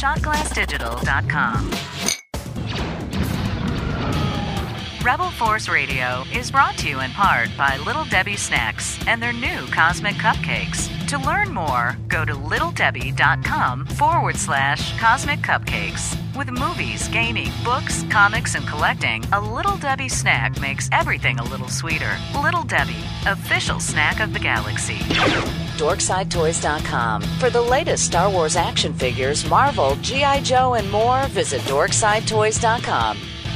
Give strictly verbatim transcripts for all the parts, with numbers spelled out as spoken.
shot glass digital dot com. Rebel Force Radio is brought to you in part by Little Debbie Snacks and their new Cosmic Cupcakes. To learn more, go to littledebbie.com forward slash cosmic cupcakes. With movies, gaming, books, comics, and collecting, a Little Debbie snack makes everything a little sweeter. Little Debbie, official snack of the galaxy. dorkside toys dot com. For the latest Star Wars action figures, Marvel, G I. Joe, and more, visit dorkside toys dot com.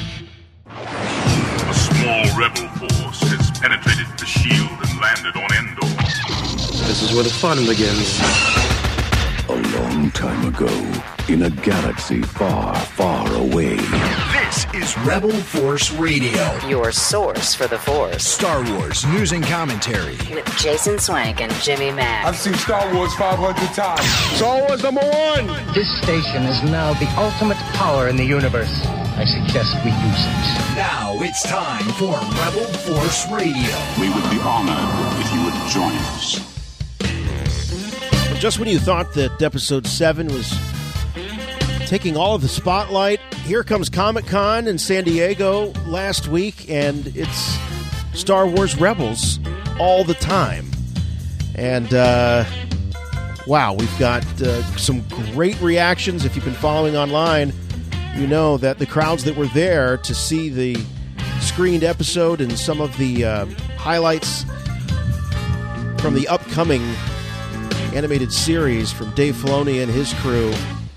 A small rebel force has penetrated the shield and landed on Endor. This is where the fun begins. A long time ago, in a galaxy far, far away. This is Rebel Force Radio. Your source for the Force. Star Wars news and commentary. With Jason Swank and Jimmy Mack. I've seen Star Wars five hundred times. Star Wars number one! This station is now the ultimate power in the universe. I suggest we use it. Now it's time for Rebel Force Radio. We would be honored if you would join us. Just when you thought that episode seven was taking all of the spotlight, here comes Comic-Con in San Diego last week, and it's Star Wars Rebels all the time. And, uh, wow, we've got uh, some great reactions. If you've been following online, you know that the crowds that were there to see the screened episode and some of the uh, highlights from the upcoming animated series from Dave Filoni and his crew,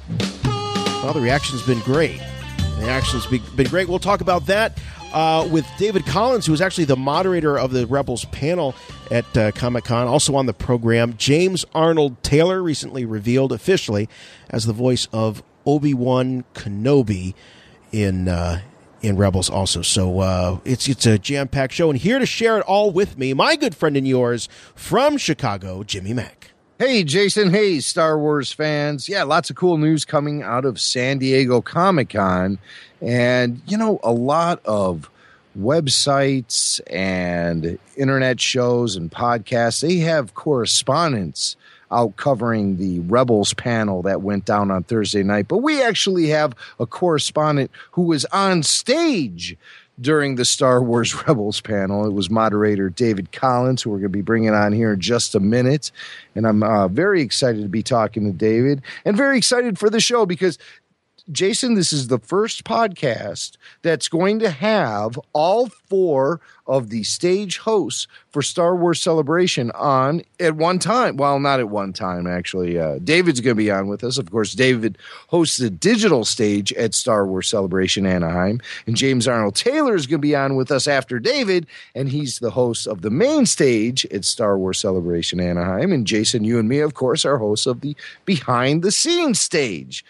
well, the reaction's been great. The reaction's been great. We'll talk about that uh, with David Collins, who is actually the moderator of the Rebels panel at uh, Comic-Con, also on the program. James Arnold Taylor, recently revealed officially as the voice of Obi-Wan Kenobi in uh, in Rebels also. So uh, it's it's a jam-packed show. And here to share it all with me, my good friend and yours from Chicago, Jimmy Mack. Hey, Jason. Hey, Star Wars fans. Yeah, lots of cool news coming out of San Diego Comic-Con. And, you know, a lot of websites and internet shows and podcasts, they have correspondents out covering the Rebels panel that went down on Thursday night. But we actually have a correspondent who was on stage during the Star Wars Rebels panel. It was moderator David Collins, who we're going to be bringing on here in just a minute. And I'm uh, very excited to be talking to David and very excited for the show because, Jason, this is the first podcast that's going to have all four of the stage hosts for Star Wars Celebration on at one time. Well, not at one time, actually. Uh, David's going to be on with us. Of course, David hosts the digital stage at Star Wars Celebration Anaheim. And James Arnold Taylor is going to be on with us after David, and he's the host of the main stage at Star Wars Celebration Anaheim. And Jason, you and me, of course, are hosts of the behind-the-scenes stage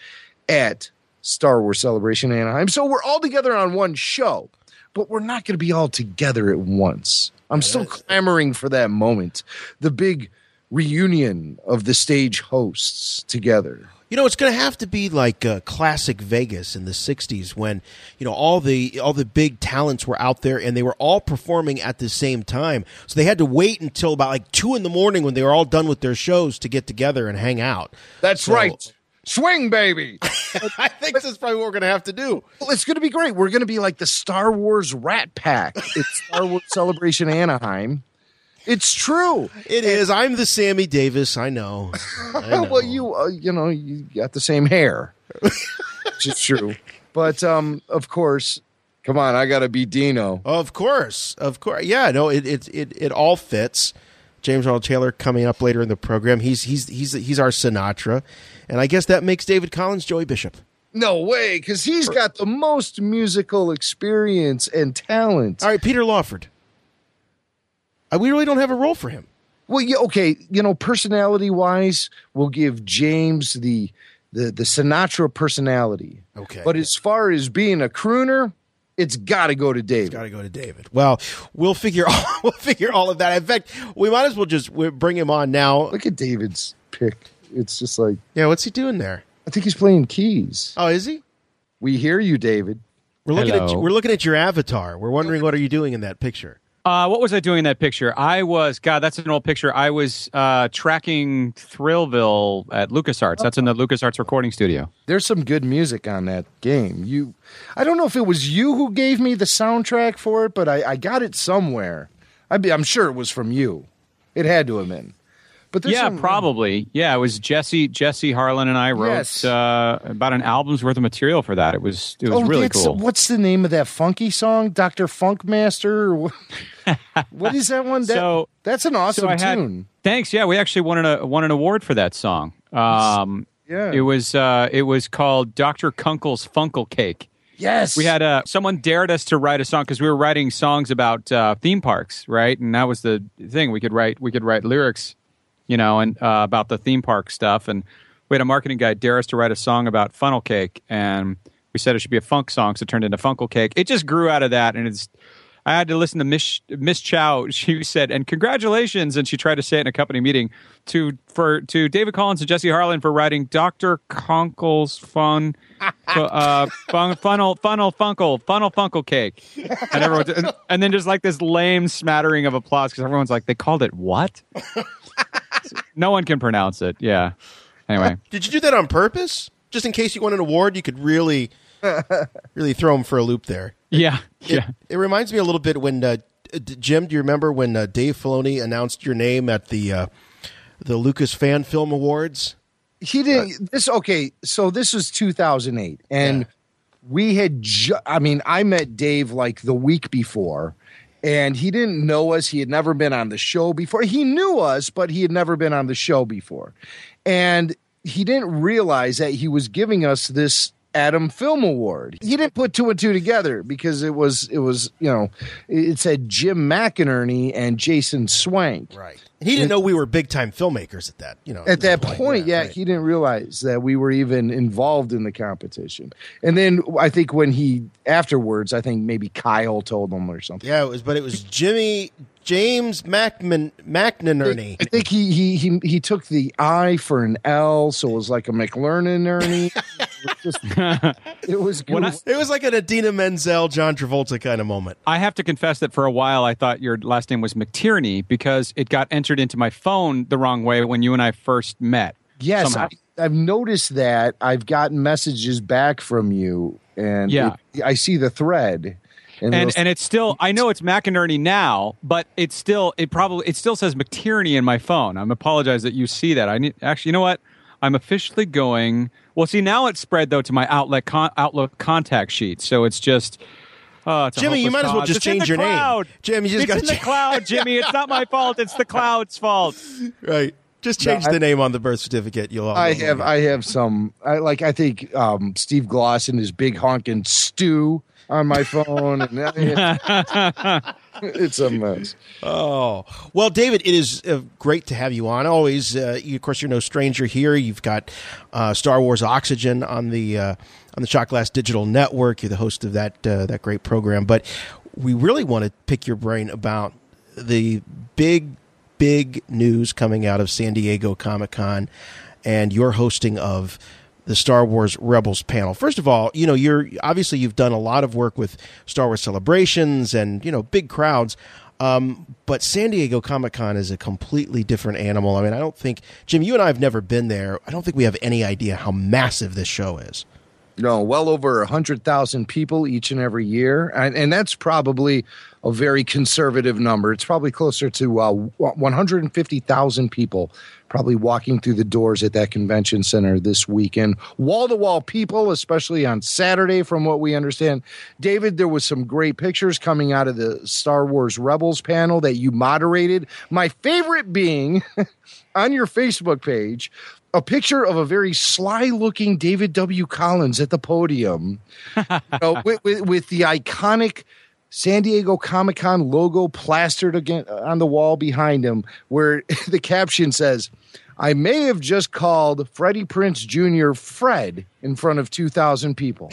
at Star Wars Celebration Anaheim. So we're all together on one show, but we're not going to be all together at once. I'm still clamoring for that moment, the big reunion of the stage hosts together. You know, it's going to have to be like uh, classic Vegas in the sixties when, you know, all the all the big talents were out there and they were all performing at the same time. So they had to wait until about like two in the morning when they were all done with their shows to get together and hang out. That's so, right. Swing, baby. I think this is probably what we're going to have to do. Well, it's going to be great. We're going to be like the Star Wars Rat Pack. It's Star Wars Celebration Anaheim. It's true. It and, is. I'm the Sammy Davis. I know. I know. Well, you uh, you know, you got the same hair, which is true. But, um, of course, come on, I got to be Dino. Of course. Of course. Yeah, no, it it it, it all fits. James Arnold Taylor coming up later in the program. He's he's he's he's our Sinatra. And I guess that makes David Collins Joey Bishop. No way, because he's got the most musical experience and talent. All right, Peter Lawford. Uh, we really don't have a role for him. Well, yeah, okay, you know, personality-wise, we'll give James the the the Sinatra personality. Okay. But as far as being a crooner, it's got to go to David. It's got to go to David. Well, we'll figure all, we'll figure all of that. In fact, we might as well just bring him on now. Look at David's pick. It's just like, yeah, what's he doing there? I think he's playing keys. Oh, is he? We hear you, David. We're looking Hello. at we're looking at your avatar. We're wondering what are you doing in that picture? Uh, what was I doing in that picture? I was, God, that's an old picture. I was uh, tracking Thrillville at LucasArts. That's in the LucasArts recording studio. There's some good music on that game. You, I don't know if it was you who gave me the soundtrack for it, but I, I got it somewhere. I be, I'm sure it was from you. It had to have been. But yeah, some, probably. Yeah, it was Jesse Jesse Harlan and I wrote yes. uh, about an album's worth of material for that. It was it was oh, really cool. What's the name of that funky song? Doctor Funkmaster? What, what is that one? That, so that's an awesome so I had, tune. Thanks. Yeah, we actually won an, won an award for that song. Um, yeah, it was uh, it was called Doctor Kunkel's Funkle Cake. Yes, we had uh, someone dared us to write a song because we were writing songs about uh, theme parks, right? And that was the thing. We could write we could write lyrics. You know, and uh, about the theme park stuff. And we had a marketing guy dare us to write a song about funnel cake. And we said it should be a funk song, so it turned into Funkle Cake. It just grew out of that. And it's, I had to listen to Miss, Miss Chow. She said, and congratulations. And she tried to say it in a company meeting to for to David Collins and Jesse Harlan for writing Doctor Kunkel's Fun, uh, fun Funnel, Funnel Funkle, Funnel Funkle Cake. And everyone, and, and then just like this lame smattering of applause because everyone's like, they called it what? No one can pronounce it. Yeah. Anyway, did you do that on purpose? Just in case you won an award, you could really, really throw them for a loop there. Yeah. It, yeah. It reminds me a little bit when uh, Jim. Do you remember when uh, Dave Filoni announced your name at the uh, the Lucas Fan Film Awards? He didn't. Uh, this okay. So this was two thousand eight, and yeah. we had. Ju- I mean, I met Dave like the week before. And he didn't know us. He had never been on the show before. He knew us, but he had never been on the show before. And he didn't realize that he was giving us this Adam Film Award. He didn't put two and two together because it was, it was, you know, it said Jim McInerney and Jason Swank. Right. And he didn't know we were big time filmmakers at that, you know. At that point, point, yeah, yeah right. He didn't realize that we were even involved in the competition. And then I think when he afterwards, I think maybe Kyle told him or something. Yeah, it was, but it was Jimmy James McMin, McInerney. I think he he he he took the I for an L, so it was like a McLerney. It was, just, it was good. I, it was like an Idina Menzel, John Travolta kind of moment. I have to confess that for a while I thought your last name was McTierney because it got entered into my phone the wrong way when you and I first met. Yes, I, I've noticed that. I've gotten messages back from you, and yeah. it, I see the thread. And and, and it's still, I know it's McInerney now, but it's still, it probably, it still says McTierney in my phone. I'm apologize that you see that. I need, actually, you know what? I'm officially going, well, see, now it's spread, though, to my Outlook, con, Outlook contact sheet. So it's just, oh, it's Jimmy, you might as well just it's change your cloud. name. Jimmy, you just it's got in the cloud, Jimmy. It's not my fault. It's the cloud's fault. Right. Just change no, I, the name on the birth certificate. You'll. I have. I have some. I like. I think um, Steve Glosson is big honking stew on my phone, and it's a mess. Oh well, David, it is uh, great to have you on. Always, uh, you, of course, you're no stranger here. You've got uh, Star Wars Oxygen on the uh, on the Shot Glass Digital Network. You're the host of that uh, that great program. But we really want to pick your brain about the big. Big news coming out of San Diego Comic-Con and your hosting of the Star Wars Rebels panel. First of all, you know, you're obviously you've done a lot of work with Star Wars Celebrations and, you know, big crowds. Um, but San Diego Comic-Con is a completely different animal. I mean, I don't think, Jim, you and I have never been there. I don't think we have any idea how massive this show is. No, well over one hundred thousand people each and every year. And, and that's probably a very conservative number. It's probably closer to uh, one hundred fifty thousand people probably walking through the doors at that convention center this weekend. Wall-to-wall people, especially on Saturday, from what we understand. David, there was some great pictures coming out of the Star Wars Rebels panel that you moderated. My favorite being on your Facebook page, a picture of a very sly-looking David W. Collins at the podium, you know, with, with, with the iconic San Diego Comic-Con logo plastered again on the wall behind him, where the caption says, "I may have just called Freddie Prinze Junior Fred in front of two thousand people."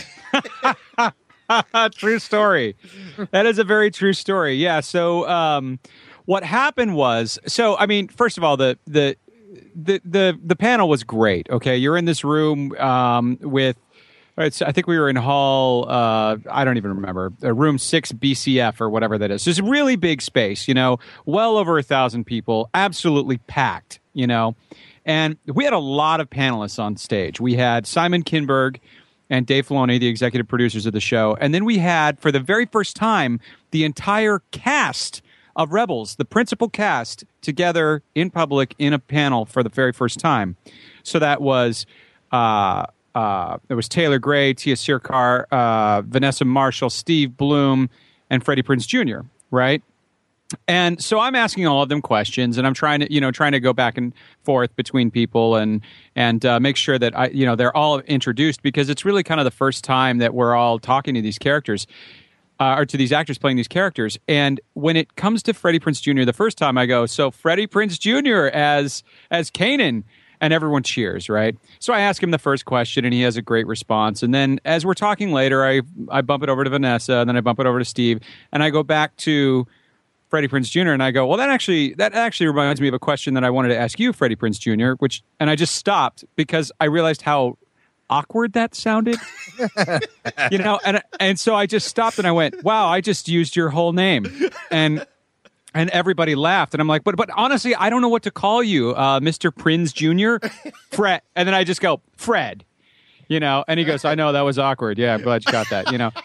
True story. That is a very true story. Yeah. So um, what happened was, so I mean, first of all, the the the the the panel was great. Okay, you're in this room um, with right, so I think we were in hall, uh, I don't even remember, uh, room six B C F or whatever that is. So it's a really big space, you know, well over a thousand people, absolutely packed, you know. And we had a lot of panelists on stage. We had Simon Kinberg and Dave Filoni, the executive producers of the show. And then we had, for the very first time, the entire cast of Rebels, the principal cast, together in public in a panel for the very first time. So that was uh, uh, there was Taylor Gray, Tia Sircar, uh, Vanessa Marshall, Steve Bloom, and Freddie Prinze Junior, right? And so I'm asking all of them questions, and I'm trying to, you know, trying to go back and forth between people and and uh, make sure that I, you know, they're all introduced, because it's really kind of the first time that we're all talking to these characters, uh, or to these actors playing these characters. And when it comes to Freddie Prinze Junior, the first time I go, so Freddie Prinze Junior as as Kanan, and everyone cheers, right? So I ask him the first question, and he has a great response. And then as we're talking later, I I bump it over to Vanessa, and then I bump it over to Steve, and I go back to Freddie Prinze Junior and I go, well, that actually that actually reminds me of a question that I wanted to ask you, Freddie Prinze Junior, which, and I just stopped because I realized how awkward that sounded, you know, and and so I just stopped and I went, wow, I just used your whole name, and and everybody laughed, and I'm like, but but honestly, I don't know what to call you, uh, Mister Prinze Junior, Fred, and then I just go, Fred. You know, and he goes, I know that was awkward. Yeah, I'm glad you got that, you know.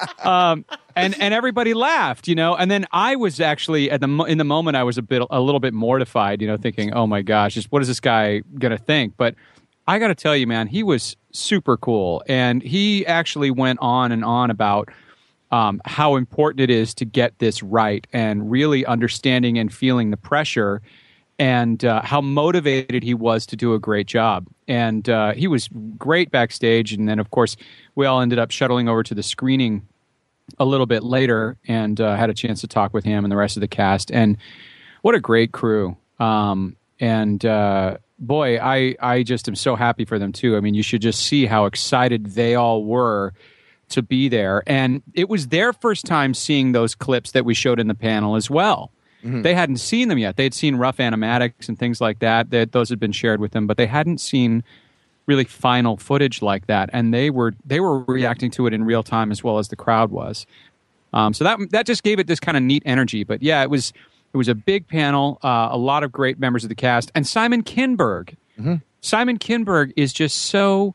Um, and, and everybody laughed, you know. And then I was actually, at the mo- in the moment, I was a bit, a little bit mortified, you know, thinking, oh my gosh, just what is this guy going to think? But I got to tell you, man, he was super cool. And he actually went on and on about um, how important it is to get this right, and really understanding and feeling the pressure, and uh, how motivated he was to do a great job. And uh, he was great backstage. And then, of course, we all ended up shuttling over to the screening a little bit later, and uh, had a chance to talk with him and the rest of the cast. And what a great crew. Um, and uh, boy, I, I just am so happy for them, too. I mean, you should just see how excited they all were to be there. And it was their first time seeing those clips that we showed in the panel as well. Mm-hmm. They hadn't seen them yet. They'd seen rough animatics and things like that. That those had been shared with them, but they hadn't seen really final footage like that. And they were they were reacting to it in real time, as well as the crowd was. Um, so that that just gave it this kind of neat energy. But yeah, it was it was a big panel, uh, a lot of great members of the cast, and Simon Kinberg. Mm-hmm. Simon Kinberg is just so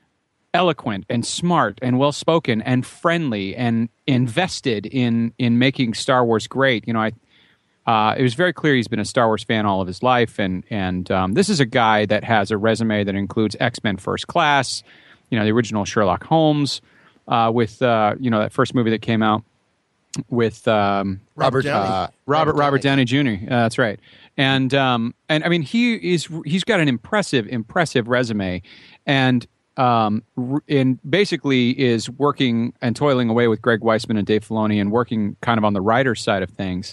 eloquent and smart and well spoken and friendly and invested in in making Star Wars great. You know, I. Uh, it was very clear he's been a Star Wars fan all of his life, and and um, this is a guy that has a resume that includes X-Men First Class, you know, the original Sherlock Holmes, uh, with uh, you know, that first movie that came out with um, Robert Downey. Uh, Robert Robert Downey Junior Uh, that's right, and um, and I mean he is he's got an impressive impressive resume, and um, and basically is working and toiling away with Greg Weisman and Dave Filoni, and working kind of on the writer side of things.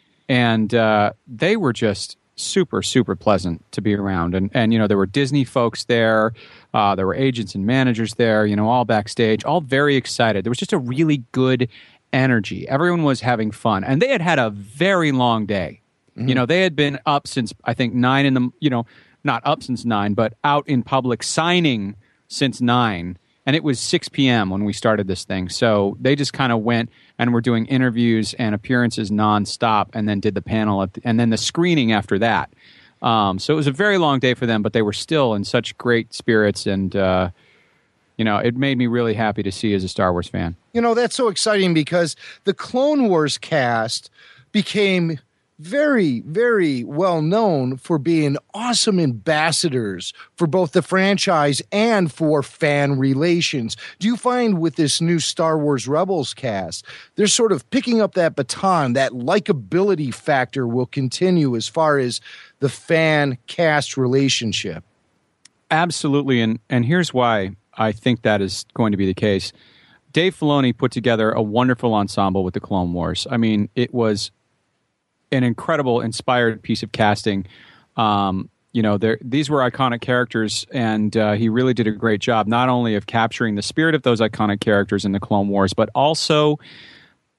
And uh, they were just super, super pleasant to be around. And, and you know, there were Disney folks there. Uh, there were agents and managers there, you know, all backstage, all very excited. There was just a really good energy. Everyone was having fun. And they had had a very long day. Mm-hmm. You know, they had been up since, I think, nine in the, you know, not up since nine, but out in public signing since nine. And it was six p.m. when we started this thing. So they just kind of went and were doing interviews and appearances nonstop, and then did the panel, at the, and then the screening after that. Um, so it was a very long day for them, but they were still in such great spirits. And, uh, you know, it made me really happy to see as a Star Wars fan. You know, that's so exciting, because the Clone Wars cast became very, very well known for being awesome ambassadors for both the franchise and for fan relations. Do you find with this new Star Wars Rebels cast, they're sort of picking up that baton, that likability factor will continue as far as the fan-cast relationship? Absolutely, and and here's why I think that is going to be the case. Dave Filoni put together a wonderful ensemble with the Clone Wars. I mean, it was an incredible, inspired piece of casting. Um, you know, these were iconic characters, and uh, he really did a great job, not only of capturing the spirit of those iconic characters in the Clone Wars, but also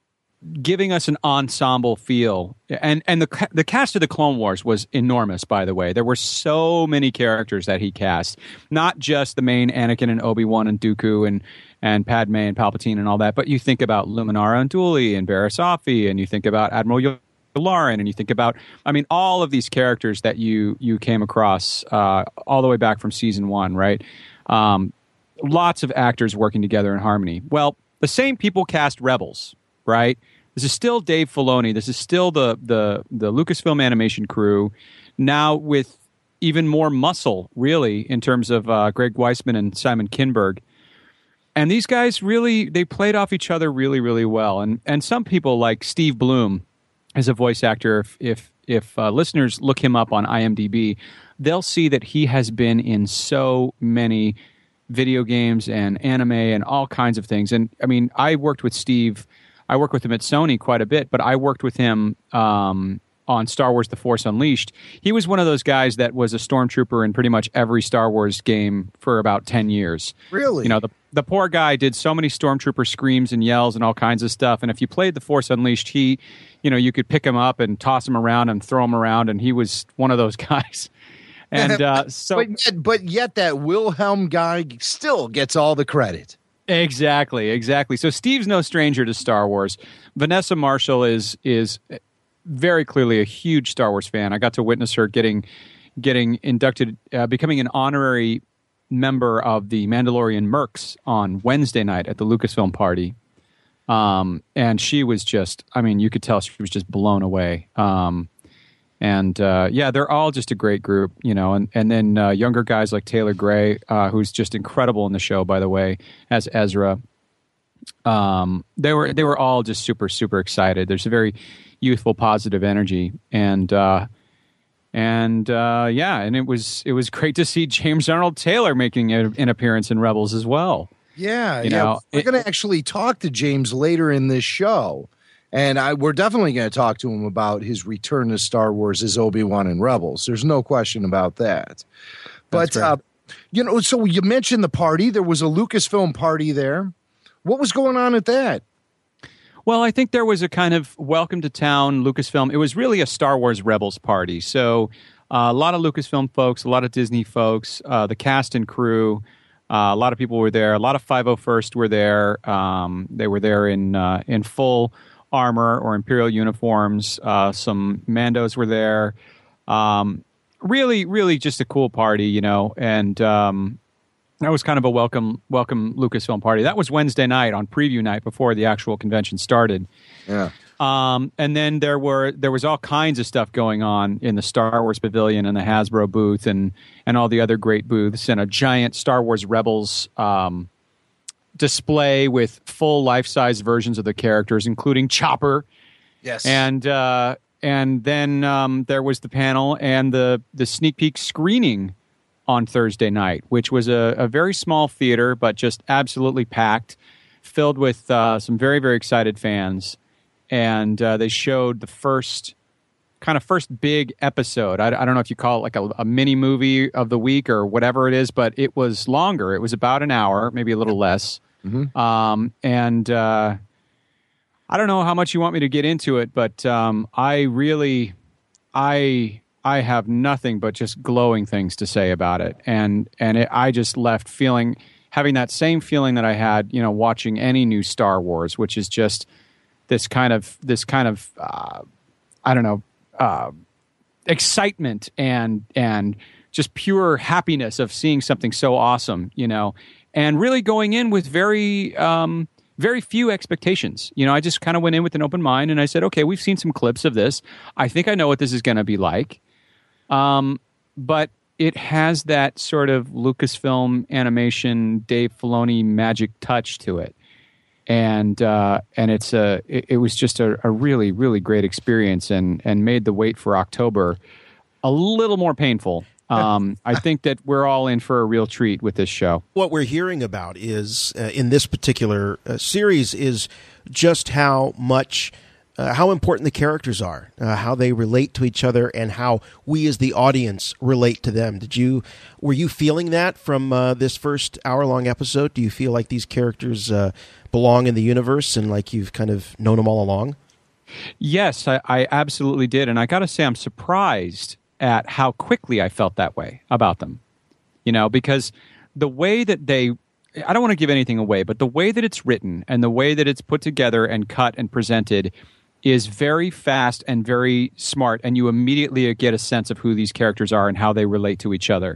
giving us an ensemble feel. And and the the cast of the Clone Wars was enormous, by the way. There were so many characters that he cast, not just the main Anakin and Obi-Wan and Dooku and and Padme and Palpatine and all that, but you think about Luminara and Unduli and Barriss Offee, and you think about Admiral Yularen, and you think about, I mean, all of these characters that you you came across uh, all the way back from season one, right? Um, lots of actors working together in harmony. Well, the same people cast Rebels, right? This is still Dave Filoni. This is still the the the Lucasfilm animation crew, now with even more muscle, really, in terms of uh, Greg Weisman and Simon Kinberg. And these guys really, they played off each other really, really well. And and some people like Steve Bloom as a voice actor, if if, if uh, listeners look him up on IMDb, they'll see that he has been in so many video games and anime and all kinds of things. And I mean, I worked with Steve, I worked with him at Sony quite a bit, but I worked with him um, on Star Wars The Force Unleashed. He was one of those guys that was a stormtrooper in pretty much every Star Wars game for about ten years. Really? You know, the, the poor guy did so many stormtrooper screams and yells and all kinds of stuff. And if you played The Force Unleashed, he, you know, you could pick him up and toss him around and throw him around, and he was one of those guys. And uh, so, but yet, but yet that Wilhelm guy still gets all the credit. Exactly, exactly. So Steve's no stranger to Star Wars. Vanessa Marshall is is very clearly a huge Star Wars fan. I got to witness her getting getting inducted, uh, becoming an honorary member of the Mandalorian Mercs on Wednesday night at the Lucasfilm party. Um, and she was just, I mean, you could tell she was just blown away. Um, And, uh, yeah, they're all just a great group, you know, and, and then uh, younger guys like Taylor Gray, uh, who's just incredible in the show, by the way, as Ezra. Um, they were they were all just super, super excited. There's a very youthful, positive energy. And, uh, and uh, yeah, and it was it was great to see James Arnold Taylor making a, an appearance in Rebels as well. Yeah, you yeah. know, we're it, going to actually talk to James later in this show. And I, we're definitely going to talk to him about his return to Star Wars as Obi-Wan and Rebels. There's no question about that. But, right. uh, you know, so you mentioned the party. There was a Lucasfilm party there. What was going on at that? Well, I think there was a kind of welcome to town Lucasfilm. It was really a Star Wars Rebels party. So uh, a lot of Lucasfilm folks, a lot of Disney folks, uh, the cast and crew, uh, a lot of people were there. A lot of five oh first were there. Um, they were there in uh, in full armor or Imperial uniforms. Uh, some Mandos were there. Um, really, really just a cool party, you know. And um, that was kind of a welcome, welcome Lucasfilm party. That was Wednesday night on preview night before the actual convention started. Yeah. Um, and then there were there was all kinds of stuff going on in the Star Wars Pavilion and the Hasbro booth and and all the other great booths, and a giant Star Wars Rebels um, display with full life-size versions of the characters, including Chopper. Yes. And uh, and then um, there was the panel and the the sneak peek screening on Thursday night, which was a, a very small theater, but just absolutely packed, filled with uh, some very, very excited fans. And uh, they showed the first kind of first big episode. I, I don't know if you call it like a, a mini movie of the week or whatever it is, but it was longer. It was about an hour, maybe a little less. Mm-hmm. Um, and uh, I don't know how much you want me to get into it, but um, I really, I I have nothing but just glowing things to say about it. And and it, I just left feeling, having that same feeling that I had, you know, watching any new Star Wars, which is just this kind of this kind of uh, I don't know uh, excitement and and just pure happiness of seeing something so awesome, you know, and really going in with very um, very few expectations. You know, I just kind of went in with an open mind, and I said, okay, we've seen some clips of this. I think I know what this is going to be like, um, but it has that sort of Lucasfilm animation, Dave Filoni magic touch to it. And uh, and it's a it, it was just a, a really really great experience, and and made the wait for October a little more painful. Um, I think that we're all in for a real treat with this show. What we're hearing about is uh, in this particular uh, series is just how much uh, how important the characters are, uh, how they relate to each other, and how we as the audience relate to them. Did you were you feeling that from uh, this first hour long episode? Do you feel like these characters uh, belong in the universe and like you've kind of known them all along? Yes, I, I absolutely did, and I got to say I'm surprised at how quickly I felt that way about them. You know, because the way that they I don't want to give anything away, but the way that it's written and the way that it's put together and cut and presented is very fast and very smart, and you immediately get a sense of who these characters are and how they relate to each other.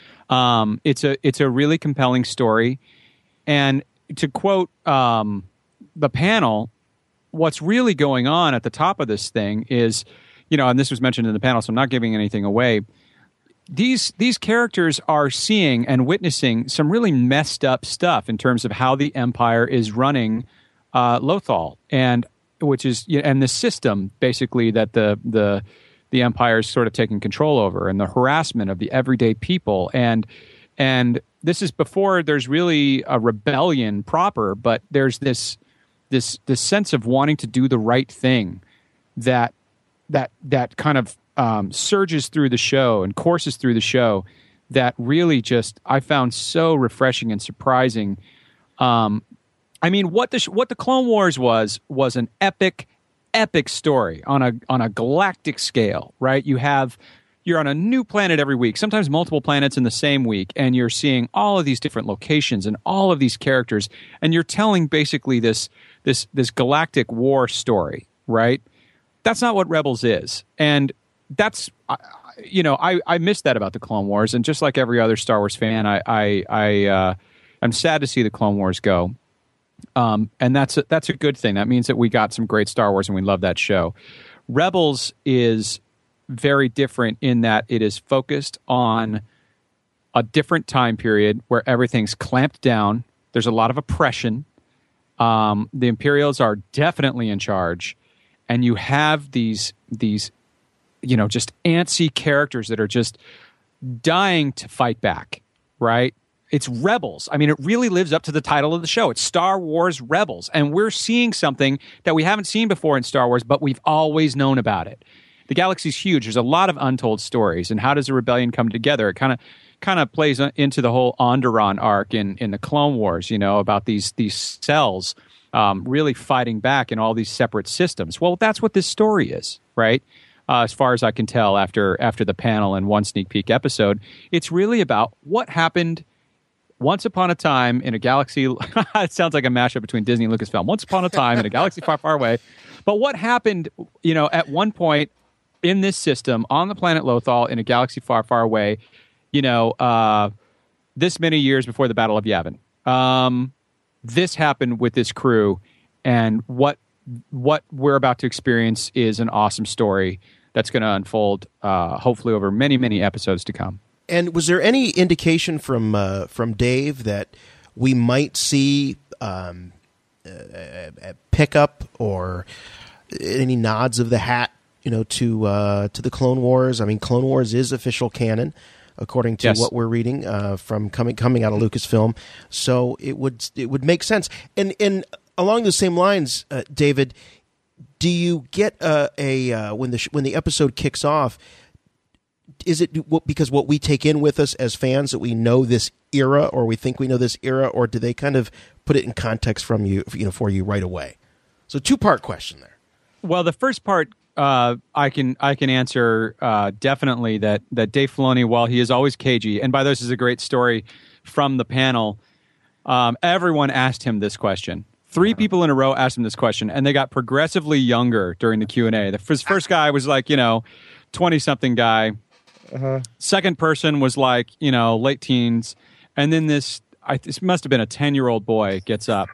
Um, it's a it's a really compelling story, and to quote um, the panel, what's really going on at the top of this thing is, you know, and this was mentioned in the panel, so I'm not giving anything away. These these characters are seeing and witnessing some really messed up stuff in terms of how the Empire is running uh, Lothal, and which is and the system basically that the the the Empire is sort of taking control over, and the harassment of the everyday people, and and this is before there's really a rebellion proper, but there's this this this sense of wanting to do the right thing that that that kind of um, surges through the show and courses through the show that really just I found so refreshing and surprising. Um, I mean, what the what the Clone Wars was was an epic, epic story on a on a galactic scale, right? You have you're on a new planet every week, sometimes multiple planets in the same week, and you're seeing all of these different locations and all of these characters, and you're telling basically this this this galactic war story, right? That's not what Rebels is, and that's you know I I miss that about the Clone Wars, and just like every other Star Wars fan, I I, I uh, I'm sad to see the Clone Wars go. Um, and that's a, that's a good thing. That means that we got some great Star Wars and we love that show. Rebels is very different in that it is focused on a different time period where everything's clamped down. There's a lot of oppression. Um, the Imperials are definitely in charge. And you have these, these, you know, just antsy characters that are just dying to fight back, right? It's Rebels. I mean, it really lives up to the title of the show. It's Star Wars Rebels. And we're seeing something that we haven't seen before in Star Wars, but we've always known about it. The galaxy's huge. There's a lot of untold stories. And how does a rebellion come together? It kind of kind of plays into the whole Onderon arc in, in the Clone Wars, you know, about these, these cells um, really fighting back in all these separate systems. Well, that's what this story is, right? Uh, as far as I can tell after after the panel and one sneak peek episode, it's really about what happened once upon a time in a galaxy. It sounds like a mashup between Disney and Lucasfilm. Once upon a time in a galaxy far, far away. But what happened, you know, at one point in this system on the planet Lothal in a galaxy far, far away, you know, uh, this many years before the Battle of Yavin. Um, this happened with this crew, and what what we're about to experience is an awesome story that's going to unfold, uh, hopefully over many, many episodes to come. And was there any indication from uh, from Dave that we might see um, a, a pickup or any nods of the hat, you know, to uh, to the Clone Wars? I mean, Clone Wars is official canon, according to yes. what we're reading uh, from coming coming out of Lucasfilm. So it would it would make sense. And and along the same lines, uh, David, do you get uh, a uh, when the sh- when the episode kicks off? Is it because what we take in with us as fans that we know this era, or we think we know this era, or do they kind of put it in context from you, you know, for you right away? So, two part question there. Well, the first part uh, I can I can answer uh, definitely that that Dave Filoni, while he is always cagey, and by the way, this is a great story from the panel. Um, everyone asked him this question. Three people in a row asked him this question, and they got progressively younger during the Q and A. The first, first guy was like, you know, twenty-something guy. Uh-huh. Second person was like, you know, late teens. And then this, I, this must have been a ten-year-old boy gets up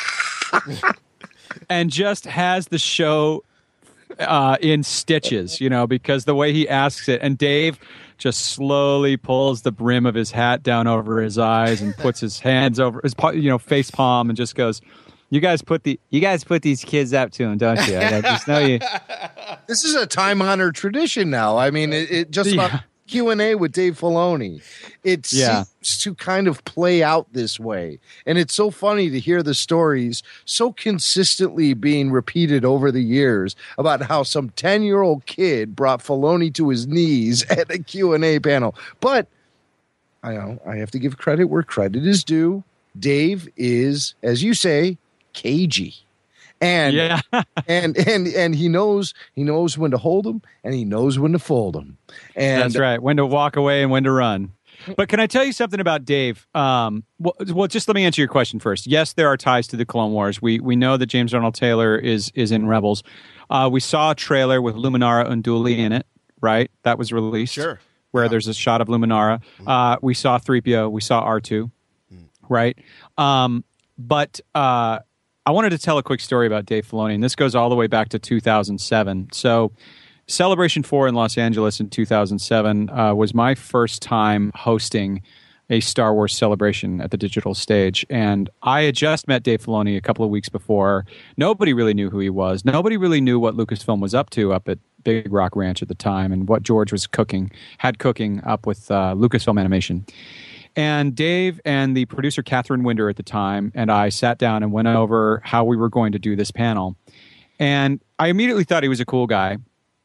and just has the show uh, in stitches, you know, because the way he asks it. And Dave just slowly pulls the brim of his hat down over his eyes and puts his hands over his, you know, face palm and just goes, You guys put the you guys put these kids up to them, don't you? I just know you. This is a time honored tradition now. I mean, it, it just about Q and A with Dave Filoni. It Yeah. seems to kind of play out this way. And it's so funny to hear the stories so consistently being repeated over the years about how some ten-year-old kid brought Filoni to his knees at a Q and A panel. But I know I have to give credit where credit is due. Dave is, as you say, cagey. And Yeah. and and and he knows he knows when to hold him and he knows when to fold him. And That's right. When to walk away and when to run. But can I tell you something about Dave? Um, well, well, just let me answer your question first. Yes, there are ties to the Clone Wars. We we know that James Arnold Taylor is is in Rebels. Uh, we saw a trailer with Luminara Unduli in it, right? That was released. Sure. Where Yeah. there's a shot of Luminara. Uh, we saw three P O. We saw R two, right? Um, but uh, I wanted to tell a quick story about Dave Filoni, and this goes all the way back to two thousand seven. So Celebration four in Los Angeles in two thousand seven uh, was my first time hosting a Star Wars celebration at the digital stage. And I had just met Dave Filoni a couple of weeks before. Nobody really knew who he was. Nobody really knew what Lucasfilm was up to up at Big Rock Ranch at the time and what George was cooking, had cooking up with uh, Lucasfilm Animation. And Dave and the producer Catherine Winder at the time and I sat down and went over how we were going to do this panel. And I immediately thought he was a cool guy.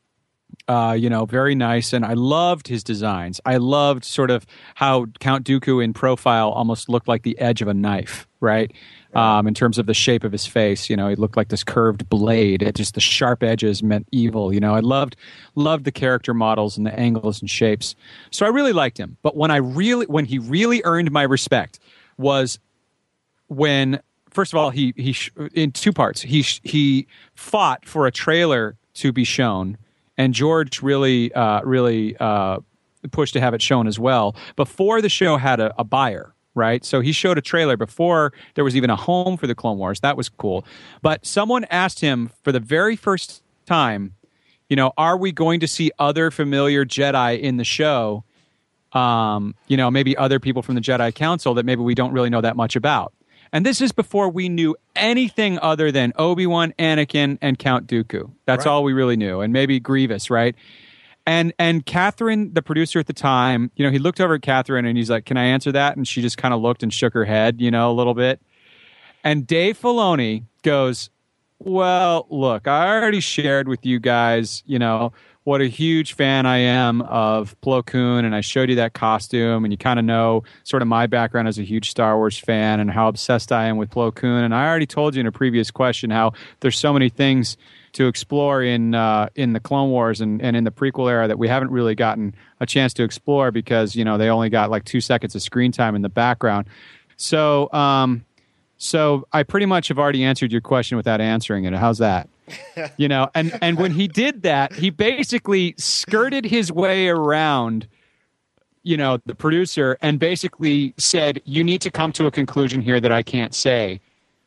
Uh, you know, very nice, and I loved his designs. I loved sort of how Count Dooku in profile almost looked like the edge of a knife, right? Um, in terms of the shape of his face, you know, he looked like this curved blade. It just the sharp edges meant evil. You know, I loved loved the character models and the angles and shapes. So I really liked him. But when I really, when he really earned my respect was when, first of all, he he in two parts. He he fought for a trailer to be shown. And George really, uh, really uh, pushed to have it shown as well before the show had a, a buyer, right? So he showed a trailer before there was even a home for the Clone Wars. That was cool. But someone asked him for the very first time, you know, are we going to see other familiar Jedi in the show? Um, you know, maybe other people from the Jedi Council that maybe we don't really know that much about. And this is before we knew anything other than Obi-Wan, Anakin, and Count Dooku. That's Right. all we really knew. And maybe Grievous, right? And and Catherine, the producer at the time, you know, he looked over at Catherine and he's like, can I answer that? And she just kind of looked and shook her head, you know, a little bit. And Dave Filoni goes, well, look, I already shared with you guys, you know, what a huge fan I am of Plo Koon, and I showed you that costume, and you kind of know sort of my background as a huge Star Wars fan and how obsessed I am with Plo Koon. And I already told you in a previous question how there's so many things to explore in uh, in the Clone Wars and, and in the prequel era that we haven't really gotten a chance to explore because, you know, they only got like two seconds of screen time in the background. So, um, so I pretty much have already answered your question without answering it. How's that? You know, and, and when he did that, he basically skirted his way around, you know, the producer and basically said, you need to come to a conclusion here that I can't say.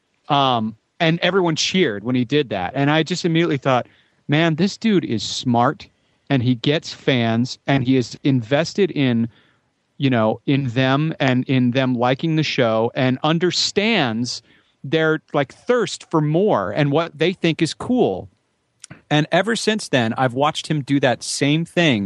Um, and everyone cheered when he did that. And I just immediately thought, man, this dude is smart and he gets fans and he is invested in, you know, in them and in them liking the show and understands their like thirst for more and what they think is cool. And ever since then, I've watched him do that same thing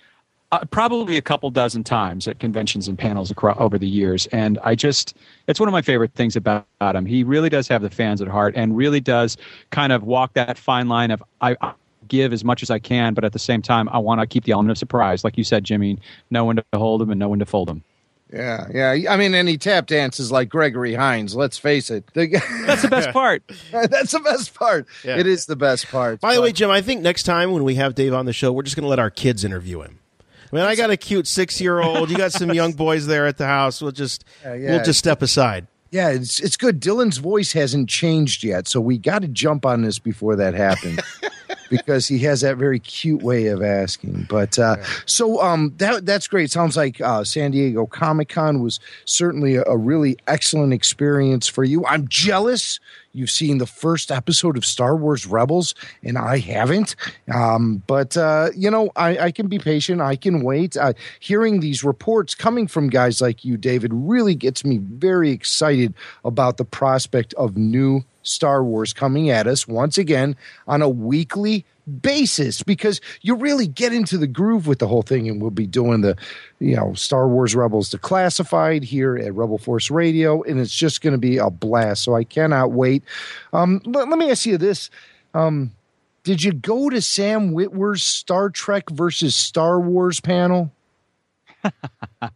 uh, probably a couple dozen times at conventions and panels across, over the years. And I just, it's one of my favorite things about him. He really does have the fans at heart and really does kind of walk that fine line of I, I give as much as I can, but at the same time, I want to keep the element of surprise. Like you said, Jimmy, know when to hold him and know when to fold him. Yeah, yeah. I mean, and he tap dances like Gregory Hines. Let's face it. That's the best part. That's the best part. Yeah. It is the best part. By the But- way, Jim, I think next time when we have Dave on the show, we're just going to let our kids interview him. I mean, I got a cute six-year-old. You got some young boys there at the house. We'll just Yeah, yeah. we'll just step aside. Yeah, it's it's good. Dylan's voice hasn't changed yet, so we got to jump on this before that happens. Because he has that very cute way of asking. But uh, yeah. so um, that that's great. Sounds like uh, San Diego Comic-Con was certainly a, a really excellent experience for you. I'm jealous. You've seen the first episode of Star Wars Rebels, and I haven't. Um, but, uh, you know, I, I can be patient. I can wait. Uh, hearing these reports coming from guys like you, David, really gets me very excited about the prospect of new Star Wars coming at us once again on a weekly basis, because you really get into the groove with the whole thing. And we'll be doing the, you know, Star Wars Rebels Declassified here at Rebel Force Radio, and it's just going to be a blast. So I cannot wait. Um, let, let me ask you this. Um, did you go to Sam Witwer's Star Trek versus Star Wars panel? uh,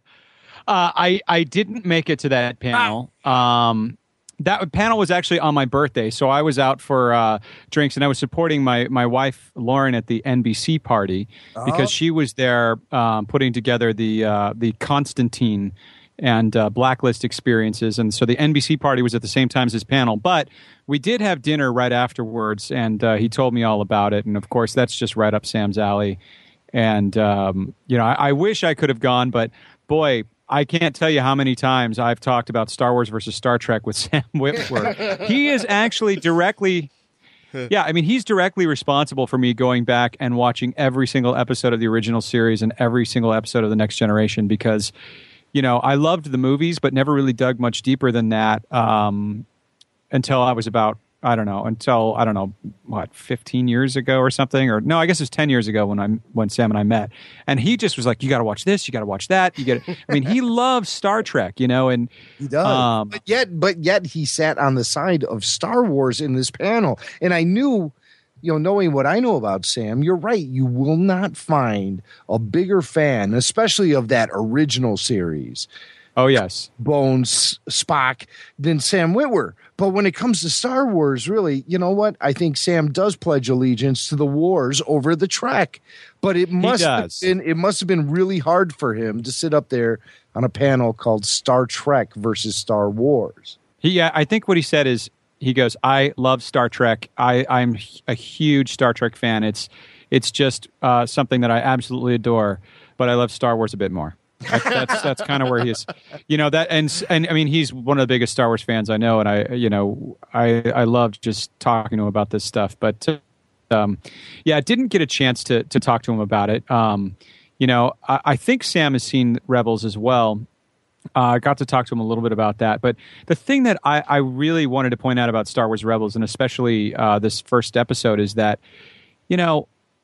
I, I didn't make it to that panel. Um, That panel was actually on my birthday, so I was out for uh, drinks, and I was supporting my, my wife, Lauren, at the N B C party because oh. she was there um, putting together the uh, the Constantine and uh, Blacklist experiences. And so the N B C party was at the same time as his panel. But we did have dinner right afterwards, and uh, he told me all about it. And, of course, that's just right up Sam's alley. And, um, you know, I, I wish I could have gone, but, boy, I can't tell you how many times I've talked about Star Wars versus Star Trek with Sam Witwer. He is actually directly, yeah, I mean, he's directly responsible for me going back and watching every single episode of the original series and every single episode of The Next Generation because, you know, I loved the movies, but never really dug much deeper than that um, until I was about, I don't know, until, I don't know, what, fifteen years ago or something? Or no, I guess it was ten years ago when I when Sam and I met. And he just was like, you got to watch this, you got to watch that. You get I mean, he loves Star Trek, you know, and he does. Um, but yet, but yet he sat on the side of Star Wars in this panel. And I knew, you know, knowing what I know about Sam, you're right. You will not find a bigger fan, especially of that original series. Oh, yes. Bones, Spock, than Sam Witwer. But when it comes to Star Wars, really, you know what? I think Sam does pledge allegiance to the wars over the Trek. But it must have been it must have been really hard for him to sit up there on a panel called Star Trek versus Star Wars. He, yeah, I think what he said is, he goes, I love Star Trek. I, I'm a huge Star Trek fan. It's it's just uh, something that I absolutely adore, but I love Star Wars a bit more. That's that's, that's kind of where he is, you know. That and and I mean, he's one of the biggest Star Wars fans I know, and I you know I I loved just talking to him about this stuff. But um, yeah, I didn't get a chance to to talk to him about it. Um, you know, I, I think Sam has seen Rebels as well. Uh, I got to talk to him a little bit about that. But the thing that I, I really wanted to point out about Star Wars Rebels, and especially uh, this first episode, is that you know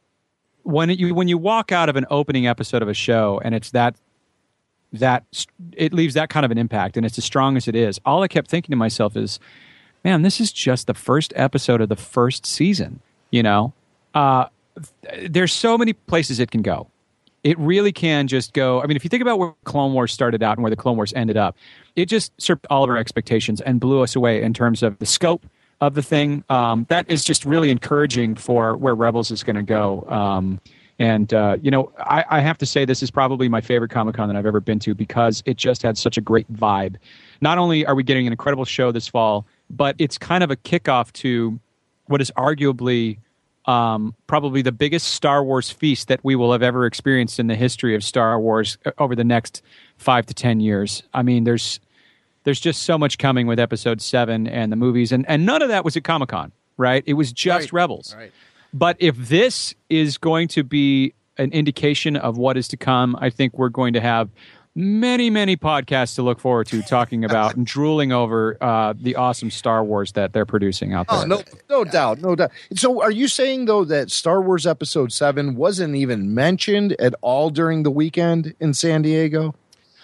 when it, you when you walk out of an opening episode of a show and it's that. that it leaves that kind of an impact, and it's as strong as it is. All I kept thinking to myself is, man, this is just the first episode of the first season. You know, uh, there's so many places it can go. It really can just go. I mean, if you think about where Clone Wars started out and where the Clone Wars ended up, it just surpassed all of our expectations and blew us away in terms of the scope of the thing. Um, that is just really encouraging for where Rebels is going to go. Um, And, uh, you know, I, I have to say this is probably my favorite Comic-Con that I've ever been to because it just had such a great vibe. Not only are we getting an incredible show this fall, but it's kind of a kickoff to what is arguably um, probably the biggest Star Wars feast that we will have ever experienced in the history of Star Wars over the next five to ten years. I mean, there's there's just so much coming with Episode seven and the movies, and, and none of that was at Comic-Con, right? It was just right. Rebels. Right. But if this is going to be an indication of what is to come, I think we're going to have many, many podcasts to look forward to talking about and drooling over uh, the awesome Star Wars that they're producing out there. Oh, no, no doubt, no doubt. So are you saying, though, that Star Wars Episode seven wasn't even mentioned at all during the weekend in San Diego?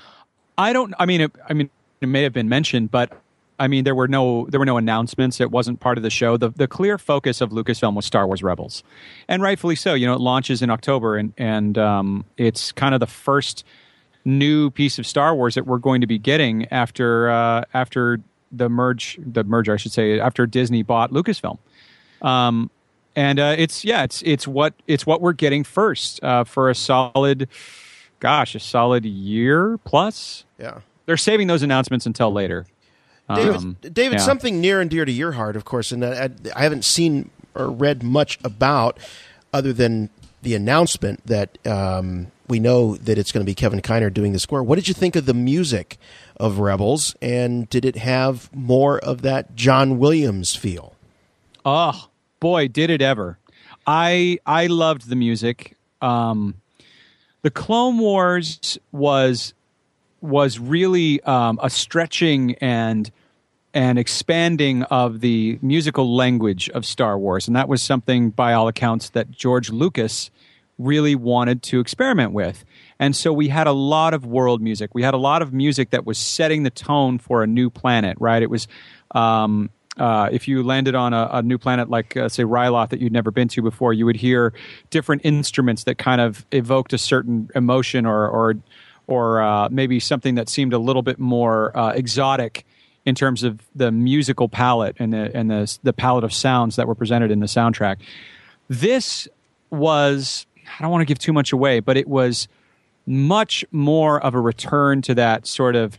I don't, I mean, it, I mean, it may have been mentioned, but I mean, there were no there were no announcements. It wasn't part of the show. The the clear focus of Lucasfilm was Star Wars Rebels, and rightfully so. You know, it launches in October, and and um, it's kind of the first new piece of Star Wars that we're going to be getting after uh, after the merge the merger, I should say, after Disney bought Lucasfilm. Um, and uh, it's yeah, it's it's what it's what we're getting first uh, for a solid, gosh, a solid year plus. Yeah, they're saving those announcements until later. David, um, David yeah. something near and dear to your heart, of course, and I, I haven't seen or read much about other than the announcement that um, we know that it's going to be Kevin Kiner doing the score. What did you think of the music of Rebels, and did it have more of that John Williams feel? Oh, boy, did it ever. I I loved the music. Um, the Clone Wars was... was really um, a stretching and and expanding of the musical language of Star Wars. And that was something, by all accounts, that George Lucas really wanted to experiment with. And so we had a lot of world music. We had a lot of music that was setting the tone for a new planet, right? It was, um, uh, if you landed on a, a new planet like, uh, say, Ryloth that you'd never been to before, you would hear different instruments that kind of evoked a certain emotion or or, or uh, maybe something that seemed a little bit more uh, exotic in terms of the musical palette and the and the the palette of sounds that were presented in the soundtrack. This was, I don't want to give too much away, but it was much more of a return to that sort of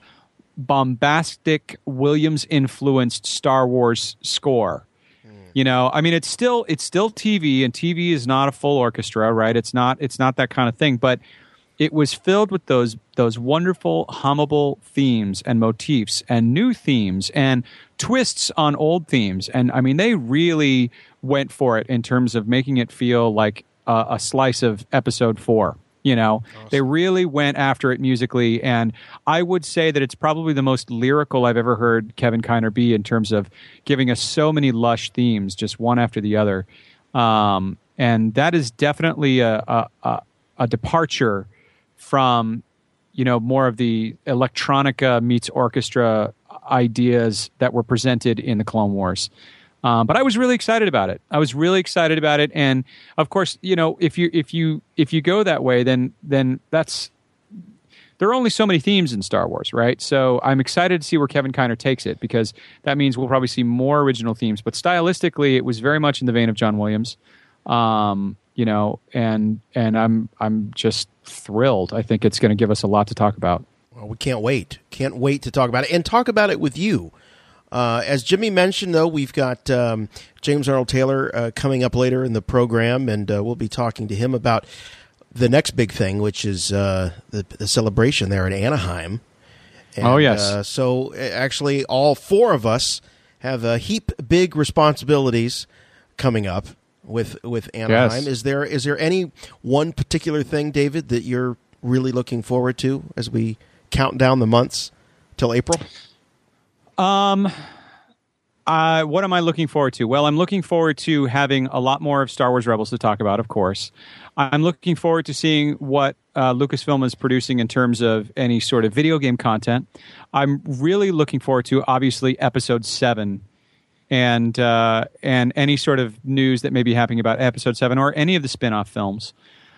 bombastic Williams-influenced Star Wars score. Mm. You know, I mean, it's still it's still T V, and T V is not a full orchestra, right? It's not it's not that kind of thing, but it was filled with those those wonderful hummable themes and motifs and new themes and twists on old themes. And I mean, they really went for it in terms of making it feel like a, a slice of episode four. You know, awesome. They really went after it musically. And I would say that it's probably the most lyrical I've ever heard Kevin Kiner be in terms of giving us so many lush themes, just one after the other. Um, and that is definitely a, a, a, a departure from, you know, more of the electronica meets orchestra ideas that were presented in the Clone Wars. Um, but I was really excited about it. I was really excited about it, and of course, you know, if you if you if you go that way, then then that's there are only so many themes in Star Wars, right? So I'm excited to see where Kevin Kiner takes it, because that means we'll probably see more original themes. But stylistically, it was very much in the vein of John Williams. Um, You know, and and I'm I'm just thrilled. I think it's going to give us a lot to talk about. Well, we can't wait. Can't wait to talk about it and talk about it with you. Uh, as Jimmy mentioned, though, we've got um, James Arnold Taylor uh, coming up later in the program, and uh, we'll be talking to him about the next big thing, which is uh, the, the celebration there in Anaheim. And, oh, yes. Uh, so actually, all four of us have a heap big responsibilities coming up with with Anaheim. Yes. Is there is there any one particular thing, David, that you're really looking forward to as we count down the months till April? Um, uh, what am I looking forward to? Well, I'm looking forward to having a lot more of Star Wars Rebels to talk about, of course. I'm looking forward to seeing what uh, Lucasfilm is producing in terms of any sort of video game content. I'm really looking forward to, obviously, Episode seven. And uh, and any sort of news that may be happening about Episode seven or any of the spin-off films.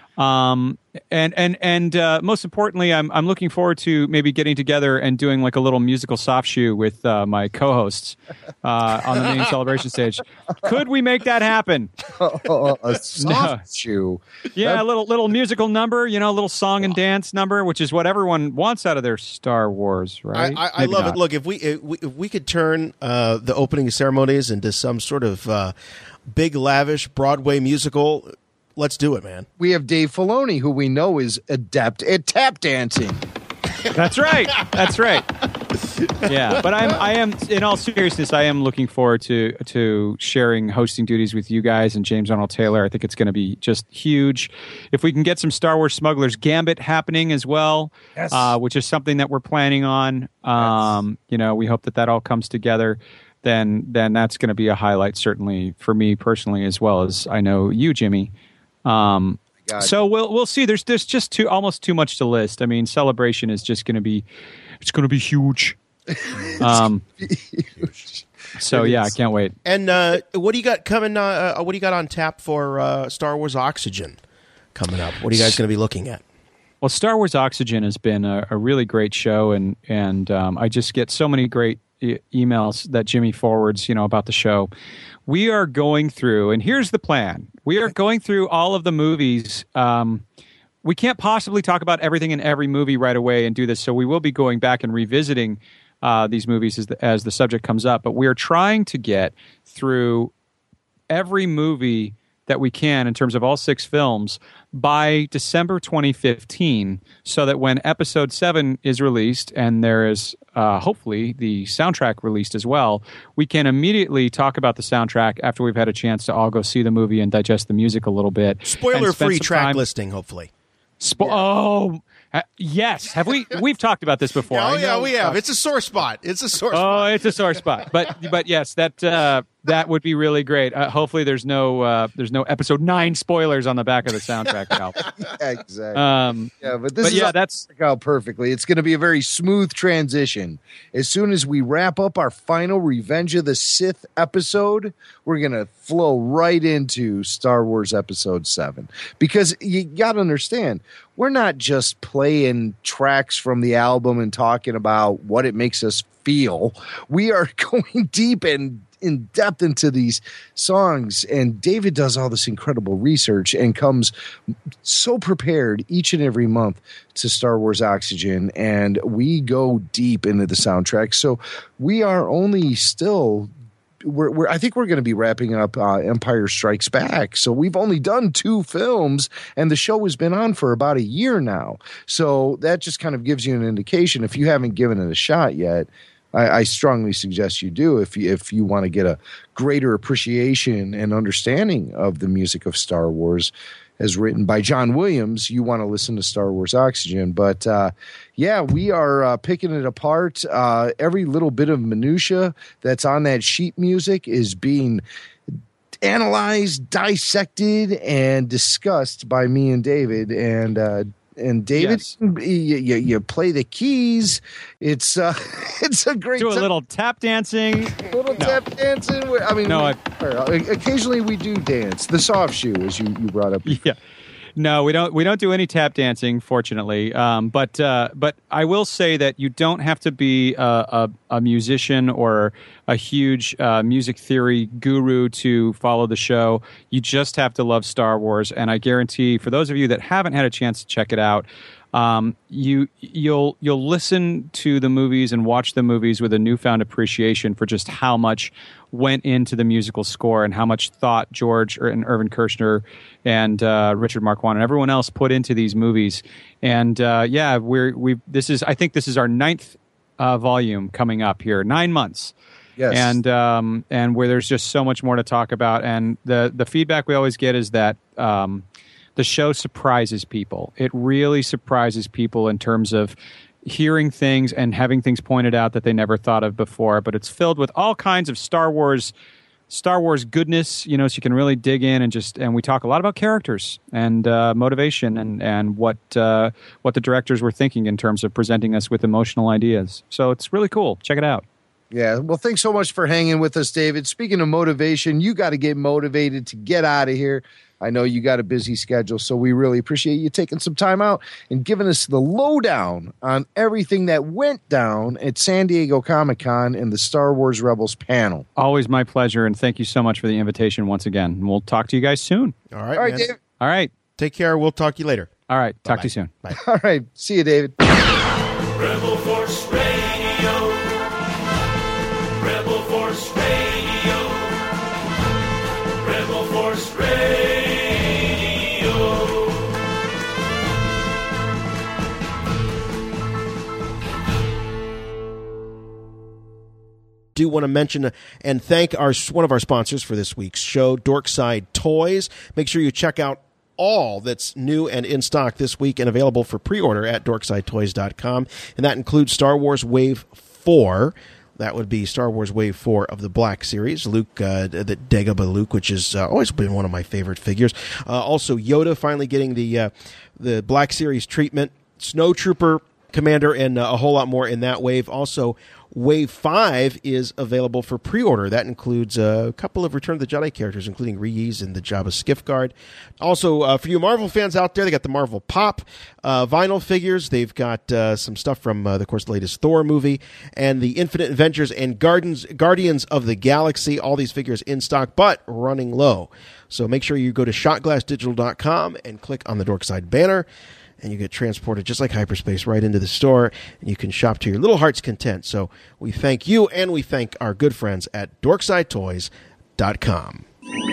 Um, and and and uh, most importantly, I'm I'm looking forward to maybe getting together and doing like a little musical soft shoe with uh, my co-hosts uh, on the main celebration stage. Could we make that happen? Oh, a soft no. shoe. Yeah, that- a little little musical number, you know, a little song and dance number, which is what everyone wants out of their Star Wars, right? I, I, I love not. it. Look, if we if we, if we could turn uh, the opening ceremonies into some sort of uh, big, lavish Broadway musical. Let's do it, man. We have Dave Filoni, who we know is adept at tap dancing. That's right. That's right. Yeah, but I'm I am in all seriousness, I am looking forward to to sharing hosting duties with you guys and James Arnold Taylor. I think it's going to be just huge. If we can get some Star Wars Smugglers Gambit happening as well, yes. uh, which is something that we're planning on. Um, yes. You know, we hope that that all comes together. Then then that's going to be a highlight, certainly for me personally, as well as I know you, Jimmy. Um, so we'll we'll see. There's there's just too almost too much to list. I mean, Celebration is just going to be it's going to be huge. Um, huge. So yeah, I can't wait. And uh, what do you got coming? Uh, what do you got on tap for uh, Star Wars Oxygen coming up? What are you guys going to be looking at? Well, Star Wars Oxygen has been a, a really great show, and and um, I just get so many great e- emails that Jimmy forwards, you know, about the show. We are going through, and here's the plan. We are going through all of the movies. Um, we can't possibly talk about everything in every movie right away and do this, so we will be going back and revisiting uh, these movies as the, as the subject comes up. But we are trying to get through every movie that we can in terms of all six films by December twenty fifteen, so that when Episode seven is released and there is uh, hopefully the soundtrack released as well, we can immediately talk about the soundtrack after we've had a chance to all go see the movie and digest the music a little bit. Spoiler-free track time. listing, hopefully. Spo- yeah. Oh, Uh, yes. Have we? We've talked about this before. Oh I yeah, know, we have. uh, It's a sore spot. It's a sore oh, spot. it's a sore spot. But but yes, that uh, that would be really great. Uh, hopefully, there's no uh, there's no episode nine spoilers on the back of the soundtrack album. Yeah, exactly. Um, yeah, but this but is yeah, all that's work out perfectly. It's going to be a very smooth transition. As soon as we wrap up our final Revenge of the Sith episode, we're going to flow right into Star Wars Episode seven. Because you got to understand, we're not just playing tracks from the album and talking about what it makes us feel. We are going deep and in depth into these songs, and David does all this incredible research and comes so prepared each and every month to Star Wars Oxygen, and we go deep into the soundtrack. So we are only still We're, we're, I think we're going to be wrapping up uh, Empire Strikes Back. So we've only done two films, and the show has been on for about a year now. So that just kind of gives you an indication. If you haven't given it a shot yet, I, I strongly suggest you do if you, if you want to get a greater appreciation and understanding of the music of Star Wars as written by John Williams. You want to listen to Star Wars Oxygen. But uh, yeah, we are uh, picking it apart. Uh, every little bit of minutia that's on that sheet music is being analyzed, dissected, and discussed by me and David. And uh, and David, Yes. you, you, you play the keys. It's uh, it's a great do a time. little tap dancing. little No. tap dancing. I mean, No, we, occasionally we do dance. The soft shoe, as you, you brought up. Yeah. No, we don't. We don't do any tap dancing, fortunately. Um, but uh, but I will say that you don't have to be a, a, a musician or a huge uh, music theory guru to follow the show. You just have to love Star Wars, and I guarantee, for those of you that haven't had a chance to check it out, um, you you'll you'll listen to the movies and watch the movies with a newfound appreciation for just how much went into the musical score and how much thought George and Irvin Kershner and uh, Richard Marquand and everyone else put into these movies. And uh, yeah, we're we this is I think this is our ninth uh, volume coming up here, nine months. Yes. And um, and where there's just so much more to talk about. And the the feedback we always get is that um, the show surprises people. It really surprises people in terms of hearing things and having things pointed out that they never thought of before. But it's filled with all kinds of Star Wars Star Wars goodness, you know, so you can really dig in and just, and we talk a lot about characters and uh, motivation and, and what uh, what the directors were thinking in terms of presenting us with emotional ideas. So it's really cool. Check it out. Yeah, well, thanks so much for hanging with us, David. Speaking of motivation, you got to get motivated to get out of here. I know you got a busy schedule, so we really appreciate you taking some time out and giving us the lowdown on everything that went down at San Diego Comic-Con and the Star Wars Rebels panel. Always my pleasure, and thank you so much for the invitation once again. And we'll talk to you guys soon. All right, All right, man. David. All right. Take care. We'll talk to you later. All right. Talk Bye-bye. to you soon. Bye. All right, see you, David. Rebel Force Radio. Rebel Force Radio. Rebel Force Radio. Do want to mention and thank our one of our sponsors for this week's show, Dorkside Toys. Make sure you check out all that's new and in stock this week and available for pre-order at dorkside toys dot com. And that includes Star Wars Wave four. That would be Star Wars Wave four of the Black Series. Luke, uh, the Dagobah Luke, which has uh, always been one of my favorite figures. Uh, also, Yoda finally getting the uh, the Black Series treatment. Snowtrooper Commander and uh, a whole lot more in that wave. Also, Wave five is available for pre-order. That includes a couple of Return of the Jedi characters, including Ree-Yees and the Jabba Skiff Guard. Also, uh, for you Marvel fans out there, they got the Marvel Pop uh, vinyl figures. They've got uh, some stuff from, uh, of course, the latest Thor movie and the Infinite Avengers and Gardens, Guardians of the Galaxy. All these figures in stock, but running low. So make sure you go to shot glass digital dot com and click on the Dorkside banner, and you get transported just like hyperspace right into the store, and you can shop to your little heart's content. So we thank you, and we thank our good friends at dorkside toys dot com.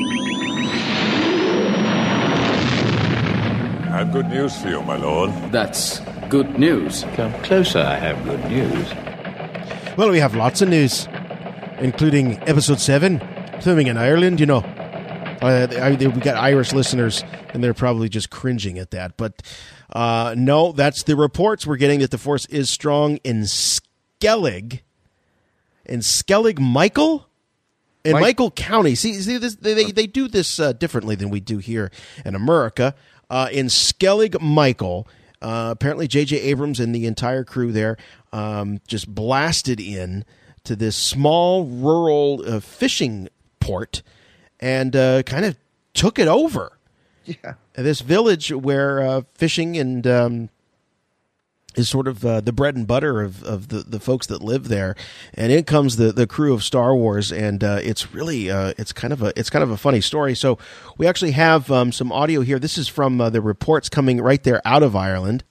I have good news for you, my lord. That's good news. Come closer, I have good news. Well, we have lots of news, including Episode seven, filming in Ireland, you know. Uh, I, we got Irish listeners, and they're probably just cringing at that. But uh, no, that's the reports we're getting that the force is strong in Skellig. In Skellig, Michael? In Mike- Michael County. See, see this, they, they, they do this uh, differently than we do here in America. Uh, in Skellig, Michael, uh, apparently J J Abrams and the entire crew there um, just blasted in to this small rural uh, fishing port and uh, kind of took it over. Yeah. This village where uh, fishing and um, is sort of uh, the bread and butter of, of the, the folks that live there, and in comes the, the crew of Star Wars, and uh, it's really uh, it's kind of a it's kind of a funny story. So we actually have um, some audio here. This is from uh, the reports coming right there out of Ireland.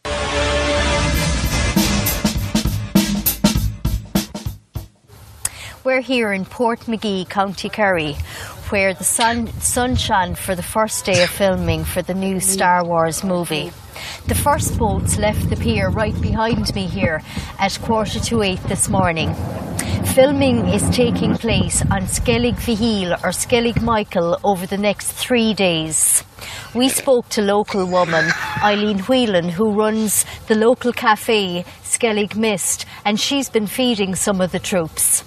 We're here in Portmagee, County Kerry, where the sun, sun shone for the first day of filming for the new Star Wars movie. The first boats left the pier right behind me here at quarter to eight this morning. Filming is taking place on Skellig Vihil or Skellig Michael over the next three days. We spoke to local woman Eileen Whelan, who runs the local cafe Skellig Mist, and she's been feeding some of the troops.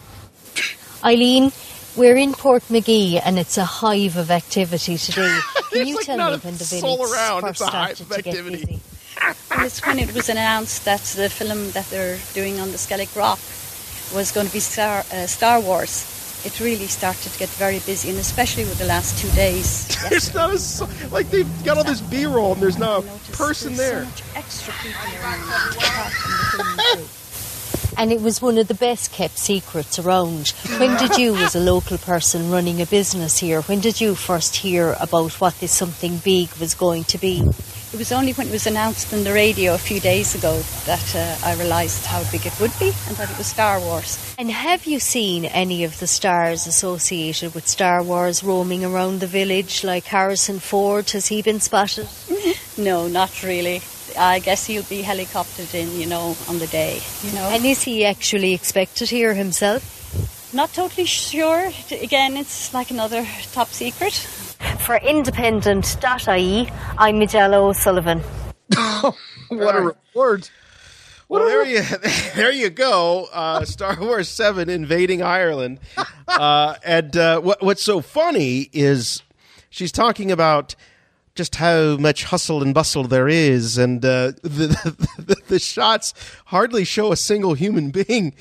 Eileen, we're in Portmagee and it's a hive of activity today. Can you like tell me when the village around. first It's a started hive to of get activity. busy? And it's when it was announced that the film that they're doing on the Skellig Rock was going to be Star, uh, Star Wars. It really started to get very busy, and especially with the last two days. There's not a so- like they've got all this B-roll, and there's not a person there. So much extra people around apart from the filming crew. And it was one of the best kept secrets around. When did you, as a local person running a business here, when did you first hear about what this something big was going to be? It was only when it was announced on the radio a few days ago that uh, I realised how big it would be and that it was Star Wars. And have you seen any of the stars associated with Star Wars roaming around the village, like Harrison Ford? Has he been spotted? No, not really. I guess he'll be helicoptered in, you know, on the day, you know. And is he actually expected here himself? Not totally sure. Again, it's like another top secret. For independent dot I E, I'm Midella O'Sullivan. What a report. Well, there you there you go. Uh, Star Wars seven invading Ireland. Uh, and uh, what, what's so funny is she's talking about just how much hustle and bustle there is, and uh, the, the the shots hardly show a single human being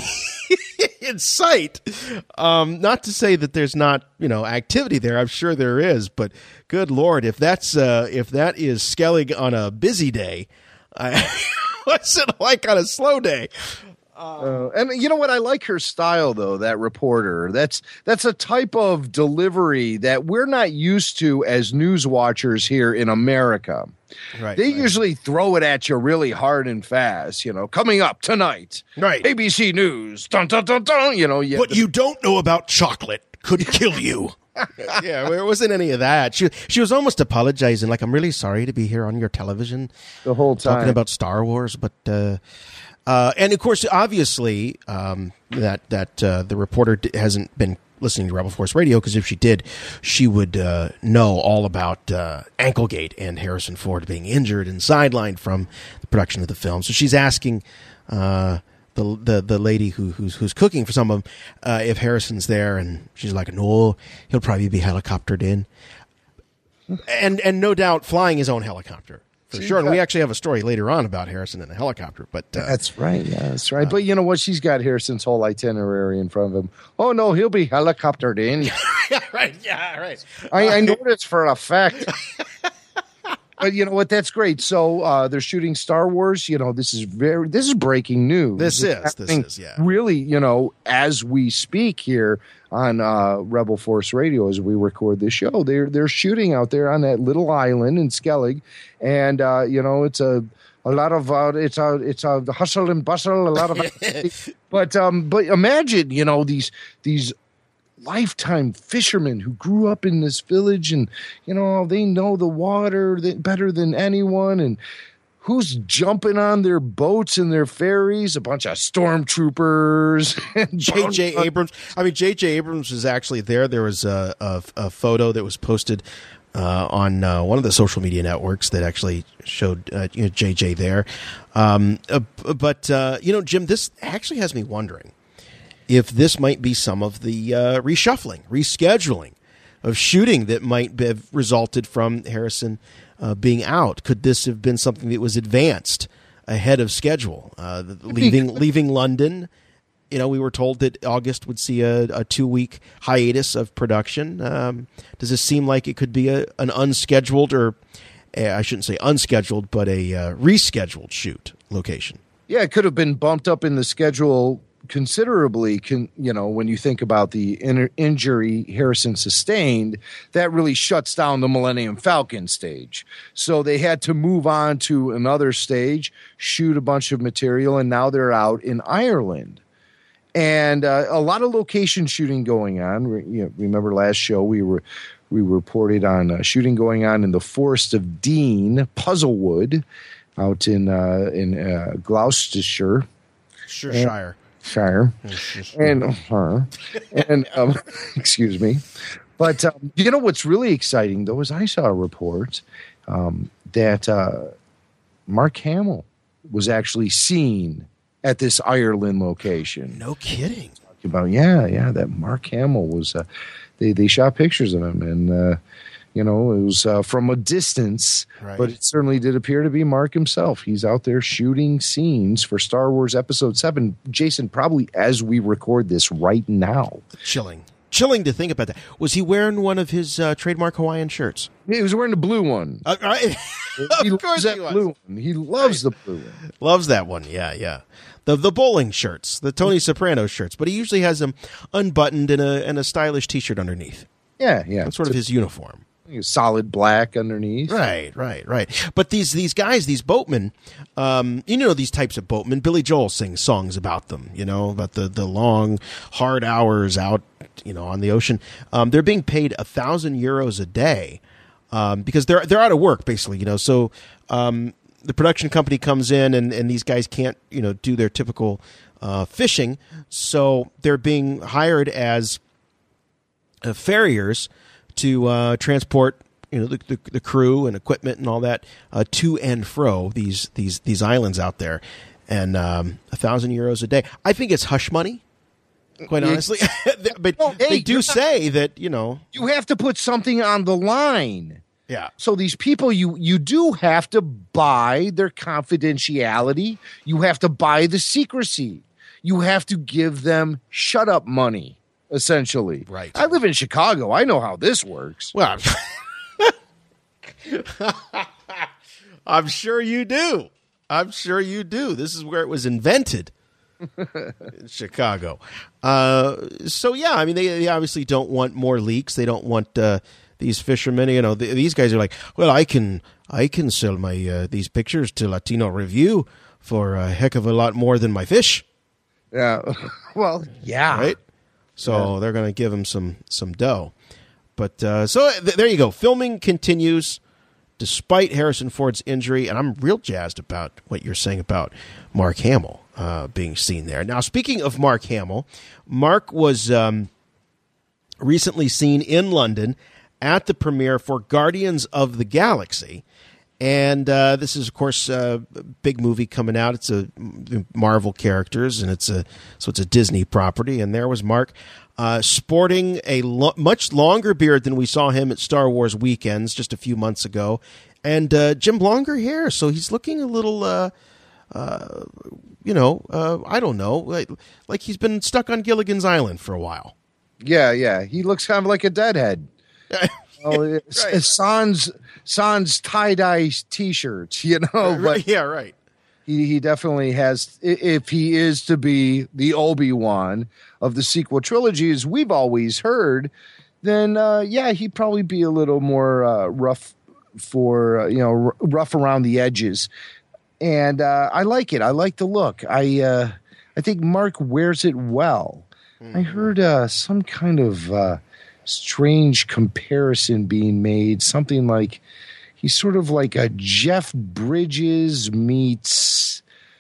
in sight. Um, not to say that there's not, you know, activity there. I'm sure there is, but good Lord, if that's uh, if that is Skellig on a busy day, I, what's it like on a slow day? Uh, and you know what? I like her style, though, that reporter. That's that's a type of delivery that we're not used to as news watchers here in America. Right, they right. usually throw it at you really hard and fast, you know, coming up tonight. Right. A B C News. Dun, dun, dun, dun, you know, you What you don't know about chocolate could kill you. Yeah, there wasn't any of that. She she was almost apologizing, like, I'm really sorry to be here on your television the whole time talking about Star Wars, but uh, uh, and of course, obviously, um, that that uh, the reporter d- hasn't been listening to Rebel Force Radio, because if she did, she would uh, know all about uh, Anklegate and Harrison Ford being injured and sidelined from the production of the film. So she's asking uh, the the the lady who who's who's cooking for some of them uh, if Harrison's there, and she's like, no, he'll probably be helicoptered in, and and no doubt flying his own helicopter. For sure, and we actually have a story later on about Harrison in a helicopter. But uh, that's right, yeah, that's right. Uh, but you know what? She's got Harrison's whole itinerary in front of him. Oh no, he'll be helicoptered in. Yeah, right. Yeah, right. I, I know this for a fact. But you know what? That's great. So uh, they're shooting Star Wars. You know, this is very this is breaking news. This it's is this is yeah. Really, you know, as we speak here on uh, Rebel Force Radio, as we record this show, they're they're shooting out there on that little island in Skellig, and uh, you know, it's a a lot of uh, it's a it's a hustle and bustle, a lot of. but um, but imagine, you know, these these. lifetime fishermen who grew up in this village, and you know they know the water better than anyone, and who's jumping on their boats and their ferries? A bunch of stormtroopers. J J Abrams. I mean, J J Abrams was actually there. There was a, a, a photo that was posted uh, on uh, one of the social media networks that actually showed uh, you know, J J there. Um, uh, but, uh, you know, Jim, this actually has me wondering if this might be some of the uh, reshuffling, rescheduling of shooting that might have resulted from Harrison uh, being out. Could this have been something that was advanced ahead of schedule? Uh, leaving leaving London, you know, we were told that August would see a, a two-week hiatus of production. Um, does this seem like it could be a, an unscheduled, or uh, I shouldn't say unscheduled, but a uh, rescheduled shoot location? Yeah, it could have been bumped up in the schedule considerably. Can you know, when you think about the in- injury Harrison sustained, that really shuts down the Millennium Falcon stage. So they had to move on to another stage, shoot a bunch of material, and now they're out in Ireland. And uh, a lot of location shooting going on. Re- you know, remember last show we were we reported on uh, shooting going on in the Forest of Dean, Puzzlewood, out in uh, in uh, Gloucestershire. Sure, Shire. Shire, and uh, and um, excuse me, but um, you know what's really exciting though is I saw a report um, that uh, Mark Hamill was actually seen at this Ireland location. No kidding. Talking about yeah, yeah, that Mark Hamill was. Uh, they they shot pictures of him, and uh, you know it was uh, from a distance, right. But it certainly did appear to be Mark himself. He's out there shooting scenes for Star Wars Episode Seven. Jason, probably as we record this right now. Chilling, chilling to think about that. Was he wearing one of his uh, trademark Hawaiian shirts? He was wearing the blue one. Uh, right. he of course that he was. blue one. He loves right. the blue one. Loves that one. Yeah, yeah. The the bowling shirts, the Tony Soprano shirts, but he usually has them unbuttoned and a and a stylish T-shirt underneath. Yeah, yeah. That's sort of his uniform. Solid black underneath. Right, right, right. But these these guys, these boatmen, um, you know these types of boatmen. Billy Joel sings songs about them, you know, about the, the long, hard hours out, you know, on the ocean. Um, they're being paid a thousand euros a day um, because they're they're out of work, basically, you know. So um, the production company comes in and, and these guys can't, you know, do their typical uh, fishing. So they're being hired as uh, farriers to uh, transport, you know, the, the, the crew and equipment and all that uh, to and fro these these these islands out there, and um, a thousand euros a day. I think it's hush money, quite honestly. But no, hey, they do not, say that, you know, you have to put something on the line. Yeah. So these people, you you do have to buy their confidentiality. You have to buy the secrecy. You have to give them shut up money. Essentially. Right. I live in Chicago. I know how this works. Well, I'm sure you do. I'm sure you do. This is where it was invented. In Chicago. Uh, so, yeah, I mean, they, they obviously don't want more leaks. They don't want uh, these fishermen. You know, the, these guys are like, well, I can I can sell my uh, these pictures to Latino Review for a heck of a lot more than my fish. Yeah. Well, yeah. Right? So yeah. They're going to give him some some dough. But uh, so th- there you go. Filming continues despite Harrison Ford's injury, and I'm real jazzed about what you're saying about Mark Hamill uh, being seen there. Now, speaking of Mark Hamill, Mark was um, recently seen in London at the premiere for Guardians of the Galaxy. And uh, this is, of course, a big movie coming out. It's a Marvel characters, and it's a so it's a Disney property. And there was Mark uh, sporting a lo- much longer beard than we saw him at Star Wars Weekends just a few months ago, and uh, Jim longer hair. So he's looking a little, uh, uh, you know, uh, I don't know, like, like he's been stuck on Gilligan's Island for a while. Yeah, yeah, he looks kind of like a deadhead. Oh, it's, right. it's Sans Sans tie dye T-shirts, you know. But yeah, right. He he definitely has. If he is to be the Obi-Wan of the sequel trilogies, we've always heard, then uh, yeah, he'd probably be a little more uh, rough for uh, you know r- rough around the edges. And uh, I like it. I like the look. I uh, I think Mark wears it well. Mm-hmm. I heard uh, some kind of. Uh, strange comparison being made, something like he's sort of like a Jeff Bridges meets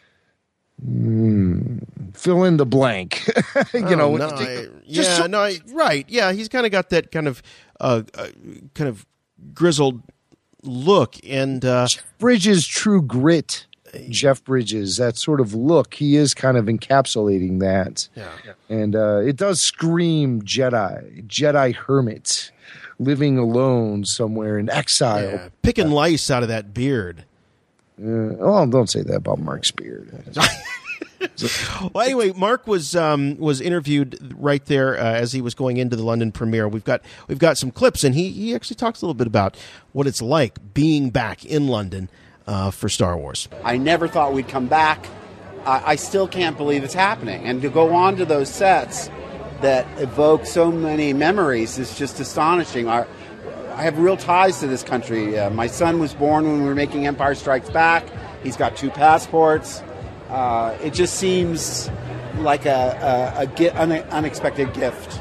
mm, fill in the blank. you oh, know, no, I, yeah, so, no, I, right, yeah, he's kind of got that kind of uh, uh, kind of grizzled look, and uh, Jeff Bridges' true grit. Jeff Bridges, that sort of look, he is kind of encapsulating that. Yeah. yeah. And uh, it does scream Jedi, Jedi hermit, living alone somewhere in exile. Yeah. Picking lice out of that beard. Uh, oh, don't say that about Mark's beard. Well, anyway, Mark was um, was interviewed right there uh, as he was going into the London premiere. We've got we've got some clips, and he, he actually talks a little bit about what it's like being back in London Uh, for Star Wars. I never thought we'd come back. I, I still can't believe it's happening. And to go on to those sets that evoke so many memories is just astonishing. Our, I have real ties to this country. Uh, my son was born when we were making Empire Strikes Back. He's got two passports. Uh, it just seems like a, a, a get, un, unexpected gift.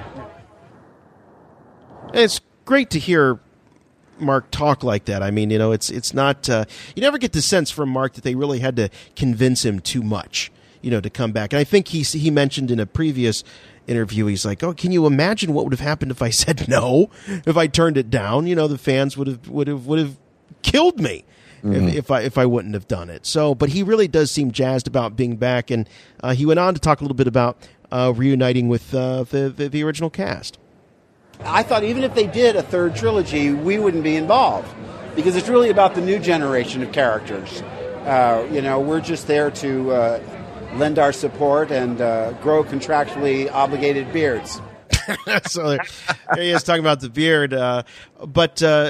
It's great to hear Mark talk like that. I mean, you know, it's it's not. Uh, you never get the sense from Mark that they really had to convince him too much, you know, to come back. And I think he he mentioned in a previous interview, he's like, "Oh, can you imagine what would have happened if I said no? If I turned it down? You know, the fans would have would have would have killed me mm-hmm. if, if I if I wouldn't have done it." So, but he really does seem jazzed about being back, and uh, he went on to talk a little bit about uh, reuniting with uh, the, the the original cast. I thought even if they did a third trilogy, we wouldn't be involved because it's really about the new generation of characters. Uh, you know, we're just there to uh, lend our support and uh, grow contractually obligated beards. So there, there he is talking about the beard. Uh, but uh,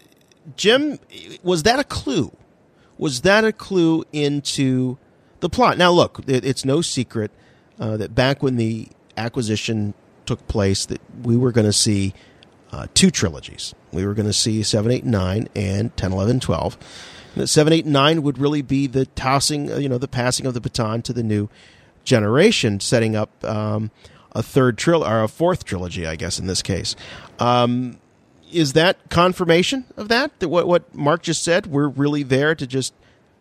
Jim, was that a clue? Was that a clue into the plot? Now, look, it, it's no secret uh, that back when the acquisition took place that we were going to see uh, two trilogies. We were going to see seven, eight, nine, and ten, eleven, twelve. And that seven, eight, nine would really be the tossing, you know, the passing of the baton to the new generation, setting up um, a third trilogy, or a fourth trilogy, I guess, in this case. Um, is that confirmation of that? That what, what Mark just said, we're really there to just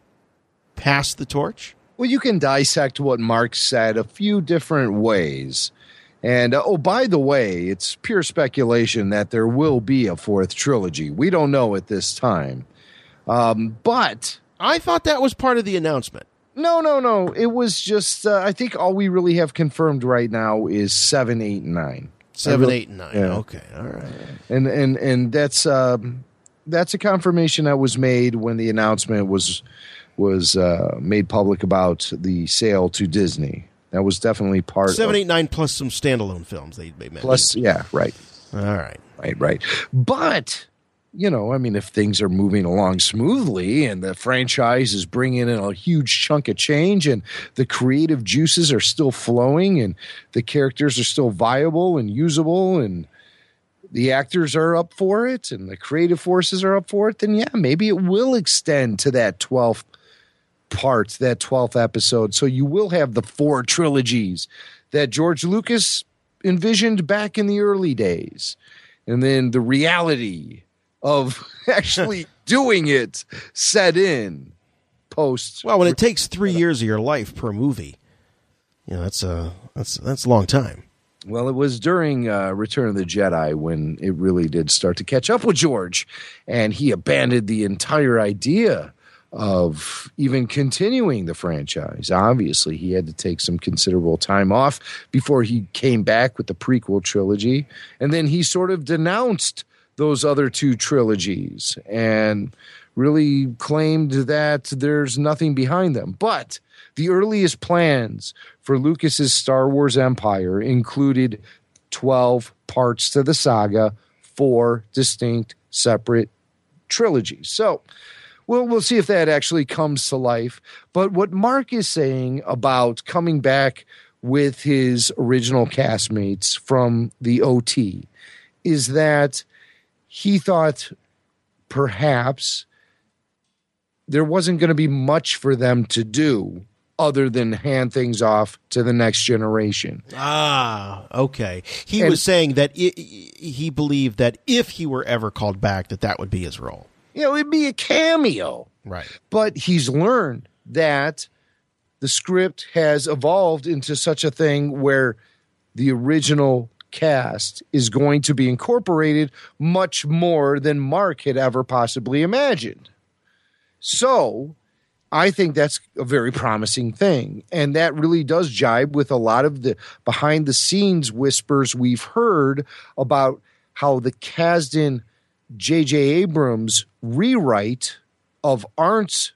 pass the torch? Well, you can dissect what Mark said a few different ways. And, uh, oh, by the way, it's pure speculation that there will be a fourth trilogy. We don't know at this time. Um, but I thought that was part of the announcement. No, no, no. It was just, uh, I think all we really have confirmed right now is seven, eight, and nine. Seven, eight, and nine. Yeah. Okay, all right. And and and that's um, that's a confirmation that was made when the announcement was was uh, made public about the sale to Disney. That was definitely part Seven, of... eight, nine plus some standalone films they made. Plus, yeah, right. All right. Right, right. But, you know, I mean, if things are moving along smoothly and the franchise is bringing in a huge chunk of change and the creative juices are still flowing and the characters are still viable and usable and the actors are up for it and the creative forces are up for it, then yeah, maybe it will extend to that twelfth part, that twelfth episode. So you will have the four trilogies that George Lucas envisioned back in the early days. And then the reality of actually doing it set in post. Well, when it takes three years of your life per movie, you know, that's a, that's, that's a long time. Well, it was during uh, Return of the Jedi when it really did start to catch up with George, and he abandoned the entire idea of even continuing the franchise. Obviously, he had to take some considerable time off before he came back with the prequel trilogy. And then he sort of denounced those other two trilogies and really claimed that there's nothing behind them. But the earliest plans for Lucas's Star Wars empire included twelve parts to the saga, four distinct separate trilogies. So, Well, we'll see if that actually comes to life. But what Mark is saying about coming back with his original castmates from the O T is that he thought perhaps there wasn't going to be much for them to do other than hand things off to the next generation. Ah, okay. He And- was saying that I he believed that if he were ever called back, that that would be his role. You know, it'd be a cameo. Right. But he's learned that the script has evolved into such a thing where the original cast is going to be incorporated much more than Mark had ever possibly imagined. So I think that's a very promising thing. And that really does jibe with a lot of the behind the scenes whispers we've heard about how the Kasdan J J Abrams rewrite of Arndt's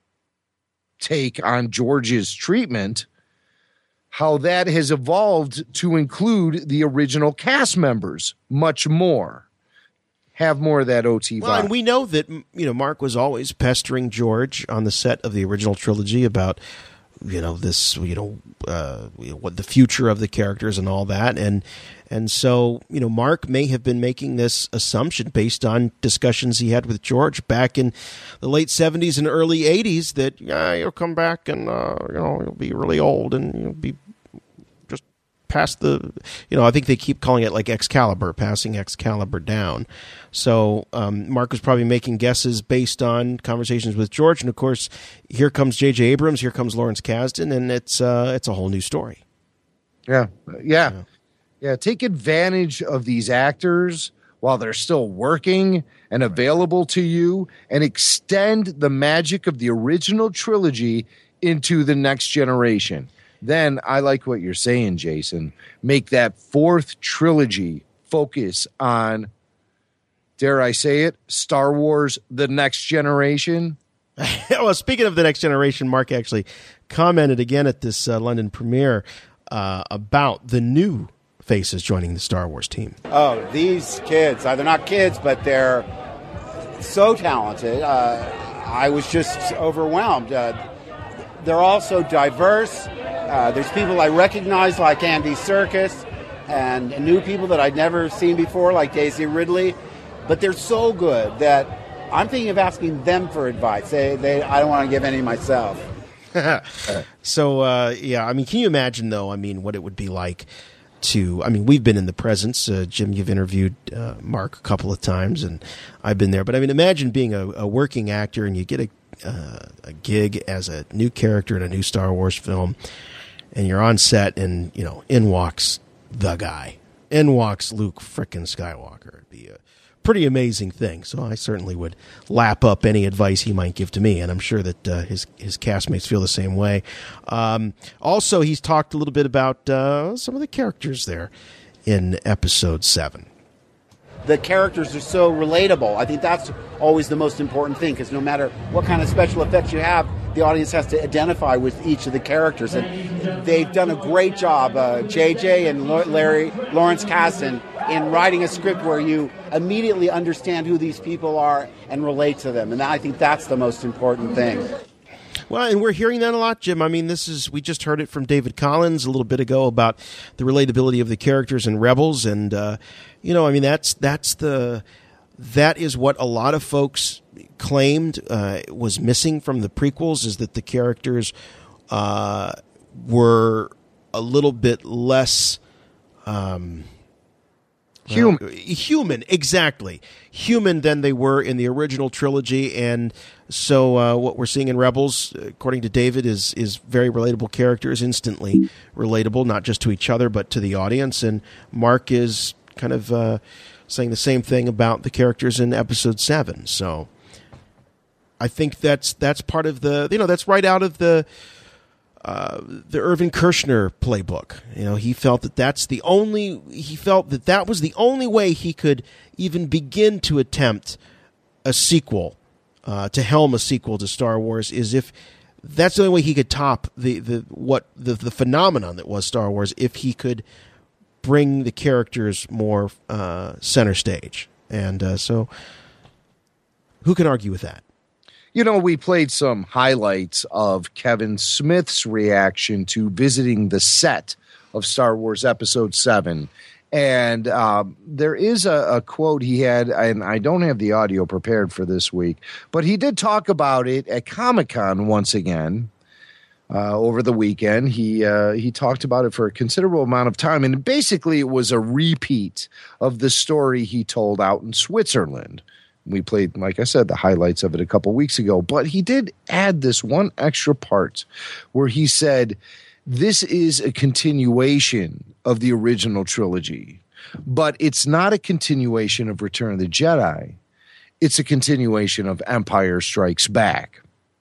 take on George's treatment, how that has evolved to include the original cast members much more. Have more of that O T Well, vibe. and we know that, you know, Mark was always pestering George on the set of the original trilogy about, you know, this, you know, uh, what the future of the characters and all that. And, and so, you know, Mark may have been making this assumption based on discussions he had with George back in the late seventies and early eighties that, yeah, you'll come back and, uh, you know, you'll be really old and you'll be just past the, you know, I think they keep calling it like Excalibur, passing Excalibur down. So um, Mark was probably making guesses based on conversations with George, and of course, here comes J J Abrams, here comes Lawrence Kasdan, and it's uh, it's a whole new story. Yeah, yeah, yeah. Yeah, take advantage of these actors while they're still working and available to you, and extend the magic of the original trilogy into the next generation. Then I like what you're saying, Jason. Make that fourth trilogy focus on, dare I say it, Star Wars The Next Generation. Well, speaking of The Next Generation, Mark actually commented again at this uh, London premiere uh, about the new faces joining the Star Wars team. Oh, these kids, uh, they're not kids, but they're so talented. Uh, I was just overwhelmed. Uh, they're all so diverse. Uh, there's people I recognize like Andy Serkis and new people that I'd never seen before like Daisy Ridley. But they're so good that I'm thinking of asking them for advice. They, they, I don't want to give any myself. So, uh, yeah, I mean, can you imagine, though, I mean, what it would be like to, I mean, we've been in the presence. Uh, Jim, you've interviewed uh, Mark a couple of times, and I've been there. But, I mean, imagine being a, a working actor and you get a, uh, a gig as a new character in a new Star Wars film, and you're on set, and, you know, in walks the guy. In walks Luke frickin' Skywalker. It'd be a pretty amazing thing. So I certainly would lap up any advice he might give to me, and I'm sure that uh, his his castmates feel the same way. Um, also, he's talked a little bit about uh, some of the characters there in Episode seven. The characters are so relatable. I think that's always the most important thing, because no matter what kind of special effects you have, the audience has to identify with each of the characters. And they've done a great job, uh, J J and Larry, Lawrence Kasdan, in writing a script where you immediately understand who these people are and relate to them. And I think that's the most important thing. Well, and we're hearing that a lot, Jim. I mean, this is, we just heard it from David Collins a little bit ago about the relatability of the characters in Rebels. And, uh, you know, I mean, that's, that's the, that is what a lot of folks claimed uh, was missing from the prequels, is that the characters uh, were a little bit less um, human. Uh, human, exactly. Human than they were in the original trilogy. And so uh, what we're seeing in Rebels, according to David, is is very relatable characters, instantly relatable, not just to each other, but to the audience. And Mark is kind of uh, saying the same thing about the characters in Episode seven. So I think that's that's part of the, you know, that's right out of the uh, the Irvin Kershner playbook. You know, he felt that that's the only, he felt that that was the only way he could even begin to attempt a sequel, uh, to helm a sequel to Star Wars, is if that's the only way he could top the, the what the, the phenomenon that was Star Wars, if he could bring the characters more uh, center stage. And uh, so who can argue with that? You know, we played some highlights of Kevin Smith's reaction to visiting the set of Star Wars Episode seven. And um, there is a, a quote he had, and I don't have the audio prepared for this week, but he did talk about it at Comic-Con once again uh, over the weekend. He uh, he talked about it for a considerable amount of time, and basically it was a repeat of the story he told out in Switzerland We played, like I said, the highlights of it a couple weeks ago. But he did add this one extra part where he said, this is a continuation of the original trilogy, but it's not a continuation of Return of the Jedi. It's a continuation of Empire Strikes Back.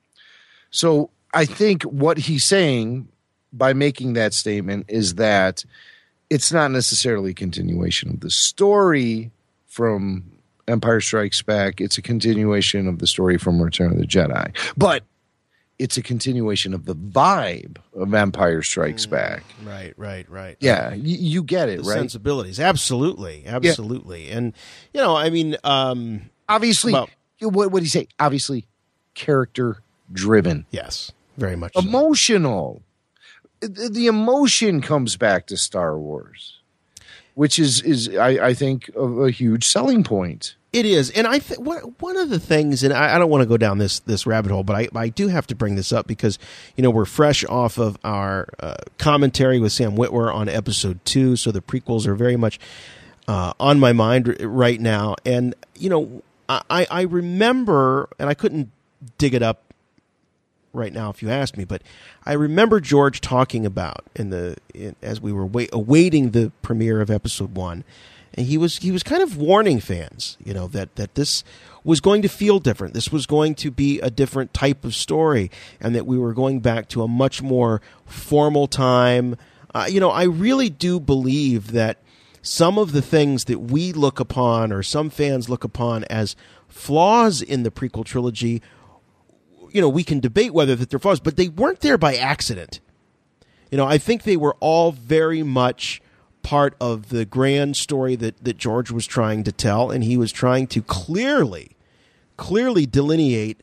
So I think what he's saying by making that statement is that it's not necessarily a continuation of the story from Empire Strikes Back. It's a continuation of the story from Return of the Jedi. But it's a continuation of the vibe of Empire Strikes Back. Right, right, right. Yeah, y- you get it, the right? Sensibilities. Absolutely, absolutely. Yeah. And, you know, I mean... Um, Obviously, well, what, what do you say? Obviously, character-driven. Yes, very much Emotional. So. The emotion comes back to Star Wars, which is, is I, I think, a, a huge selling point. It is, and I th- one of the things, and I, I don't want to go down this this rabbit hole, but I, I do have to bring this up because, you know, we're fresh off of our uh, commentary with Sam Witwer on episode two, so the prequels are very much uh, on my mind r- right now. And, you know, I, I remember, and I couldn't dig it up right now if you asked me, but I remember George talking about in the in, as we were wait, awaiting the premiere of episode one. And he was he was kind of warning fans, you know, that, that this was going to feel different. This was going to be a different type of story, and that we were going back to a much more formal time. Uh, you know, I really do believe that some of the things that we look upon, or some fans look upon as flaws in the prequel trilogy, you know, we can debate whether that they're flaws, but they weren't there by accident. You know, I think they were all very much part of the grand story that, that George was trying to tell, and he was trying to clearly, clearly delineate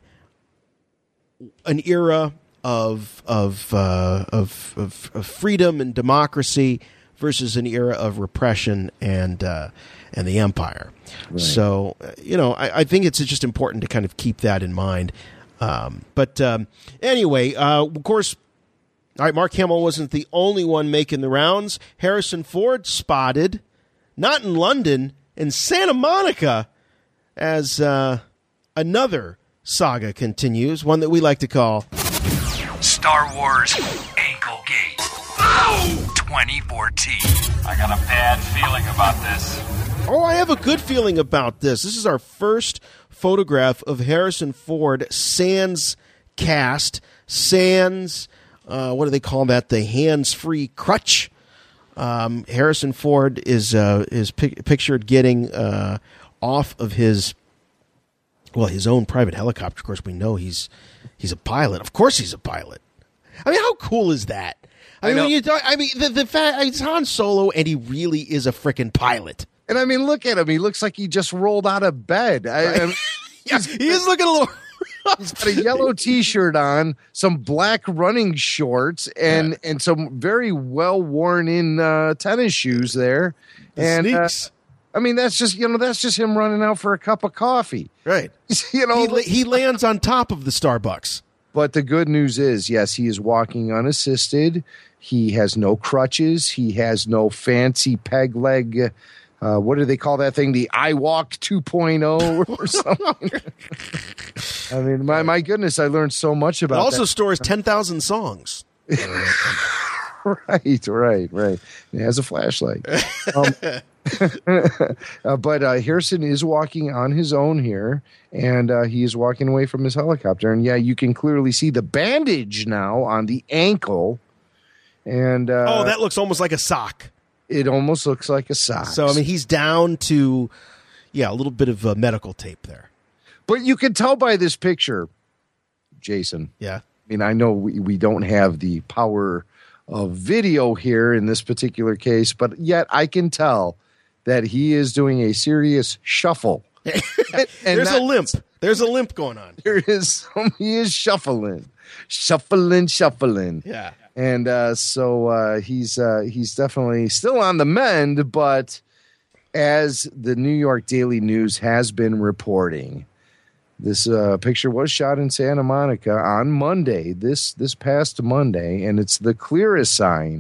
an era of of, uh, of of of freedom and democracy versus an era of repression and uh, and the Empire. Right. So, you know, I, I think it's just important to kind of keep that in mind. Um, but um, anyway, uh, of course. All right, Mark Hamill wasn't the only one making the rounds. Harrison Ford spotted, not in London, in Santa Monica, as uh, another saga continues, one that we like to call Star Wars Anklegate twenty fourteen. I got a bad feeling about this. Oh, I have a good feeling about this. This is our first photograph of Harrison Ford sans cast, sans... Uh, what do they call that? The hands-free crutch. Um, Harrison Ford is uh, is pic- pictured getting uh, off of his well, his own private helicopter. Of course, we know he's he's a pilot. Of course, he's a pilot. I mean, how cool is that? I, I mean, when you talk, I mean, the the fact it's Han Solo, and he really is a freaking pilot. And I mean, look at him. He looks like he just rolled out of bed. I, right? I mean, yeah, he is looking a little. He's got a yellow T-shirt on, some black running shorts, and, yeah. and some very well worn in uh, tennis shoes there. The and sneaks. Uh, I mean, that's just you know that's just him running out for a cup of coffee, right? You know, he, he lands on top of the Starbucks. But the good news is, yes, he is walking unassisted. He has no crutches. He has no fancy peg leg. Uh, what do they call that thing? The iWalk two point oh or something. I mean, my my goodness, I learned so much about. It also that. stores ten thousand songs. right, right, right. It has a flashlight. Um, uh, but uh, Harrison is walking on his own here, and uh, he is walking away from his helicopter. And yeah, you can clearly see the bandage now on the ankle. And uh, oh, that looks almost like a sock. It almost looks like a sock. So, I mean, he's down to, yeah, a little bit of uh, medical tape there. But you can tell by this picture, Jason. Yeah. I mean, I know we, we don't have the power of video here in this particular case, but yet I can tell that he is doing a serious shuffle. and There's a limp. There's a limp going on. There is. Some, he is shuffling. Shuffling, shuffling. Yeah. And uh, so uh, he's uh, he's definitely still on the mend, but as the New York Daily News has been reporting, this uh, picture was shot in Santa Monica on Monday, this this past Monday, and it's the clearest sign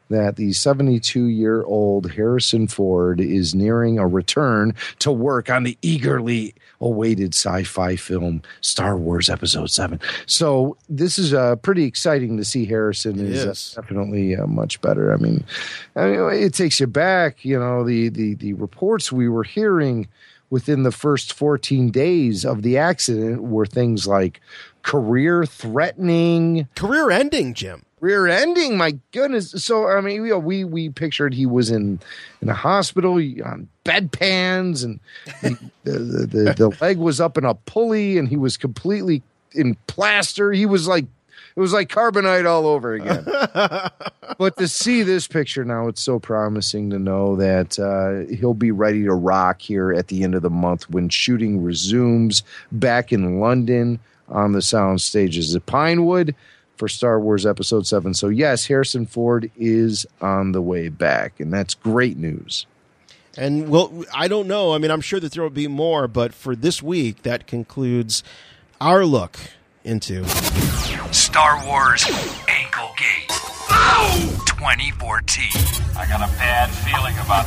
that the seventy-two-year-old Harrison Ford is nearing a return to work on the eagerly awaited sci-fi film Star Wars Episode seven. So this is uh, pretty exciting to see Harrison It is, is. Uh, definitely uh, much better. I mean, I mean, it takes you back, you know, the, the, the reports we were hearing within the first fourteen days of the accident were things like career-threatening. Career-ending, Jim. Career ending, my goodness. So, I mean, you know, we we pictured he was in, in a hospital on bedpans, and he, the, the, the, the leg was up in a pulley, and he was completely in plaster. He was like, it was like carbonite all over again. But to see this picture now, it's so promising to know that uh, he'll be ready to rock here at the end of the month when shooting resumes back in London on the sound stages at Pinewood for Star Wars Episode seven. So, yes, Harrison Ford is on the way back, and that's great news. And, well, I don't know. I mean, I'm sure that there will be more, but for this week, that concludes our look into Star Wars Ankle Gate Ow! twenty fourteen. I got a bad feeling about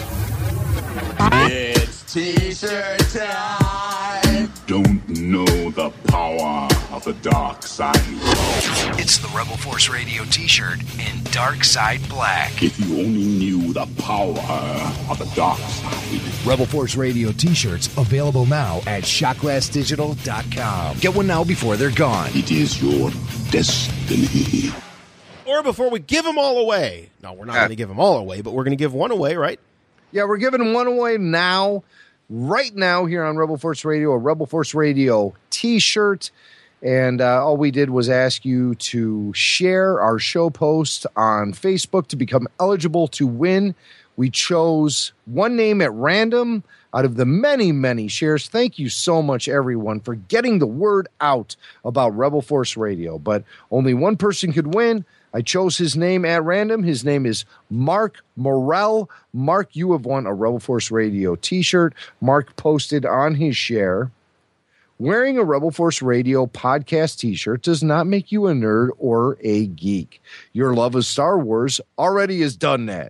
this. It's T-shirt time. Don't know the power of the dark side. It's the Rebel Force Radio t-shirt in Dark Side Black. If you only knew the power of the dark side. Rebel Force Radio t-shirts available now at shotglass digital dot com. Get one now before they're gone. It is your destiny. Or before we give them all away. No, we're not going to give them all away, but we're going to give one away, right? Yeah, we're giving one away now, right now here on Rebel Force Radio, a Rebel Force Radio t-shirt. And uh, all we did was ask you to share our show post on Facebook to become eligible to win. We chose one name at random out of the many, many shares. Thank you so much, everyone, for getting the word out about Rebel Force Radio. But only one person could win. I chose his name at random. His name is Mark Morrell. Mark, you have won a Rebel Force Radio t-shirt. Mark posted on his share, wearing a Rebel Force Radio podcast t-shirt does not make you a nerd or a geek. Your love of Star Wars already has done that.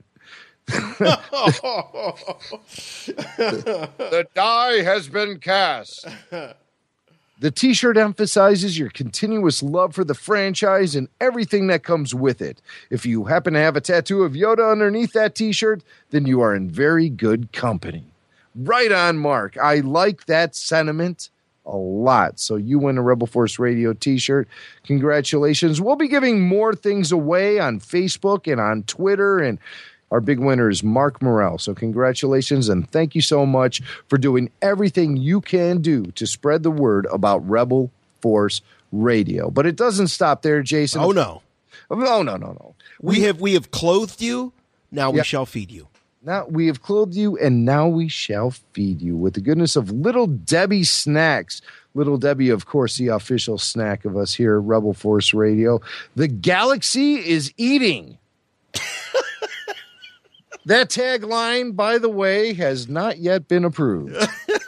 The die has been cast. The t-shirt emphasizes your continuous love for the franchise and everything that comes with it. If you happen to have a tattoo of Yoda underneath that t-shirt, then you are in very good company. Right on, Mark. I like that sentiment a lot. So you win a Rebel Force Radio t-shirt. Congratulations. We'll be giving more things away on Facebook and on Twitter, and our big winner is Mark Morrell. So congratulations, and thank you so much for doing everything you can do to spread the word about Rebel Force Radio. But it doesn't stop there, Jason. Oh, no. Oh, no, no, no, no. We, we have we have clothed you. Now we Yep. shall feed you. Now we have clothed you, and now we shall feed you with the goodness of Little Debbie snacks. Little Debbie, of course, the official snack of us here at Rebel Force Radio. The galaxy is eating. That tagline, by the way, has not yet been approved.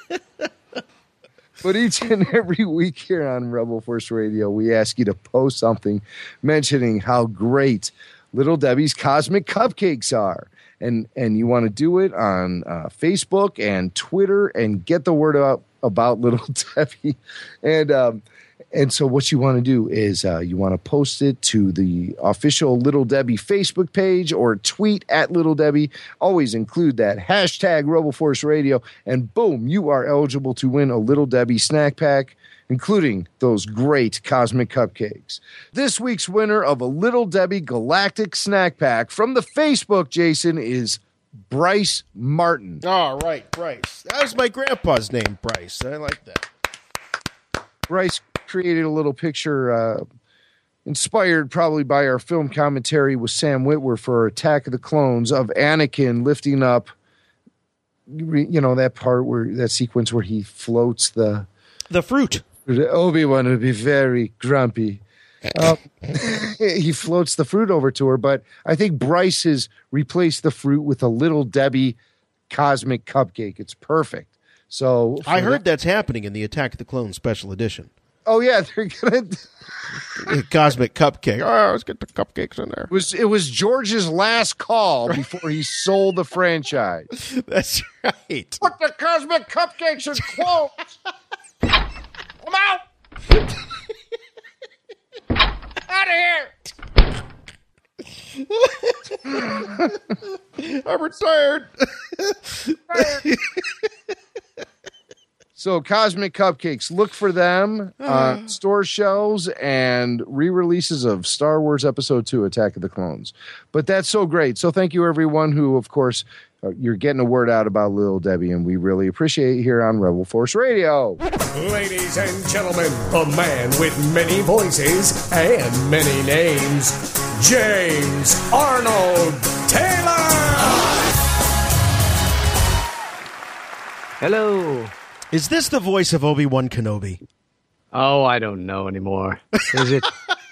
But each and every week here on Rebel Force Radio, we ask you to post something mentioning how great Little Debbie's Cosmic Cupcakes are. And and you want to do it on uh, Facebook and Twitter and get the word out about Little Debbie. And um, and so what you want to do is uh, you want to post it to the official Little Debbie Facebook page or tweet at Little Debbie. Always include that hashtag Rebel Force Radio, and boom, you are eligible to win a Little Debbie snack pack, including those great Cosmic Cupcakes. This week's winner of a Little Debbie Galactic Snack Pack from the Facebook, Jason, is Bryce Martin. All right, Bryce. That was my grandpa's name, Bryce. I like that. Bryce created a little picture uh, inspired probably by our film commentary with Sam Witwer for Attack of the Clones of Anakin lifting up, you know, that part where, that sequence where he floats the... The fruit. Obi-Wan would be very grumpy. Um, he floats the fruit over to her, but I think Bryce has replaced the fruit with a Little Debbie Cosmic Cupcake. It's perfect. So I heard that, that's happening in the Attack of the Clones special edition. Oh yeah, they're gonna Cosmic Cupcake. Oh, let's get the cupcakes in there. It was it was George's last call before he sold the franchise. That's right. Put the Cosmic Cupcakes in quotes. Come out. Out of here. I'm retired. So Cosmic Cupcakes, look for them on store shelves and re-releases of Star Wars Episode two, Attack of the Clones. But that's so great. So thank you, everyone who, of course, uh, you're getting a word out about Little Debbie, and we really appreciate it here on Rebel Force Radio. Ladies and gentlemen, the man with many voices and many names, James Arnold Taylor! Hello. Is this the voice of Obi-Wan Kenobi? Oh, I don't know anymore. Is it?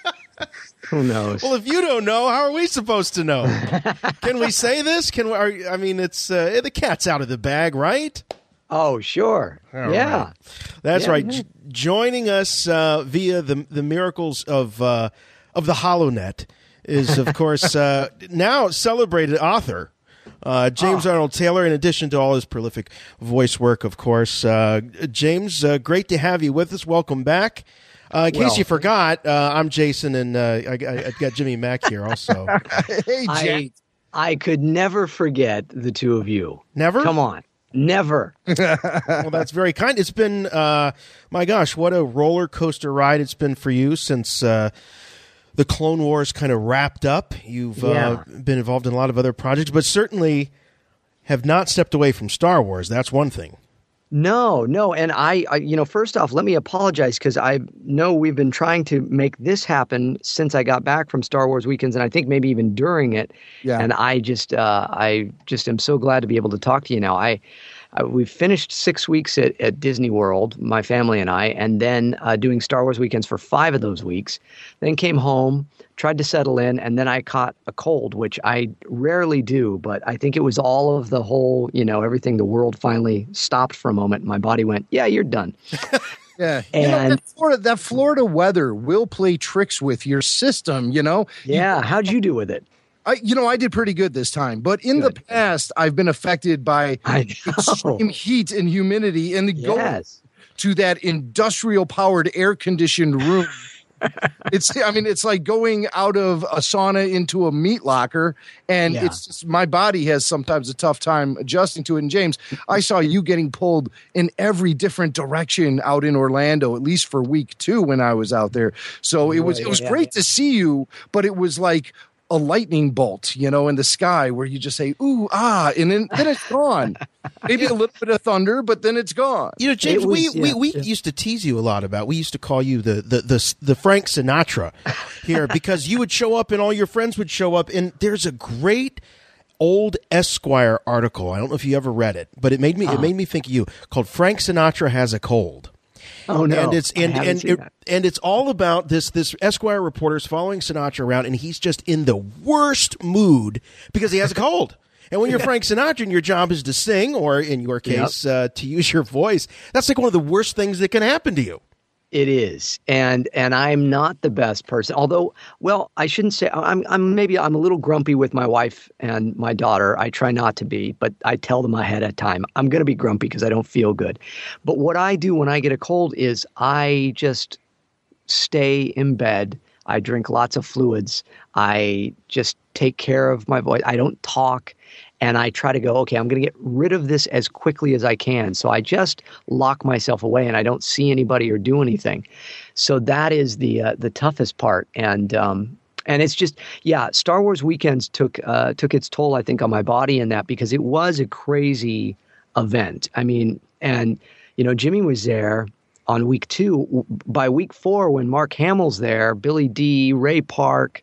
Who knows? Well, if you don't know, how are we supposed to know? Can we say this? Can we? Are, I mean, it's uh, the cat's out of the bag, right? Oh, sure. All yeah, right. That's yeah, right. Yeah. J- joining us uh, via the the miracles of uh, of the HoloNet is, of course, uh, now celebrated author. Uh, James oh. Arnold Taylor, in addition to all his prolific voice work, of course. Uh, James, uh, great to have you with us. Welcome back. Uh, in well, case you forgot, uh, I'm Jason, and uh, I, I, I've got Jimmy Mack here also. Hey, I, I could never forget the two of you. Never? Come on. Never. Well, that's very kind. It's been, uh, my gosh, what a roller coaster ride it's been for you since uh, the Clone Wars kind of wrapped up. You've yeah. uh, been involved in a lot of other projects, but certainly have not stepped away from Star Wars. That's one thing. No, no. And I, I you know, first off, let me apologize because I know we've been trying to make this happen since I got back from Star Wars Weekends, and I think maybe even during it. Yeah. And I just, uh, I just am so glad to be able to talk to you now. I, uh, we finished six weeks at, at Disney World, my family and I, and then uh, doing Star Wars Weekends for five of those weeks. Then came home, tried to settle in, and then I caught a cold, which I rarely do, but I think it was all of the whole, you know, everything, the world finally stopped for a moment. And my body went, yeah, you're done. Yeah. And you know, that, Florida, that Florida weather will play tricks with your system, you know? Yeah. You, how'd you do with it? I, you know, I did pretty good this time, but in good. the past, I've been affected by extreme heat and humidity and yes. going to that industrial powered air conditioned room. It's, I mean, it's like going out of a sauna into a meat locker, and yeah. it's just, my body has sometimes a tough time adjusting to it. And James, I saw you getting pulled in every different direction out in Orlando, at least for week two when I was out there. So it was, it was yeah, great yeah. to see you, but it was like a lightning bolt, you know, in the sky where you just say, ooh, ah, and then, then it's gone. Maybe a little bit of thunder, but then it's gone. You know, James, was, we, yeah, we, we yeah. used to tease you a lot about, we used to call you the, the, the, the Frank Sinatra here because you would show up and all your friends would show up. And there's a great old Esquire article. I don't know if you ever read it, but it made me, uh-huh. it made me think of you, called Frank Sinatra Has a Cold. Oh no! And it's and and it, that. and it's all about this this Esquire reporter's following Sinatra around, and he's just in the worst mood because he has a cold. And when you're Frank Sinatra and your job is to sing, or in your case, yep. uh, to use your voice, that's like one of the worst things that can happen to you. It is, and and I'm not the best person. Although, well, I shouldn't say I'm. I'm maybe I'm a little grumpy with my wife and my daughter. I try not to be, but I tell them ahead of time I'm going to be grumpy because I don't feel good. But what I do when I get a cold is I just stay in bed. I drink lots of fluids. I just take care of my voice. I don't talk. And I try to go, okay, I'm going to get rid of this as quickly as I can. So I just lock myself away and I don't see anybody or do anything. So that is the uh, the toughest part. And um, and it's just, yeah, Star Wars Weekends took uh, took its toll, I think, on my body in that because it was a crazy event. I mean, and, you know, Jimmy was there on week two. By week four, when Mark Hamill's there, Billy Dee, Ray Park,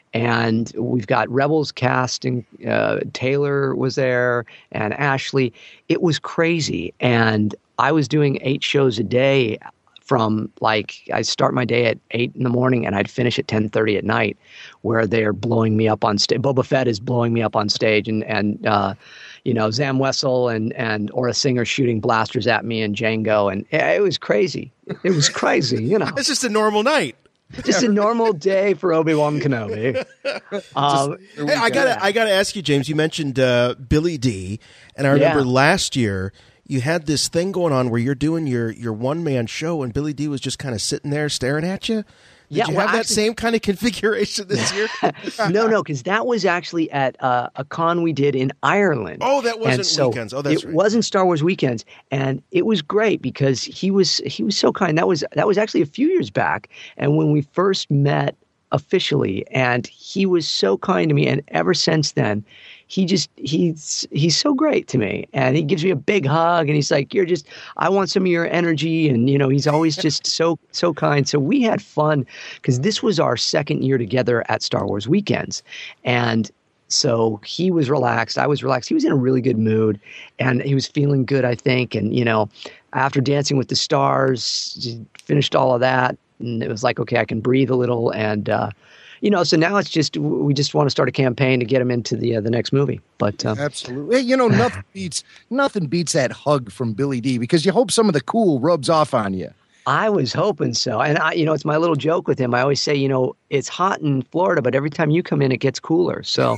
and we've got Rebels casting. Uh, Taylor was there and Ashley. It was crazy. And I was doing eight shows a day from like I start my day at eight in the morning and I'd finish at ten thirty at night, where they're blowing me up on stage. Boba Fett is blowing me up on stage, and and uh, you know, Zam Wessel and and Aura Singer shooting blasters at me in Django, and it was crazy. It was crazy, you know. It's just a normal night. Just a normal day for Obi-Wan Kenobi. Um, just, hey, I gotta, I gotta ask you, James. You mentioned uh, Billy D, and I remember yeah. last year you had this thing going on where you're doing your your one man show, and Billy D was just kind of sitting there staring at you. Did yeah, you well, have that actually, same kind of configuration this year? no, no, because that was actually at uh, a con we did in Ireland. Oh, that wasn't and so Weekends. Oh, that's it right. It wasn't Star Wars Weekends, and it was great because he was he was so kind. That was that was actually a few years back, and when we first met officially, and he was so kind to me, and ever since then, he just he's he's so great to me, and he gives me a big hug, and he's like, "You're just I want some of your energy," and you know, he's always just so so kind. So we had fun because this was our second year together at Star Wars Weekends, and so he was relaxed, I was relaxed. He was in a really good mood, and he was feeling good, I think. And you know, after Dancing with the Stars, finished all of that, and it was like, okay, I can breathe a little, and uh, you know, so now it's just we just want to start a campaign to get him into the uh, the next movie. But uh, absolutely, you know, nothing beats nothing beats that hug from Billy D, because you hope some of the cool rubs off on you. I was hoping so, and I, you know, it's my little joke with him. I always say, you know, it's hot in Florida, but every time you come in, it gets cooler. So,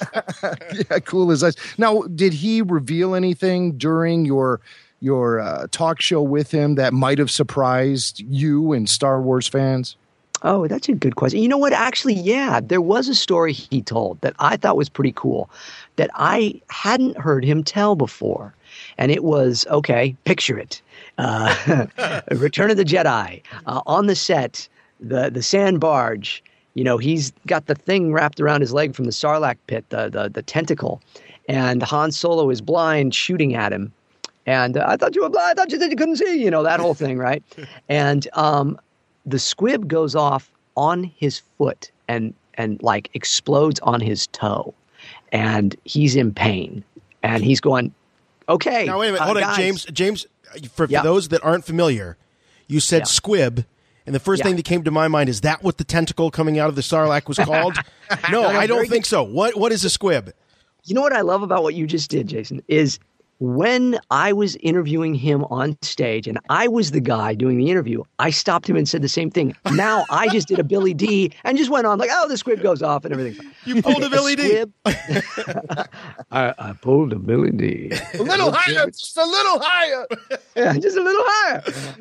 yeah, cool as ice. Now, did he reveal anything during your your uh, talk show with him that might have surprised you and Star Wars fans? Oh, that's a good question. You know what? Actually, yeah, there was a story he told that I thought was pretty cool that I hadn't heard him tell before. And it was, okay, picture it. Uh, Return of the Jedi. Uh, on the set, the, the sand barge, you know, he's got the thing wrapped around his leg from the Sarlacc pit, the, the, the tentacle. And Han Solo is blind shooting at him. And uh, I thought you were blind. I thought you said you couldn't see, you know, that whole thing, right? And um, the squib goes off on his foot and, and like explodes on his toe. And he's in pain. And he's going, okay. Now, wait a minute. Hold uh, on, guys. James. James, for, Yep. for those that aren't familiar, you said Yeah. squib, and the first Yeah. thing that came to my mind is that what the tentacle coming out of the Sarlacc was called? no, No, no, I don't very think good. so. What What is a squib? You know what I love about what you just did, Jason, is when I was interviewing him on stage and I was the guy doing the interview, I stopped him and said the same thing. Now I just did a Billy D and just went on like, oh, the squib goes off and everything. You pulled a Billy D. I, I pulled a Billy D. A little higher, just a little higher. Yeah, just a little higher.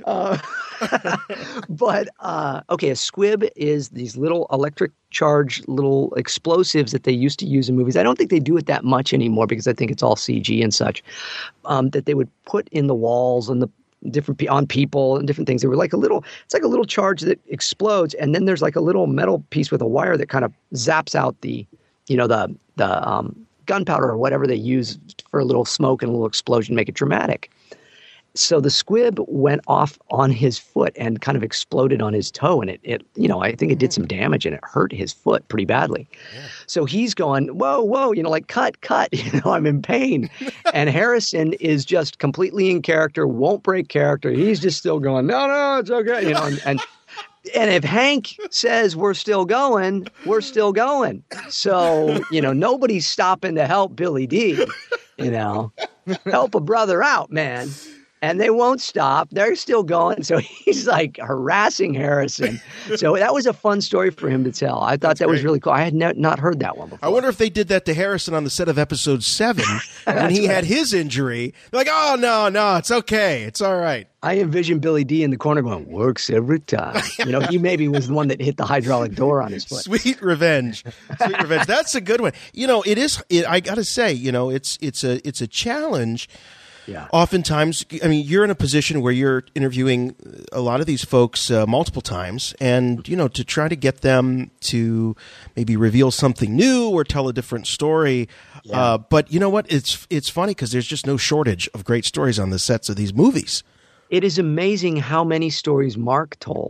Uh, but, uh, okay, a squib is these little electric charged little explosives that they used to use in movies. I don't think they do it that much anymore because I think it's all C G and such, um, that they would put in the walls and the different pe- on people and different things. They were like a little, it's like a little charge that explodes. And then there's like a little metal piece with a wire that kind of zaps out the, you know, the, the um, gunpowder or whatever they use for a little smoke and a little explosion, make it dramatic. So the squib went off on his foot and kind of exploded on his toe. And it, it you know, I think it did some damage and it hurt his foot pretty badly. Yeah. So he's going, whoa, whoa, you know, like cut, cut, you know, I'm in pain. And Harrison is just completely in character, won't break character. He's just still going, no, no, it's okay. You know, and, and, and if Hank says we're still going, we're still going. So, you know, nobody's stopping to help Billy D, you know, help a brother out, man. And they won't stop. They're still going. So he's like harassing Harrison. So that was a fun story for him to tell. I thought That's that great. was really cool. I had ne- not heard that one before. I wonder if they did that to Harrison on the set of episode seven when he had his injury. They're like, oh, no, no, it's okay. It's all right. I envision Billy D in the corner going, works every time. You know, he maybe was the one that hit the hydraulic door on his foot. Sweet revenge. Sweet revenge. That's a good one. You know, it is, it, I got to say, you know, it's it's a it's a challenge. Yeah. Oftentimes, I mean, you're in a position where you're interviewing a lot of these folks uh, multiple times, and, you know, to try to get them to maybe reveal something new or tell a different story. Yeah. Uh, but you know what? It's it's funny because there's just no shortage of great stories on the sets of these movies. It is amazing how many stories Mark told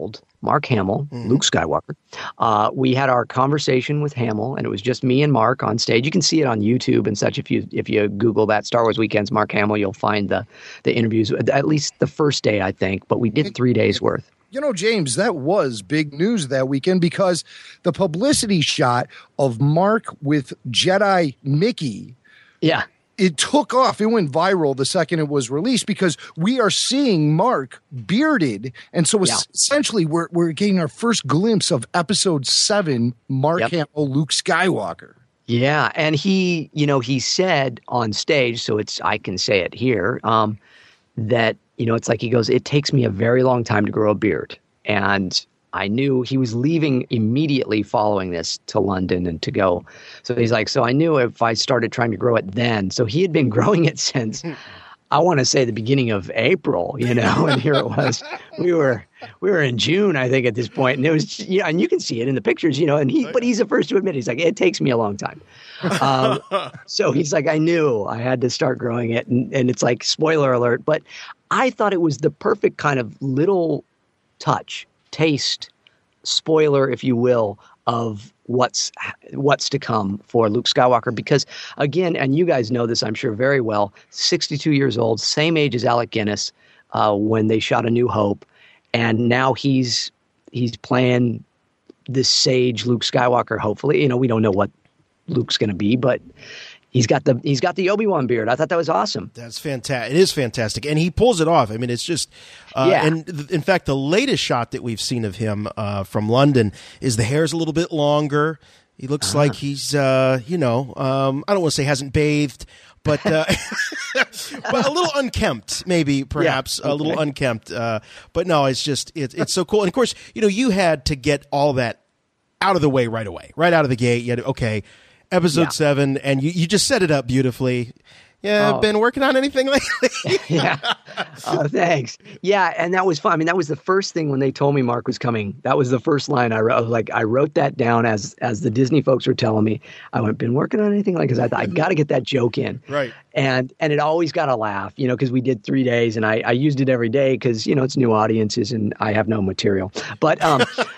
Mark Hamill, mm-hmm. Luke Skywalker. Uh, we had our conversation with Hamill, and it was just me and Mark on stage. You can see it on YouTube and such. If you if you Google that Star Wars Weekends Mark Hamill, you'll find the the interviews. At least the first day, I think. But we did three days worth. You know, James, that was big news that weekend because the publicity shot of Mark with Jedi Mickey. Yeah. It took off. It went viral the second it was released because we are seeing Mark bearded. And so yeah. essentially we're, we're getting our first glimpse of episode seven, Mark yep. Hamill, Luke Skywalker. Yeah. And he, you know, he said on stage, so it's, I can say it here, um, that, you know, it's like he goes, it takes me a very long time to grow a beard. And I knew he was leaving immediately following this to London and to go. So he's like, so I knew if I started trying to grow it then. So he had been growing it since, I want to say the beginning of April, you know, and here it was. We were we were in June, I think, at this point. And it was, you know, and you can see it in the pictures, you know, and he, but he's the first to admit, he's like, it takes me a long time. Um, so he's like, I knew I had to start growing it. And, and it's like, spoiler alert, but I thought it was the perfect kind of little touch, taste, spoiler, if you will, of what's what's to come for Luke Skywalker. Because again, and you guys know this, I'm sure very well, sixty-two years old, same age as Alec Guinness uh, when they shot A New Hope, and now he's he's playing this sage Luke Skywalker. Hopefully, you know, we don't know what Luke's going to be, but he's got the he's got the Obi-Wan beard. I thought that was awesome. That's fantastic. It is fantastic, and he pulls it off. I mean, it's just uh, yeah. And th- in fact, the latest shot that we've seen of him uh, from London is the hair's a little bit longer. He looks uh-huh. like he's, uh, you know, um, I don't want to say hasn't bathed, but uh, but a little unkempt, maybe perhaps yeah, okay. a little unkempt. Uh, but no, it's just it's it's so cool. And of course, you know, you had to get all that out of the way right away, right out of the gate. You had to, okay. Episode yeah. seven, and you, you just set it up beautifully. Yeah, oh. Been working on anything lately? yeah. Oh, thanks. Yeah, and that was fun. I mean, that was the first thing when they told me Mark was coming. That was the first line I wrote. Like, I wrote that down as as the Disney folks were telling me. I went, been working on anything? Like, because I thought, I got to get that joke in. Right. And and it always got a laugh, you know, because we did three days, and I, I used it every day because, you know, it's new audiences, and I have no material. But, um,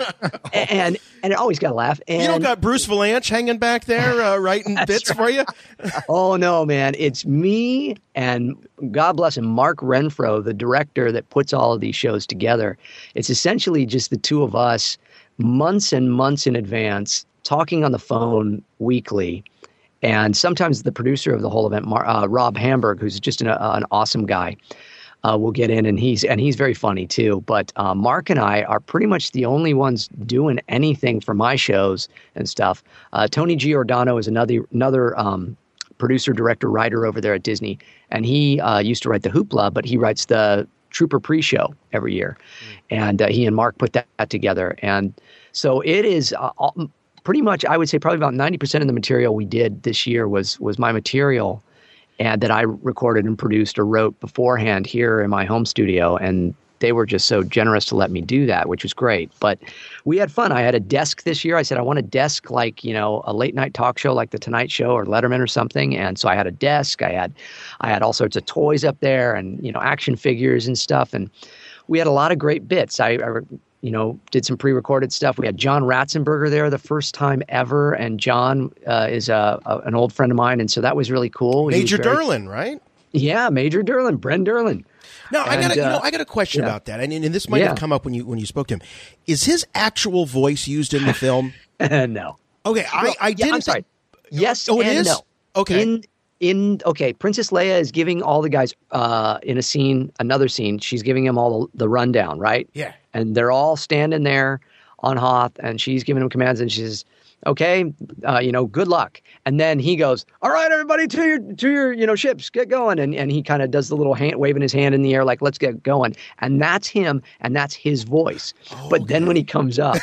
and and it always got a laugh. And you don't got Bruce Valanche hanging back there uh, writing bits right. for you? Oh, no, man. It's me and, God bless him, Mark Renfro, the director that puts all of these shows together. It's essentially just the two of us months and months in advance talking on the phone weekly. And sometimes the producer of the whole event, uh, Rob Hamburg, who's just an, uh, an awesome guy, uh, will get in, and he's and he's very funny too. But uh, Mark and I are pretty much the only ones doing anything for my shows and stuff. Uh, Tony Giordano is another another um, producer, director, writer over there at Disney, and he uh, used to write the Hoopla, but he writes the Trooper pre-show every year, mm. and uh, he and Mark put that, that together, and so it is. Uh, all, Pretty much, I would say probably about ninety percent of the material we did this year was was my material, and that I recorded and produced or wrote beforehand here in my home studio. And they were just so generous to let me do that, which was great. But we had fun. I had a desk this year. I said, I want a desk like, you know, a late night talk show like The Tonight Show or Letterman or something. And so I had a desk. I had I had all sorts of toys up there and, you know, action figures and stuff. And we had a lot of great bits. I, I you know, did some pre-recorded stuff. We had John Ratzenberger there the first time ever, and John uh, is a, a, an old friend of mine, and so that was really cool. Major very, Derlin, right? Yeah, Major Derlin, Bren Derlin. Now, and, I got a, uh, you know, I got a question yeah. about that, and, and this might yeah. have come up when you when you spoke to him. Is his actual voice used in the film? No. Okay, I, well, I yeah, didn't. I'm sorry. Th- yes, oh, it and is. No. Okay. In, In okay, Princess Leia is giving all the guys uh, in a scene, another scene. She's giving them all the, the rundown, right? Yeah. And they're all standing there on Hoth, and she's giving them commands, and she says, "Okay, uh, you know, good luck." And then he goes, "All right, everybody, to your to your you know ships, get going." And and he kind of does the little hand waving his hand in the air, like, "Let's get going." And that's him, and that's his voice. Oh, but okay. Then when he comes up.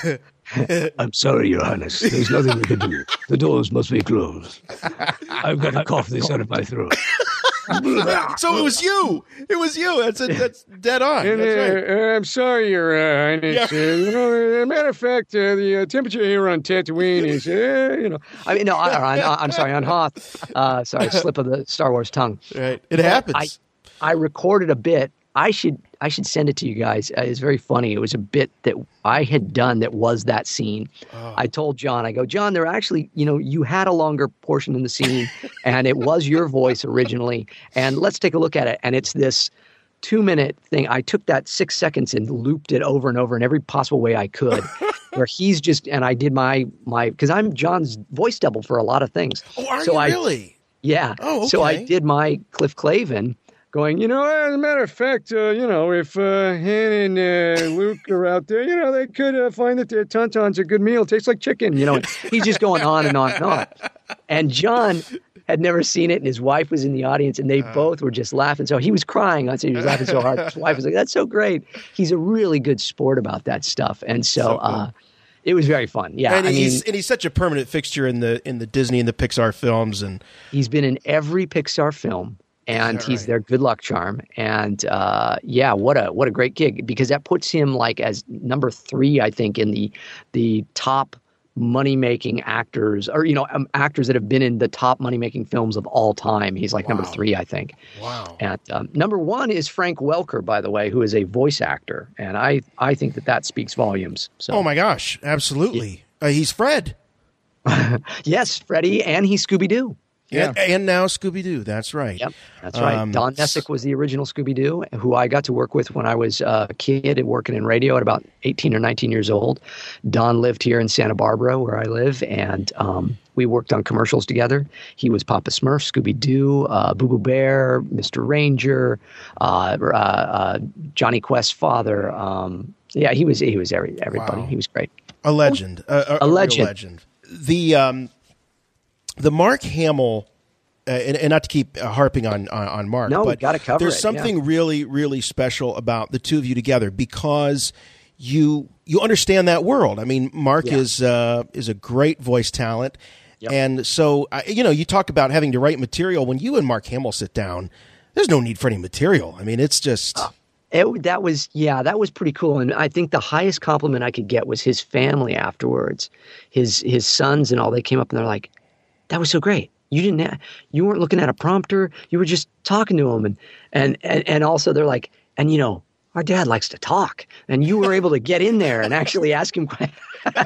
I'm sorry, Your Highness. There's nothing we can do. The doors must be closed. I've got to cough this out of my throat. So it was you. It was you. That's a, that's dead on. And, that's right. uh, uh, I'm sorry, Your uh, Highness. Yeah. Uh, you know, as a matter of fact, uh, the uh, temperature here on Tatooine is, uh, you know. I mean, no, I, I, I'm sorry, on Hoth. Uh, sorry, slip of the Star Wars tongue. Right. It happens. I, I recorded a bit I should I should send it to you guys. Uh, it's very funny. It was a bit that I had done that was that scene. Oh. I told John, I go, John, there actually, you know, you had a longer portion in the scene, and it was your voice originally. And let's take a look at it. And it's this two-minute thing. I took that six seconds and looped it over and over in every possible way I could. Where he's just, and I did my, my, because I'm John's voice double for a lot of things. Oh, are so you I, really? Yeah. Oh, okay. So I did my Cliff Clavin going, you know, as a matter of fact, uh, you know, if uh, Han and uh, Luke are out there, you know, they could uh, find that their Tauntaun's a good meal. It tastes like chicken, you know. And he's just going on and on and on. And John had never seen it, and his wife was in the audience, and they uh, both were just laughing. So he was crying. I said he was laughing so hard. His wife was like, that's so great. He's a really good sport about that stuff. And so, so uh, it was very fun. Yeah. And I he's mean, and he's such a permanent fixture in the in the Disney and the Pixar films. And he's been in every Pixar film. And he's right? their good luck charm. And uh, yeah, what a what a great gig, because that puts him like as number three, I think, in the the top money-making actors, or, you know, um, actors that have been in the top money-making films of all time. He's like wow. number three, I think. Wow. And um, number one is Frank Welker, by the way, who is a voice actor. And I, I think that that speaks volumes. So. Oh, my gosh. Absolutely. Yeah. Uh, he's Fred. Yes, Freddie, and he's Scooby-Doo. Yeah. And, and now Scooby-Doo. That's right. Yep, that's right. Um, Don Messick was the original Scooby-Doo, who I got to work with when I was a kid and working in radio at about eighteen or nineteen years old. Don lived here in Santa Barbara, where I live, and um, we worked on commercials together. He was Papa Smurf, Scooby-Doo, uh, Boo Boo Bear, Mister Ranger, uh, uh, uh, Johnny Quest's father. Um, yeah, he was he was every, everybody. Wow. He was great. A legend. A, a, a legend. A legend. The um, the Mark Hamill, uh, and, and not to keep uh, harping on, on, on Mark, no, but got to cover there's it, something yeah. really, really special about the two of you together, because you you understand that world. I mean, Mark yeah. is uh, is a great voice talent, yep. and so I, you know, you talk about having to write material. When you and Mark Hamill sit down, there's no need for any material. I mean, it's just. Uh. It, that was, yeah, that was pretty cool. And I think the highest compliment I could get was his family afterwards. His his sons and all, they came up and they're like, that was so great. You didn't have, you weren't looking at a prompter. You were just talking to him. And, and, and, and also they're like, and you know, our dad likes to talk. And you were able to get in there and actually ask him questions.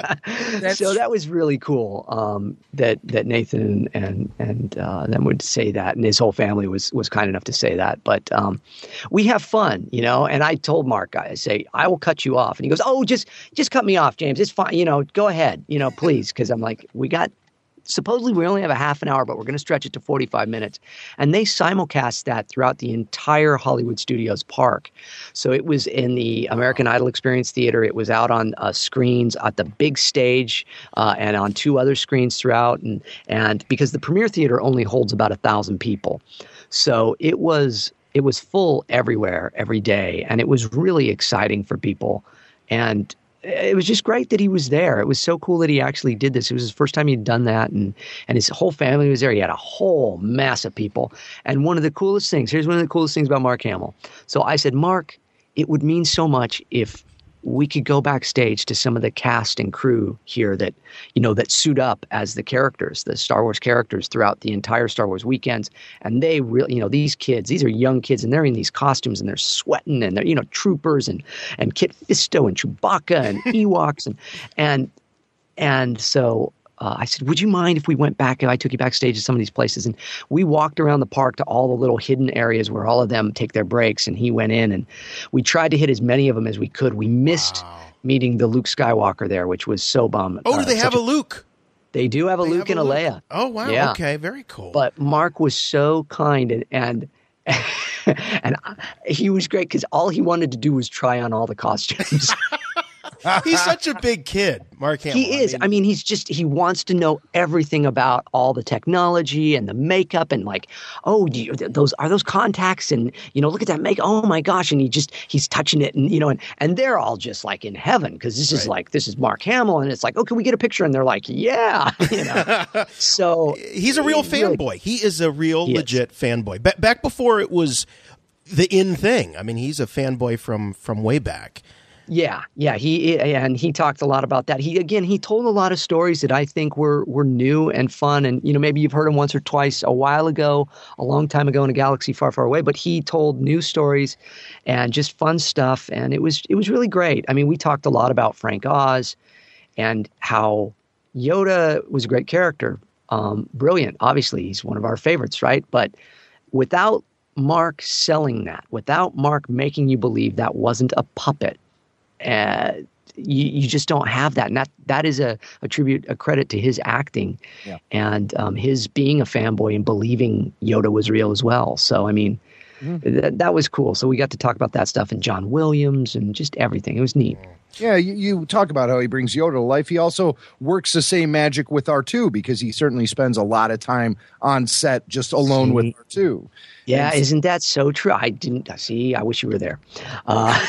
So that was really cool, um, that that Nathan and and, and uh, them would say that, and his whole family was was kind enough to say that. But um, we have fun, you know. And I told Mark, I say, I will cut you off, and he goes, "Oh, just just cut me off, James. It's fine, you know. Go ahead, you know, please." Because I'm like, we got. Supposedly we only have a half an hour, but we're going to stretch it to forty-five minutes. And they simulcast that throughout the entire Hollywood Studios park. So it was in the American Idol Experience Theater. It was out on uh, screens at the big stage uh, and on two other screens throughout. And, and because the Premiere Theater only holds about a thousand people. So it was, it was full everywhere, every day. And it was really exciting for people. And it was just great that he was there. It was so cool that he actually did this. It was his first time he'd done that, and and his whole family was there. He had a whole mass of people. And one of the coolest things, here's one of the coolest things about Mark Hamill. So I said, Mark, it would mean so much if we could go backstage to some of the cast and crew here that, you know, that suit up as the characters, the Star Wars characters throughout the entire Star Wars weekends. And they really, you know, these kids, these are young kids, and they're in these costumes and they're sweating, and they're, you know, troopers and, and Kit Fisto and Chewbacca and Ewoks. And, and, and so uh, I said, would you mind if we went back and I took you backstage to some of these places? And we walked around the park to all the little hidden areas where all of them take their breaks. And he went in, and we tried to hit as many of them as we could. We missed wow. meeting the Luke Skywalker there, which was so bummed. Oh, do uh, they have a, a Luke? They do have a they Luke have and a a Luke. Leia. Oh, wow. Yeah. Okay. Very cool. But Mark was so kind, and, and and he was great because all he wanted to do was try on all the costumes. He's such a big kid, Mark Hamill. He is. I mean, I mean, he's just, he wants to know everything about all the technology and the makeup, and like, oh, do you, those are those contacts, and, you know, look at that makeup. Oh my gosh. And he just, he's touching it, and, you know, and, and they're all just like in heaven, because this right. is like, this is Mark Hamill, and it's like, oh, can we get a picture? And they're like, yeah, you know. So he's a real he's fanboy. Really, he is a real legit is. fanboy. Ba- back before it was the in thing. I mean, he's a fanboy from, from way back. Yeah, yeah, he and he talked a lot about that. He again, he told a lot of stories that I think were were new and fun. And you know, maybe you've heard him once or twice a while ago, a long time ago in a galaxy far, far away. But he told new stories and just fun stuff, and it was it was really great. I mean, we talked a lot about Frank Oz and how Yoda was a great character, um, brilliant. Obviously, he's one of our favorites, right? But without Mark selling that, without Mark making you believe that wasn't a puppet. Uh, you, you just don't have that. And that, that is a, a tribute, a credit to his acting yeah. and um, his being a fanboy and believing Yoda was real as well. So, I mean, mm-hmm. th- that was cool. So we got to talk about that stuff and John Williams and just everything. It was neat. Yeah, you, you talk about how he brings Yoda to life. He also works the same magic with R two because he certainly spends a lot of time on set just alone see? with R two. Yeah, and isn't that so true? I didn't see. I wish you were there. Uh,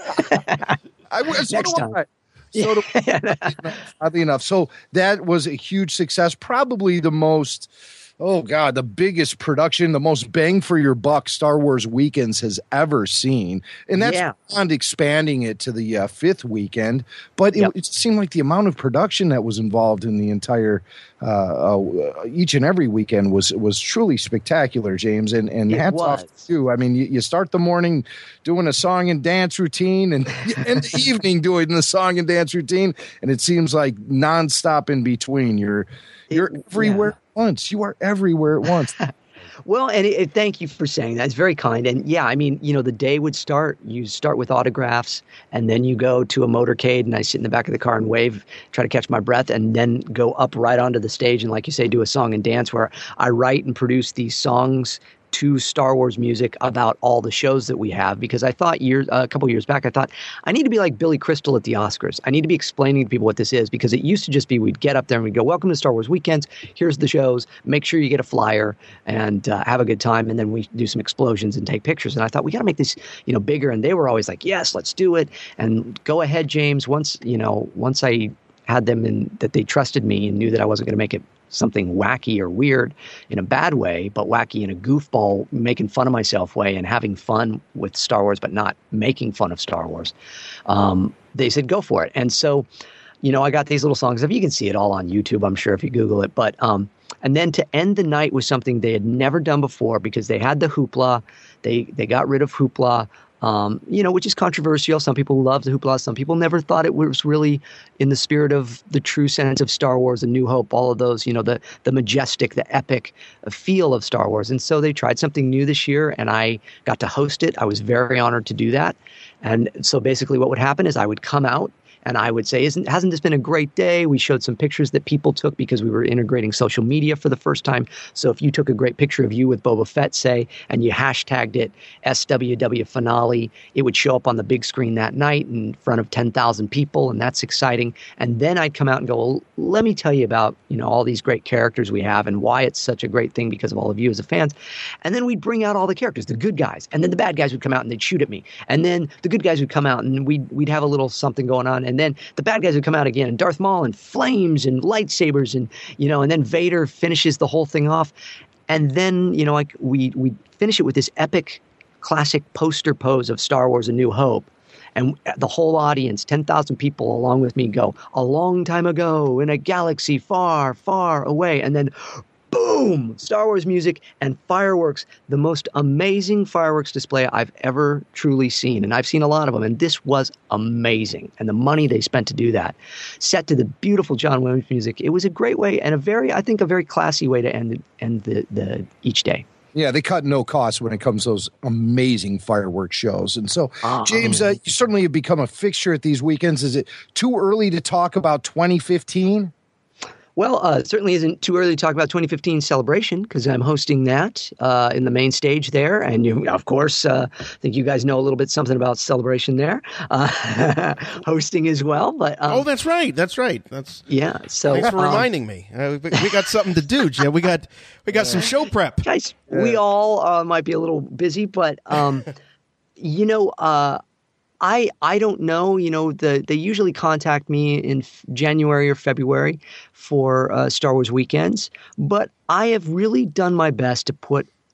I, so Next time. I. So do I. Oddly enough. So that was a huge success. Probably the most, oh God, the biggest production, the most bang for your buck Star Wars Weekends has ever seen. And that's yeah. beyond expanding it to the uh, fifth weekend. But it, yep. it seemed like the amount of production that was involved in the entire, uh, uh, each and every weekend was was truly spectacular, James. And, and hats was. off to you. I mean, you, you start the morning doing a song and dance routine and in the evening doing the song and dance routine. And it seems like nonstop in between. You're, you're it, everywhere. Yeah. Once you are everywhere at once. Well, and it, it, thank you for saying that. It's very kind. And yeah, I mean, you know, the day would start. You start with autographs, and then you go to a motorcade, and I sit in the back of the car and wave, try to catch my breath, and then go up right onto the stage and, like you say, do a song and dance where I write and produce these songs to Star Wars music about all the shows that we have, because I thought years, uh, a couple years back, I thought I need to be like Billy Crystal at the Oscars. I need to be explaining to people what this is, because it used to just be we'd get up there and we'd go, welcome to Star Wars Weekends. Here's the shows. Make sure you get a flyer and uh, have a good time. And then we do some explosions and take pictures. And I thought we got to make this, you know, bigger. And they were always like, yes, let's do it. And go ahead, James. Once, you know, once I had them in that they trusted me and knew that I wasn't going to make it something wacky or weird in a bad way, but wacky in a goofball, making fun of myself way and having fun with Star Wars, but not making fun of Star Wars. Um, they said, go for it. And so, you know, I got these little songs. If you can see it all on YouTube, I'm sure if you Google it, but, um, and then to end the night with something they had never done before, because they had the hoopla, they, they got rid of hoopla. Um, you know, which is controversial. Some people love the hoopla. Some people never thought it was really in the spirit of the true sense of Star Wars, A New Hope, all of those, you know, the the majestic, the epic feel of Star Wars. And so they tried something new this year, and I got to host it. I was very honored to do that. And so basically what would happen is I would come out and I would say, Isn't, hasn't this been a great day? We showed some pictures that people took because we were integrating social media for the first time. So if you took a great picture of you with Boba Fett, say, and you hashtagged it S W W Finale, it would show up on the big screen that night in front of ten thousand people, and that's exciting. And then I'd come out and go, well, let me tell you about, you know, all these great characters we have and why it's such a great thing because of all of you as a fans. And then we'd bring out all the characters, the good guys, and then the bad guys would come out and they'd shoot at me. And then the good guys would come out and we'd, we'd have a little something going on. And then the bad guys would come out again, and Darth Maul and flames and lightsabers, and you know, and then Vader finishes the whole thing off, and then you know, like we we finish it with this epic, classic poster pose of Star Wars: A New Hope, and the whole audience, ten thousand people along with me, go a long time ago in a galaxy far, far away, and then. Boom! Star Wars music and fireworks, the most amazing fireworks display I've ever truly seen. And I've seen a lot of them, and this was amazing. And the money they spent to do that, set to the beautiful John Williams music, it was a great way and a very, I think, a very classy way to end, end the, the each day. Yeah, they cut no costs when it comes to those amazing fireworks shows. And so, uh, James, uh, you certainly have become a fixture at these weekends. Is it too early to talk about twenty fifteen? Well, uh, it certainly isn't too early to talk about twenty fifteen Celebration, because I'm hosting that uh, in the main stage there. And, you, of course, uh, I think you guys know a little bit something about Celebration there, uh, hosting as well. But um, Oh, that's right. That's right. That's Yeah. So Thanks for um, reminding me. Uh, we, we got something to do, Jim. We got, we got some show prep. Guys, we all uh, might be a little busy, but, um, you know, uh, I I don't know. You know, the they usually contact me in f- January or February for uh, Star Wars Weekends, but I have really done my best to put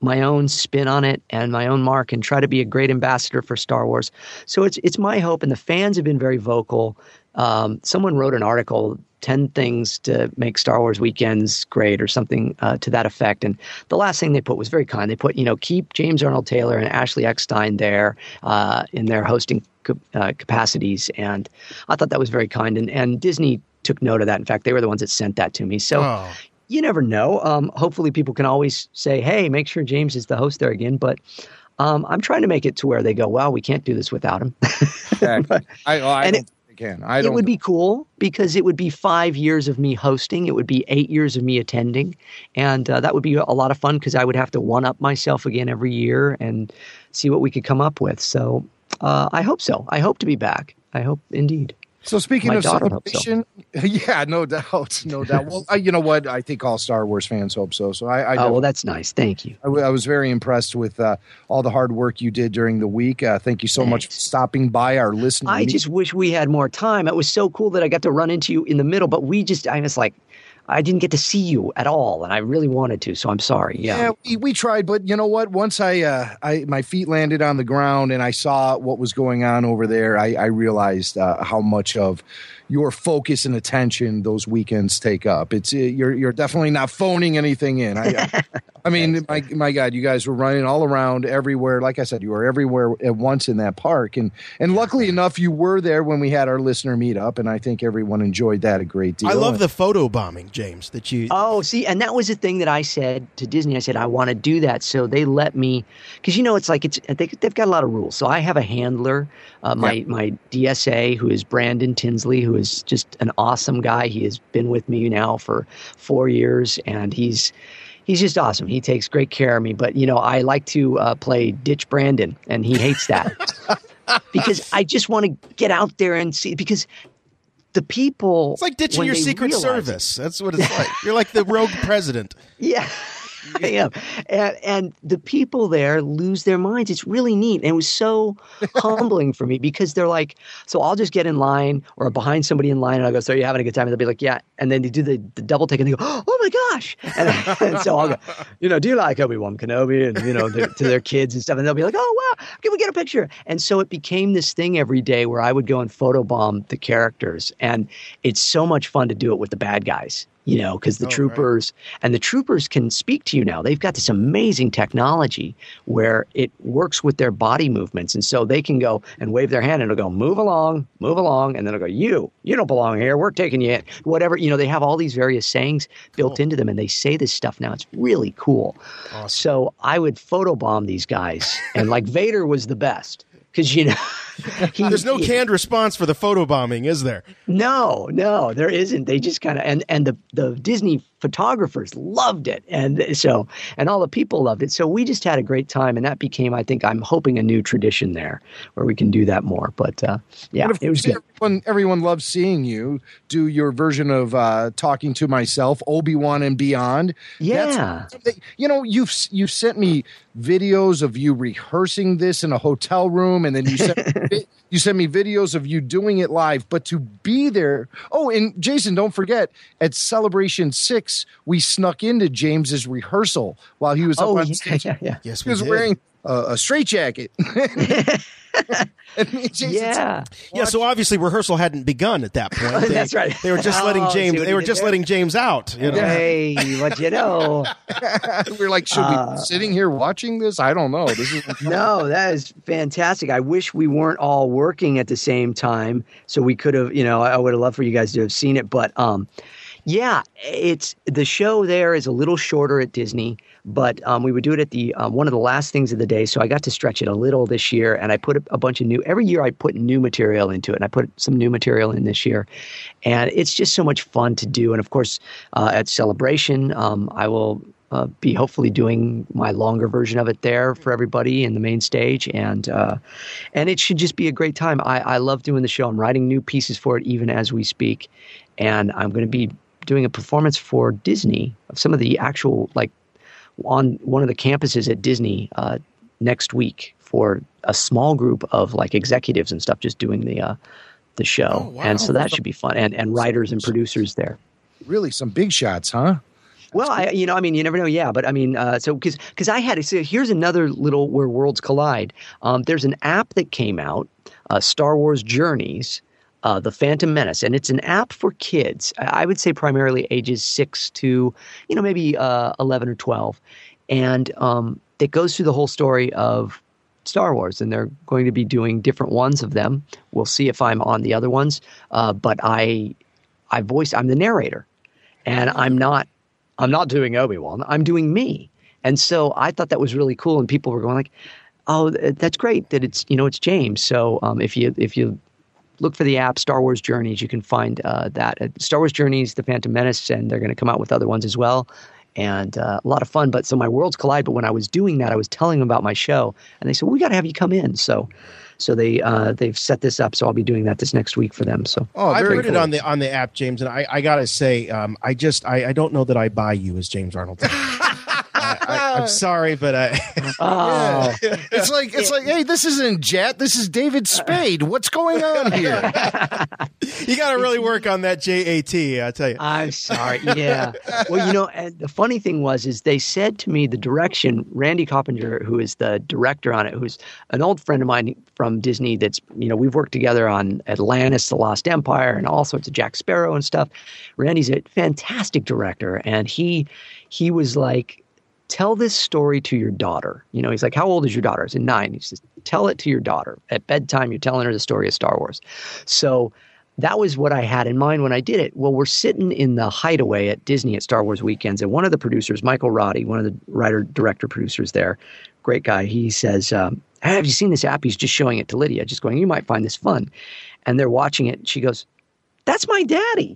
my own spin on it and my own mark and try to be a great ambassador for Star Wars. So it's it's my hope, and the fans have been very vocal. Um, someone wrote an article, ten things to make Star Wars weekends great or something uh, to that effect. And the last thing they put was very kind. They put, you know, keep James Arnold Taylor and Ashley Eckstein there uh, in their hosting uh, capacities. And I thought that was very kind. And, and Disney took note of that. In fact, they were the ones that sent that to me. So oh. You never know. Um, hopefully people can always say, hey, make sure James is the host there again. But um, I'm trying to make it to where they go, well, we can't do this without him. but, I, oh, I and don't it, Can. I it don't... would be cool because it would be five years of me hosting. It would be eight years of me attending. And uh, that would be a lot of fun because I would have to one-up myself again every year and see what we could come up with. So uh, I hope so. I hope to be back. I hope indeed. So speaking My of celebration, so. yeah, no doubt, no doubt. Well, I, you know what? I think all Star Wars fans hope so. So I, I oh well, that's nice. Thank you. I, I was very impressed with uh, all the hard work you did during the week. Uh, thank you so Thanks. much for stopping by our listening. I just wish we had more time. It was so cool that I got to run into you in the middle, but we just, I was like, I didn't get to see you at all, and I really wanted to, so I'm sorry. Yeah, yeah we, we tried, but you know what? Once I, uh, I, my feet landed on the ground and I saw what was going on over there, I, I realized uh, how much of your focus and attention those weekends take up. It's uh, you're you're definitely not phoning anything in. I, I mean, my my God, you guys were running all around everywhere. Like I said, you were everywhere at once in that park, and and luckily enough, you were there when we had our listener meetup, and I think everyone enjoyed that a great deal. I love the photo bombing, James. That you oh, see, and that was the thing that I said to Disney. I said I want to do that, so they let me because you know it's like it's they, they've got a lot of rules. So I have a handler, uh, my yeah. my D S A, who is Brandon Tinsley, who is just an awesome guy. He has been with me now for four years, and he's he's just awesome. He takes great care of me. But you know, I like to uh, play ditch Brandon, and he hates that because I just want to get out there and see. Because the people, it's like ditching your Secret realize, Service. That's what it's like. You're like the rogue president. Yeah. I am. And, and the people there lose their minds. It's really neat. And it was so humbling for me because they're like, so I'll just get in line or behind somebody in line and I'll go, so are you having a good time? And they'll be like, yeah. And then they do the, the double take and they go, oh my gosh. And, and so I'll go, you know, do you like Obi-Wan Kenobi? And, you know, to their kids and stuff. And they'll be like, oh, wow, can we get a picture? And so it became this thing every day where I would go and photobomb the characters. And it's so much fun to do it with the bad guys. You know, because the oh, troopers right. and the troopers can speak to you now. They've got this amazing technology where it works with their body movements. And so they can go and wave their hand and it'll go, move along, move along. And then it'll go, you, you don't belong here. We're taking you in. Whatever. You know, they have all these various sayings built cool. into them and they say this stuff now. It's really cool. Awesome. So I would photobomb these guys. And like Vader was the best. Because, you know, he, there's no canned response for the photobombing, is there? No, no, there isn't. They just kind of and and the the Disney photographers loved it, and so and all the people loved it. So we just had a great time, and that became, I think, I'm hoping a new tradition there where we can do that more. But uh, yeah, but it was good. Everyone, everyone loves seeing you do your version of uh, Talking to Myself, Obi-Wan and Beyond. Yeah, That's, you know, you've you've sent me videos of you rehearsing this in a hotel room, and then you sent you sent me videos of you doing it live. But to be there, oh, and Jason, don't forget at Celebration Six, we snuck into James's rehearsal while he was up oh, on yeah, stage. Yeah, yeah. Yes, he we was did. wearing a, a straitjacket. yeah, yeah. So obviously rehearsal hadn't begun at that point. They, That's right. They were just letting oh, James. They were just there? letting James out. You know? Hey, what you know? We're like, should Uh, we be sitting here watching this? I don't know. This is no, that is fantastic. I wish we weren't all working at the same time, so we could have. You know, I would have loved for you guys to have seen it, but um. Yeah, it's the show there is a little shorter at Disney, but um, we would do it at the um, one of the last things of the day. So I got to stretch it a little this year, and I put a, a bunch of new. Every year I put new material into it, and I put some new material in this year, and it's just so much fun to do. And of course, uh, at Celebration, um, I will uh, be hopefully doing my longer version of it there for everybody in the main stage, and uh, and it should just be a great time. I, I love doing the show. I'm writing new pieces for it even as we speak, and I'm going to be doing a performance for Disney of some of the actual, like on one of the campuses at Disney uh, next week for a small group of like executives and stuff just doing the uh, the show. Oh, wow. And so that should be fun. And and writers and producers there. Really some big shots, huh? Well, I, you know, I mean, you never know. Yeah, but I mean, uh, so because because I had so here's another little where worlds collide. Um, there's an app that came out, uh, Star Wars Journeys, uh, The Phantom Menace, and it's an app for kids. I would say primarily ages six to, you know, maybe uh, eleven or twelve, and um, it goes through the whole story of Star Wars, and they're going to be doing different ones of them. We'll see if I'm on the other ones, uh, but I, I voice. I'm the narrator, and I'm not. I'm not doing Obi-Wan. I'm doing me. And so I thought that was really cool. And people were going like, oh, that's great that it's, you know, it's James. So um, if you if you look for the app Star Wars Journeys, you can find uh, that at Star Wars Journeys, The Phantom Menace, and they're going to come out with other ones as well. And uh, a lot of fun. But so my worlds collide. But when I was doing that, I was telling them about my show. And they said, well, we got to have you come in. So so they, uh, they've set this up. So I'll be doing that this next week for them. So oh, I put cool. it on the on the app, James. And I, I got to say, um, I just I, I don't know that I buy you as James Arnold. I, I'm sorry, but I. Oh. Yeah. It's like it's like, hey, this isn't Jet. This is David Spade. What's going on here? You got to really work on that J A T. I tell you. I'm sorry. Yeah. Well, you know, and the funny thing was, is they said to me the direction. Randy Coppinger, who is the director on it, who's an old friend of mine from Disney. That's you know we've worked together on Atlantis, The Lost Empire, and all sorts of Jack Sparrow and stuff. Randy's a fantastic director, and he he was like. Tell this story to your daughter. You know, he's like, how old is your daughter? I said, nine. He says, tell it to your daughter. At bedtime, you're telling her the story of Star Wars. So that was what I had in mind when I did it. Well, we're sitting in the hideaway at Disney at Star Wars Weekends, and one of the producers, Michael Roddy, one of the writer, director, producers there, great guy, he says, um, hey, have you seen this app? He's just showing it to Lydia, just going, you might find this fun. And they're watching it, and she goes, that's my daddy.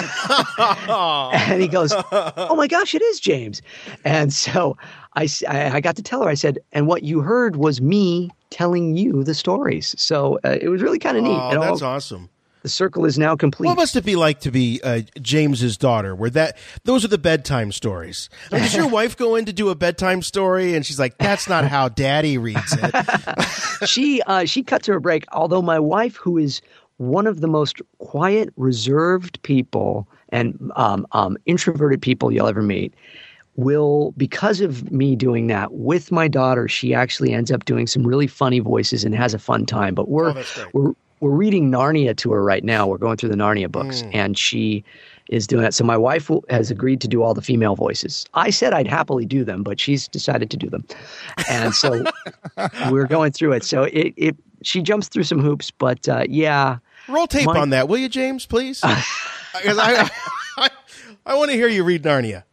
And he goes, oh my gosh, it is James. And so I, I got to tell her, I said, and what you heard was me telling you the stories. So uh, it was really kind of neat. Oh, it that's all, awesome. The circle is now complete. What must it be like to be uh, James's daughter? Where that those are the bedtime stories. Now, does your wife go in to do a bedtime story, and she's like, "That's not how Daddy reads it." she uh, she cuts her a break. Although my wife, who is one of the most quiet, reserved people and um, um, introverted people you'll ever meet, will, because of me doing that with my daughter, she actually ends up doing some really funny voices and has a fun time. But we're oh, we're we're reading Narnia to her right now. We're going through the Narnia books, mm. and she is doing that. So my wife will, has agreed to do all the female voices. I said I'd happily do them, but she's decided to do them, and so we're going through it. So it it she jumps through some hoops, but uh, yeah. Roll tape my, on that, will you, James, please? Because I, I, I want to hear you read Narnia.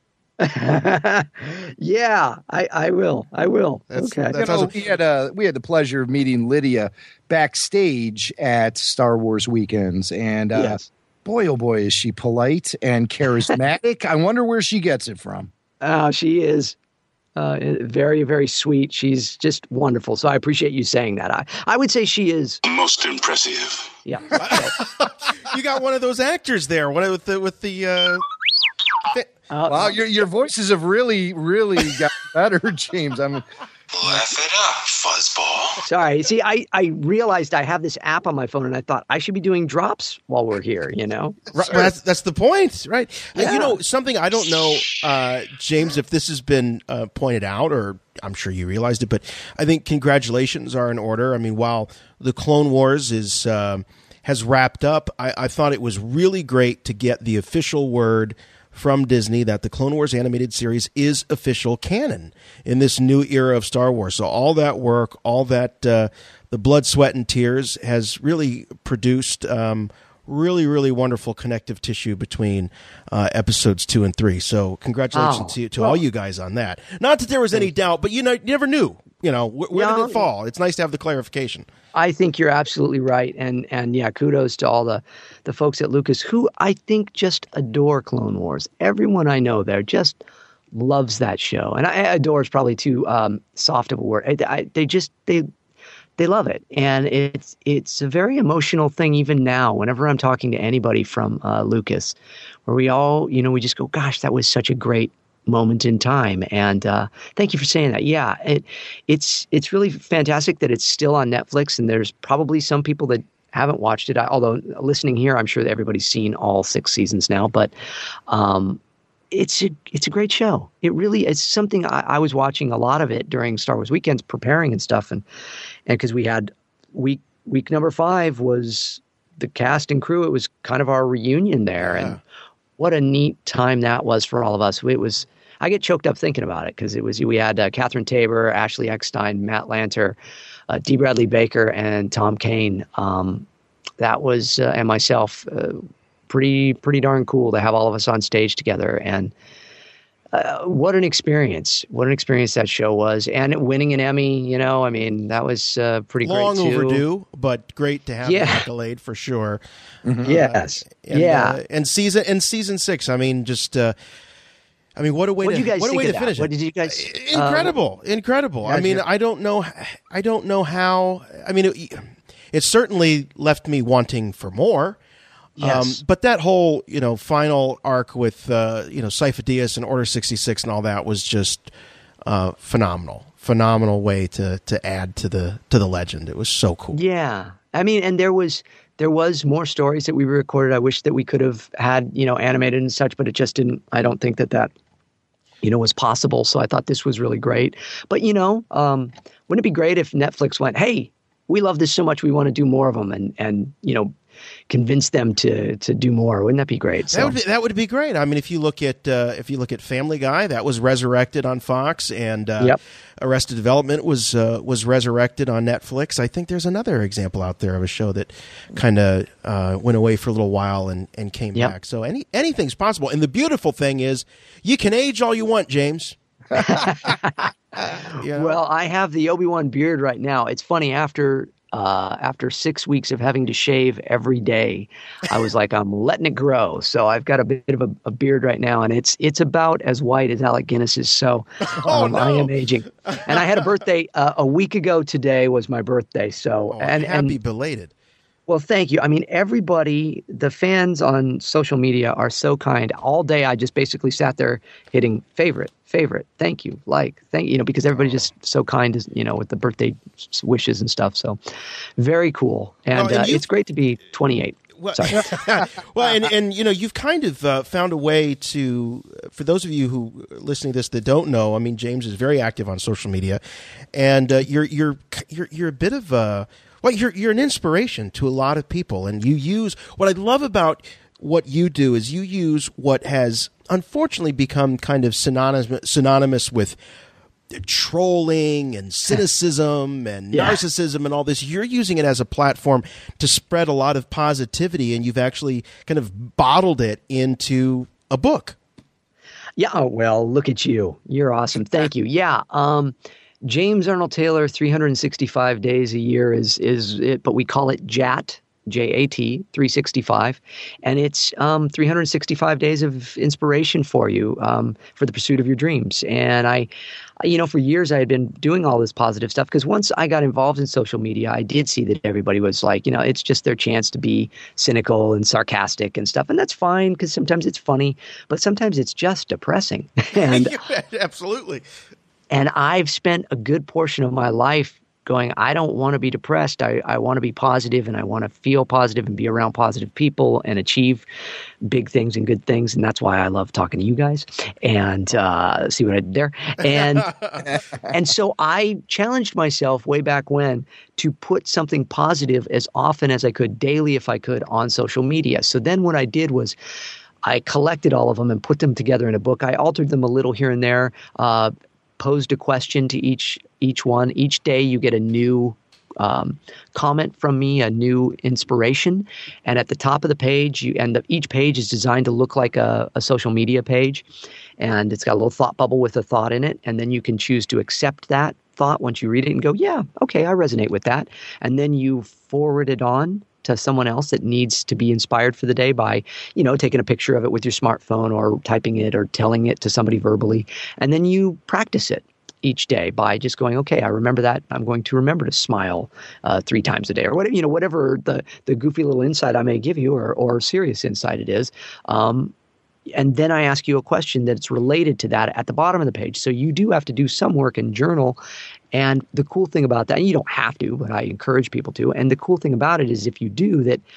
Yeah, I, I will. I will. That's, okay. That's you know, awesome. we had a we had the pleasure of meeting Lydia backstage at Star Wars Weekends, and uh, yes. boy, oh boy, is she polite and charismatic. I wonder where she gets it from. Oh, she is. Uh, very, very sweet. She's just wonderful. So I appreciate you saying that. I, I would say she is most impressive. Yeah. You got one of those actors there. One with the with the. Uh, uh, wow, your your voices have really, really got better, James. I mean, laugh it up, fuzzball. Sorry. See, I, I realized I have this app on my phone, and I thought I should be doing drops while we're here, you know? Right, well, that's, that's the point, right? Yeah. Uh, you know, something I don't know, uh, James, if this has been uh, pointed out, or I'm sure you realized it, but I think congratulations are in order. I mean, while the Clone Wars is um, has wrapped up, I, I thought it was really great to get the official word from Disney that the Clone Wars animated series is official canon in this new era of Star Wars. So all that work, all that, uh, the blood, sweat, and tears has really produced um, really, really wonderful connective tissue between uh, episodes two and three. So congratulations oh, to, to well, all you guys on that. Not that there was any doubt, but you know, you never knew. You know, wh- where no, did it fall? It's nice to have the clarification. I think you're absolutely right. And and yeah, kudos to all the, the folks at Lucas who I think just adore Clone Wars. Everyone I know there just loves that show. And I, adore is probably too um, soft of a word. I, I, they just, they they love it. And it's it's a very emotional thing even now whenever I'm talking to anybody from uh, Lucas, where we all, you know, we just go, gosh, that was such a great moment in time. And uh, thank you for saying that. Yeah, it, it's it's really fantastic that it's still on Netflix, and there's probably some people that haven't watched it. I, although listening here, I'm sure that everybody's seen all six seasons now. But um, it's a it's a great show. It really is something. I, I was watching a lot of it during Star Wars weekends, preparing and stuff, and and because we had week week number five was the cast and crew. It was kind of our reunion there, yeah. and what a neat time that was for all of us. It was. I get choked up thinking about it because it was we had uh, Catherine Tabor, Ashley Eckstein, Matt Lanter, uh, D. Bradley Baker, and Tom Kane. Um, that was uh, and myself. Uh, pretty pretty darn cool to have all of us on stage together, and uh, what an experience! What an experience that show was, and winning an Emmy. You know, I mean, that was uh, pretty long great too. overdue, but great to have yeah. the accolade for sure. Mm-hmm. Uh, yes, and, yeah, uh, and season and season six. I mean, just. Uh, I mean, what a way what to did you guys what a think way of to that? finish What it. did you guys? Incredible, um, incredible. I mean, I don't know, I don't know how. I mean, it, it certainly left me wanting for more. Yes. Um, but that whole, you know, final arc with uh, you know Sifo Dyas and Order sixty-six and all that was just uh, phenomenal. Phenomenal way to to add to the to the legend. It was so cool. Yeah, I mean, and there was. There was more stories that we recorded. I wish that we could have had, you know, animated and such, but it just didn't. I don't think that that, you know, was possible. So I thought this was really great. But, you know, um, wouldn't it be great if Netflix went, hey, we love this so much, we want to do more of them and, and you know, convince them to to do more. Wouldn't that be great? So. That would be, that would be great. I mean, if you look at uh, if you look at Family Guy, that was resurrected on Fox, and uh, yep. Arrested Development was uh, was resurrected on Netflix. I think there's another example out there of a show that kind of uh, went away for a little while and, and came yep. back. So any anything's possible. And the beautiful thing is, you can age all you want, James. You know? Well, I have the Obi-Wan beard right now. It's funny, after uh, after six weeks of having to shave every day, I was like, I'm letting it grow. So I've got a bit of a, a beard right now, and it's it's about as white as Alec Guinness's. So um, oh, no. I am aging. And I had a birthday uh, a week ago today was my birthday. So oh, and happy and, belated. Well, thank you. I mean, everybody, the fans on social media are so kind. All day, I just basically sat there hitting favorite, favorite, thank you, like, thank you, know, because everybody's just so kind, you know, with the birthday wishes and stuff. So very cool. And, oh, and uh, it's great to be twenty-eight. Well, Sorry. well, and, and, you know, you've kind of uh, found a way to, for those of you who are listening to this that don't know, I mean, James is very active on social media, and uh, you're, you're, you're, you're a bit of a, well, you're you're an inspiration to a lot of people, and you use what I love about what you do is you use what has unfortunately become kind of synonymous synonymous with trolling and cynicism and Yeah. narcissism and all this. You're using it as a platform to spread a lot of positivity, and you've actually kind of bottled it into a book. Yeah. Oh, well, look at you. You're awesome. Thank you. Yeah. Um, James Arnold Taylor, three hundred sixty-five days a year is is it, but we call it J A T, J A T, three sixty-five, and it's um, three hundred sixty-five days of inspiration for you um, for the pursuit of your dreams. And I, you know, for years I had been doing all this positive stuff because once I got involved in social media, I did see that everybody was like, you know, it's just their chance to be cynical and sarcastic and stuff, and that's fine because sometimes it's funny, but sometimes it's just depressing. And absolutely. And I've spent a good portion of my life going, I don't want to be depressed. I, I want to be positive, and I want to feel positive and be around positive people and achieve big things and good things. And that's why I love talking to you guys. And uh, see what I did there. And and so I challenged myself way back when to put something positive as often as I could, daily if I could, on social media. So then what I did was I collected all of them and put them together in a book. I altered them a little here and there, uh, posed a question to each each one. Each day you get a new um, comment from me, a new inspiration. And at the top of the page, you and the, each page is designed to look like a, a social media page. And it's got a little thought bubble with a thought in it. And then you can choose to accept that thought once you read it and go, yeah, okay, I resonate with that. And then you forward it on to someone else that needs to be inspired for the day by, you know, taking a picture of it with your smartphone or typing it or telling it to somebody verbally. And then you practice it each day by just going, okay, I remember that. I'm going to remember to smile uh, three times a day or whatever, you know, whatever the, the goofy little insight I may give you or, or serious insight it is. Um, and then I ask you a question that's related to that at the bottom of the page. So you do have to do some work and journal. And the cool thing about that, and you don't have to, but I encourage people to. And the cool thing about it is if you do that,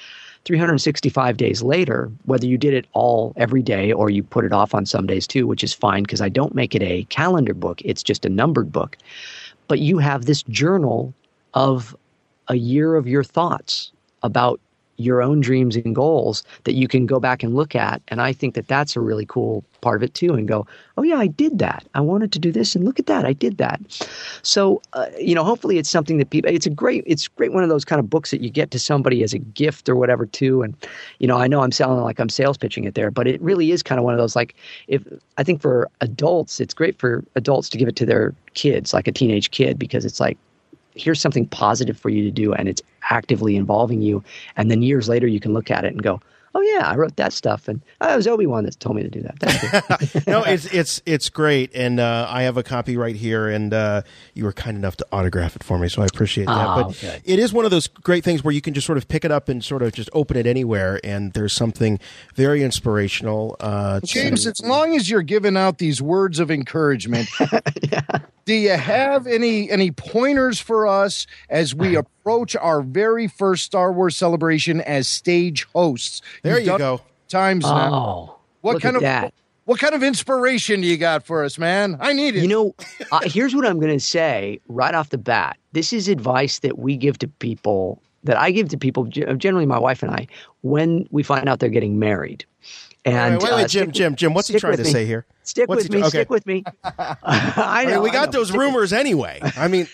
three hundred sixty-five days later, whether you did it all every day or you put it off on some days too, which is fine because I don't make it a calendar book. It's just a numbered book. But you have this journal of a year of your thoughts about your own dreams and goals that you can go back and look at. And I think that that's a really cool part of it too, and go, oh yeah, I did that. I wanted to do this, and look at that, I did that. So, uh, you know, hopefully it's something that people, it's a great, it's great one of those kind of books that you get to somebody as a gift or whatever too. And, you know, I know I'm sounding like I'm sales pitching it there, but it really is kind of one of those, like, if I think for adults, it's great for adults to give it to their kids, like a teenage kid, because it's like, here's something positive for you to do, and it's actively involving you. And then years later, you can look at it and go, oh yeah, I wrote that stuff, and oh, it was Obi-Wan that told me to do that. That's good. No, it's it's it's great, and uh, I have a copy right here, and uh, you were kind enough to autograph it for me, so I appreciate that. Oh, but okay. It is one of those great things where you can just sort of pick it up and sort of just open it anywhere, and there's something very inspirational. Uh, James, as long as you're giving out these words of encouragement, yeah. Do you have any any pointers for us as we approach our very first Star Wars celebration as stage hosts? There You've you done go. Times now. Oh, what look kind at of that. what kind of inspiration do you got for us, man? I need it. You know, uh, here's what I'm going to say right off the bat. This is advice that we give to people, that I give to people, generally my wife and I, when we find out they're getting married. And wait, wait, wait uh, Jim, Jim, Jim, what's he trying to me. say here? Stick what's with he, me. okay. Stick with me. I know. I mean, we got I know. those Stick rumors anyway. I mean,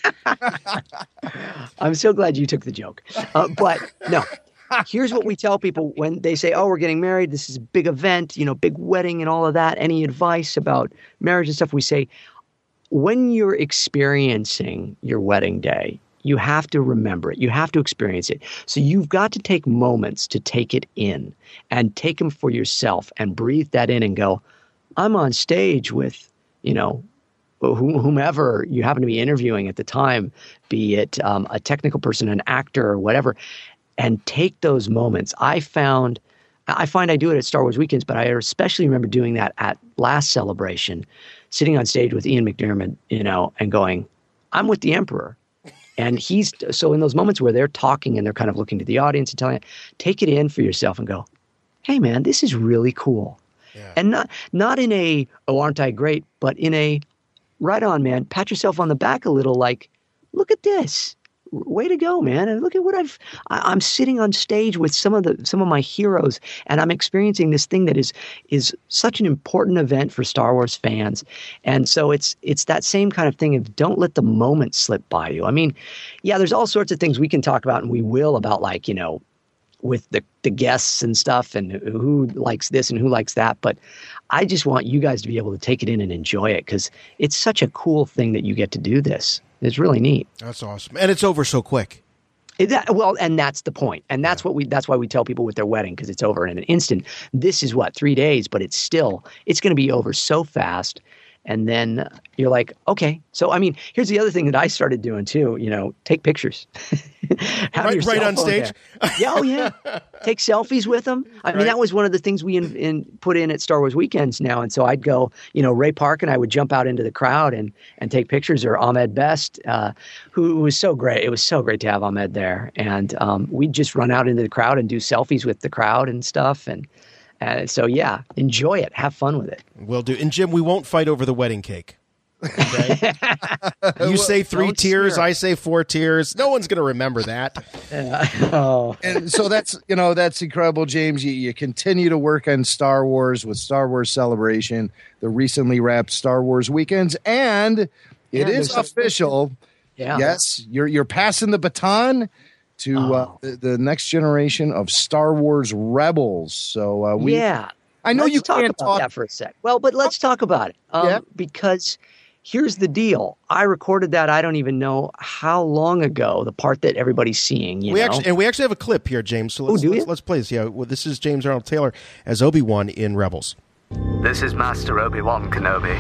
I'm so glad you took the joke. Uh, but no, here's what we tell people when they say, oh, we're getting married. This is a big event, you know, big wedding and all of that. Any advice about marriage and stuff? We say, when you're experiencing your wedding day, you have to remember it. You have to experience it. So you've got to take moments to take it in and take them for yourself and breathe that in and go, I'm on stage with, you know, whomever you happen to be interviewing at the time, be it um, a technical person, an actor, or whatever, and take those moments. I found, I find I do it at Star Wars Weekends, but I especially remember doing that at last celebration, sitting on stage with Ian McDiarmid, you know, and going, I'm with the Emperor. And he's, so in those moments where they're talking and they're kind of looking to the audience and telling it, take it in for yourself and go, hey man, this is really cool. Yeah. And not, not in a, oh, aren't I great, but in a, right on, man, pat yourself on the back a little, like, look at this. Way to go, man. And look at what I've, I, I'm sitting on stage with some of the, some of my heroes, and I'm experiencing this thing that is, is such an important event for Star Wars fans. And so it's, it's that same kind of thing of don't let the moment slip by you. I mean, yeah, there's all sorts of things we can talk about, and we will, about, like, you know, with the, the guests and stuff and who likes this and who likes that. But I just want you guys to be able to take it in and enjoy it, because it's such a cool thing that you get to do this. It's really neat. That's awesome. And it's over so quick. It, that, well, and that's the point. And that's what we, that's why we tell people with their wedding, because it's over in an instant. This is what, three days, but it's still, it's going to be over so fast. And then you're like, okay. So, I mean, here's the other thing that I started doing too, you know, take pictures. right, right on stage? Yeah, oh yeah. Take selfies with them. I mean, right. That was one of the things we in, in, put in at Star Wars Weekends now. And so I'd go, you know, Ray Park and I would jump out into the crowd and, and take pictures, or Ahmed Best, uh, who was so great. It was so great to have Ahmed there. And um, we'd just run out into the crowd and do selfies with the crowd and stuff. And Uh, so, yeah, enjoy it. Have fun with it. Will do. And, Jim, we won't fight over the wedding cake. Okay? You say three Don't tiers, smear. I say four tiers. No one's going to remember that. Uh, oh. And so that's, you know, that's incredible, James. You, you continue to work on Star Wars with Star Wars Celebration, the recently wrapped Star Wars Weekends, and it Yeah, is there's some- official. Yeah. Yes, you're you're passing the baton to Oh. uh, the, the next generation of Star Wars Rebels. So uh, we, yeah. I know Let's you talk can't about talk. that for a sec. Well, but let's talk about it. Um, Yeah. Because here's the deal. I recorded that, I don't even know how long ago, the part that everybody's seeing. You We know? actually and we actually have a clip here, James. So let's do let's, you? let's play this. Yeah, well, this is James Arnold Taylor as Obi-Wan in Rebels. This is Master Obi-Wan Kenobi.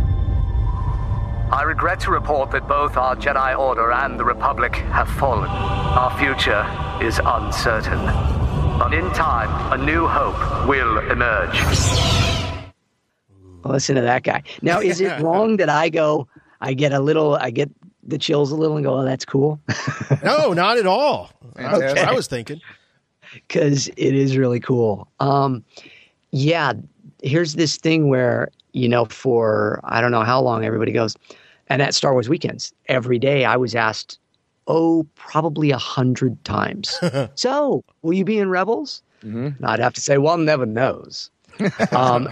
I regret to report that both our Jedi Order and the Republic have fallen. Our future is uncertain. But in time, a new hope will emerge. Listen to that guy. Now, is it wrong that I go, I get a little, I get the chills a little and go, oh, that's cool? No, not at all. That's what Okay. I was thinking. because it is really cool. Um, yeah, here's this thing where, you know, for I don't know how long everybody goes, and at Star Wars Weekends, every day I was asked, oh, probably a hundred times. So, will you be in Rebels? Mm-hmm. And I'd have to say, one never knows. um,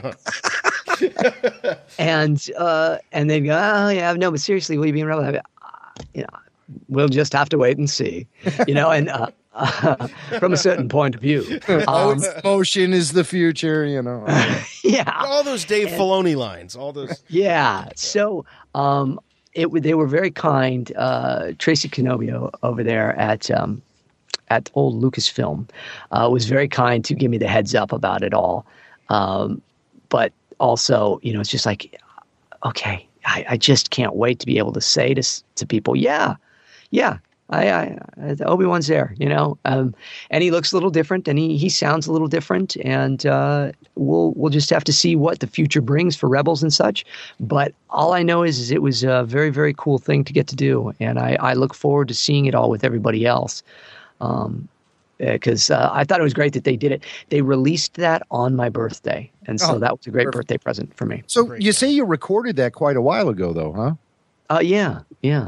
and uh, and they'd go, oh yeah, no, but seriously, will you be in Rebels? I mean, uh, you know, we'll just have to wait and see. You know, and uh, uh, from a certain point of view, um, motion is the future. You know, yeah, all those Dave and, Filoni lines, all those. Yeah, so. Um, It they were very kind. Uh, Tracy Canobio over there at um, at old Lucasfilm uh, was very kind to give me the heads up about it all. Um, but also, you know, it's just like, okay, I, I just can't wait to be able to say to to people, yeah, yeah, I, I, Obi-Wan's there, you know, um, and he looks a little different, and he he sounds a little different, and uh, we'll we'll just have to see what the future brings for Rebels and such. But all I know is, is it was a very, very cool thing to get to do, and I, I look forward to seeing it all with everybody else. Um, because uh, I thought it was great that they did it. They released that on my birthday, and so oh, that was a great perfect. birthday present for me. So you say you recorded that quite a while ago, though, huh? Uh, yeah, yeah.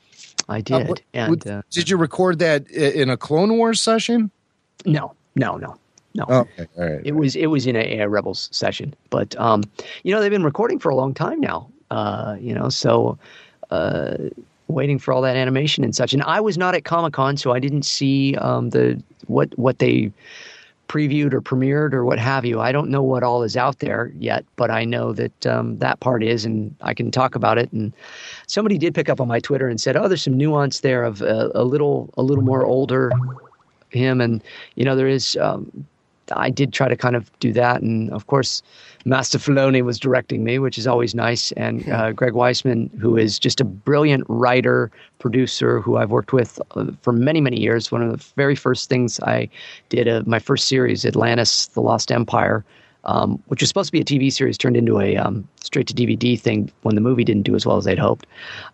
I did. Uh, what, and uh, did you record that in a Clone Wars session? No, no, no, no. Oh, okay, all right. It was it was in a, a Rebels session, but um, you know, they've been recording for a long time now. Uh, you know, so uh, waiting for all that animation and such. And I was not at Comic-Con, so I didn't see um, the what what they previewed or premiered or what have you. I don't know what all is out there yet, but I know that um, that part is, and I can talk about it. And somebody did pick up on my Twitter and said, "Oh, there's some nuance there of a, a little, a little more older him." And you know, there is. Um, I did try to kind of do that, and of course, Master Filoni was directing me, which is always nice. And uh, Greg Weisman, who is just a brilliant writer, producer, who I've worked with uh, for many, many years. One of the very first things I did, uh, my first series, Atlantis: The Lost Empire, um, which was supposed to be a T V series, turned into a um, straight-to-D V D thing when the movie didn't do as well as they'd hoped.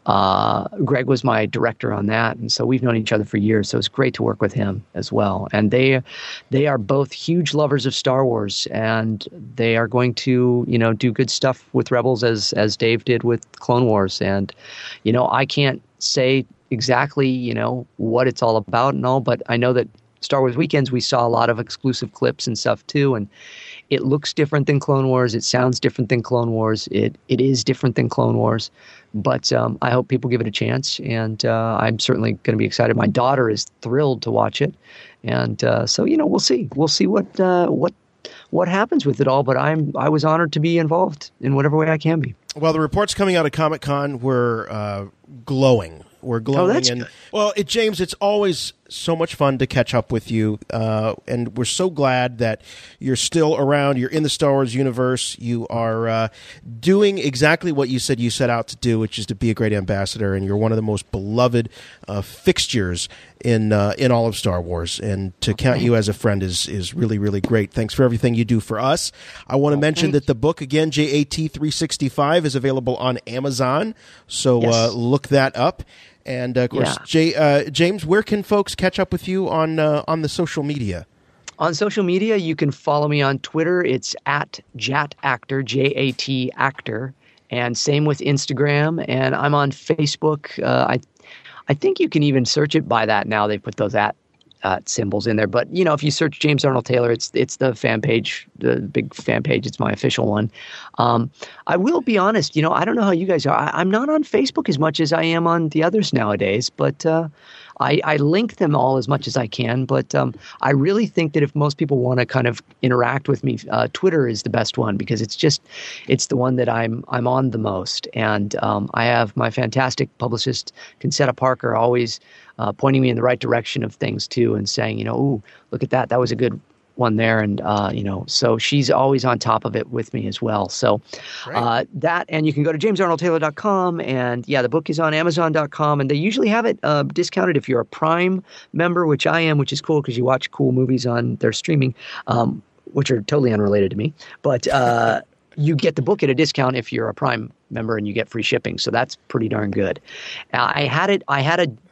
Uh, Greg was my director on that, and so we've known each other for years, so it's great to work with him as well. And they they are both huge lovers of Star Wars, and they are going to, you know, do good stuff with Rebels as as Dave did with Clone Wars. And, you know, I can't say exactly, you know, what it's all about and all, but I know that Star Wars Weekends, we saw a lot of exclusive clips and stuff too, and it looks different than Clone Wars. It sounds different than Clone Wars. It it is different than Clone Wars, but um, I hope people give it a chance, and uh, I'm certainly going to be excited. My daughter is thrilled to watch it, and uh, so you know we'll see. We'll see what uh, what what happens with it all. But I'm I was honored to be involved in whatever way I can be. Well, the reports coming out of Comic-Con were uh, glowing. We're glowing. Oh, that's and good. Well, it, James, it's always so much fun to catch up with you, uh, and we're so glad that you're still around. You're in the Star Wars universe. You are uh, doing exactly what you said you set out to do, which is to be a great ambassador, and you're one of the most beloved uh, fixtures in uh, in all of Star Wars. And to count you as a friend is is really, really great. Thanks for everything you do for us. I want to oh, mention thanks. that the book, again, J A T three sixty-five, is available on Amazon, so Yes. uh, look that up. And uh, of course, Yeah. Jay, uh, James, where can folks catch up with you on uh, on the social media? On social media, you can follow me on Twitter. It's at Jat Actor, J A T Actor, and same with Instagram. And I'm on Facebook. Uh, I I think you can even search it by that now. They put those at uh, symbols in there. But you know, if you search James Arnold Taylor, it's it's the fan page, the big fan page. It's my official one. Um, I will be honest. You know, I don't know how you guys are. I, I'm not on Facebook as much as I am on the others nowadays. But uh, I, I link them all as much as I can. But um, I really think that if most people want to kind of interact with me, uh, Twitter is the best one, because it's just it's the one that I'm I'm on the most. And um, I have my fantastic publicist, Concetta Parker, always uh, pointing me in the right direction of things too, and saying, you know, ooh, look at that. That was a good one there. And, uh, you know, so she's always on top of it with me as well. So uh, that, and you can go to james arnold taylor dot com, and yeah, the book is on amazon dot com, and they usually have it uh, discounted if you're a Prime member, which I am, which is cool because you watch cool movies on their streaming, um, which are totally unrelated to me. But uh, you get the book at a discount if you're a Prime member, and you get free shipping. So that's pretty darn good. Uh, I had it, I had a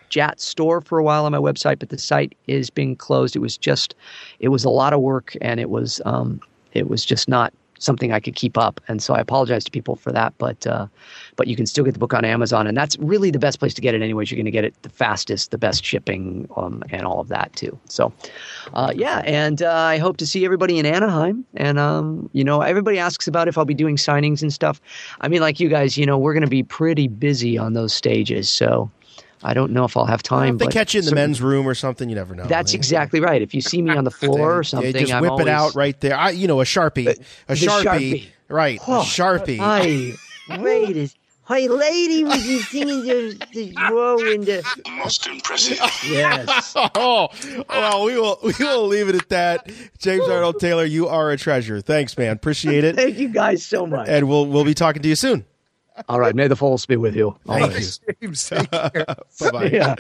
Jat store for a while on my website, but the site is being closed. It was just, it was a lot of work, and it was, um, it was just not something I could keep up. And so I apologize to people for that, but, uh, but you can still get the book on Amazon, and that's really the best place to get it anyways. You're going to get it the fastest, the best shipping, um, and all of that too. So, uh, yeah. And, uh, I hope to see everybody in Anaheim. And, um, you know, everybody asks about if I'll be doing signings and stuff. I mean, like you guys, you know, we're going to be pretty busy on those stages. So I don't know if I'll have time. Well, if they but catch you in the some, men's room or something, you never know. That's right? Exactly right. If you see me on the floor or something, yeah, just I'm whip always, it out right there. I, you know, a Sharpie, a Sharpie. Sharpie, right? Oh, a Sharpie. I wait a Hey, lady, was you singing the, the row in the... Most impressive. Yes. oh, well, we will we will leave it at that. James Arnold Taylor, you are a treasure. Thanks, man. Appreciate it. Thank you guys so much. And we'll we'll be talking to you soon. All right. May the force be with you. Thank Always. you. James, take care. Bye-bye. Yeah.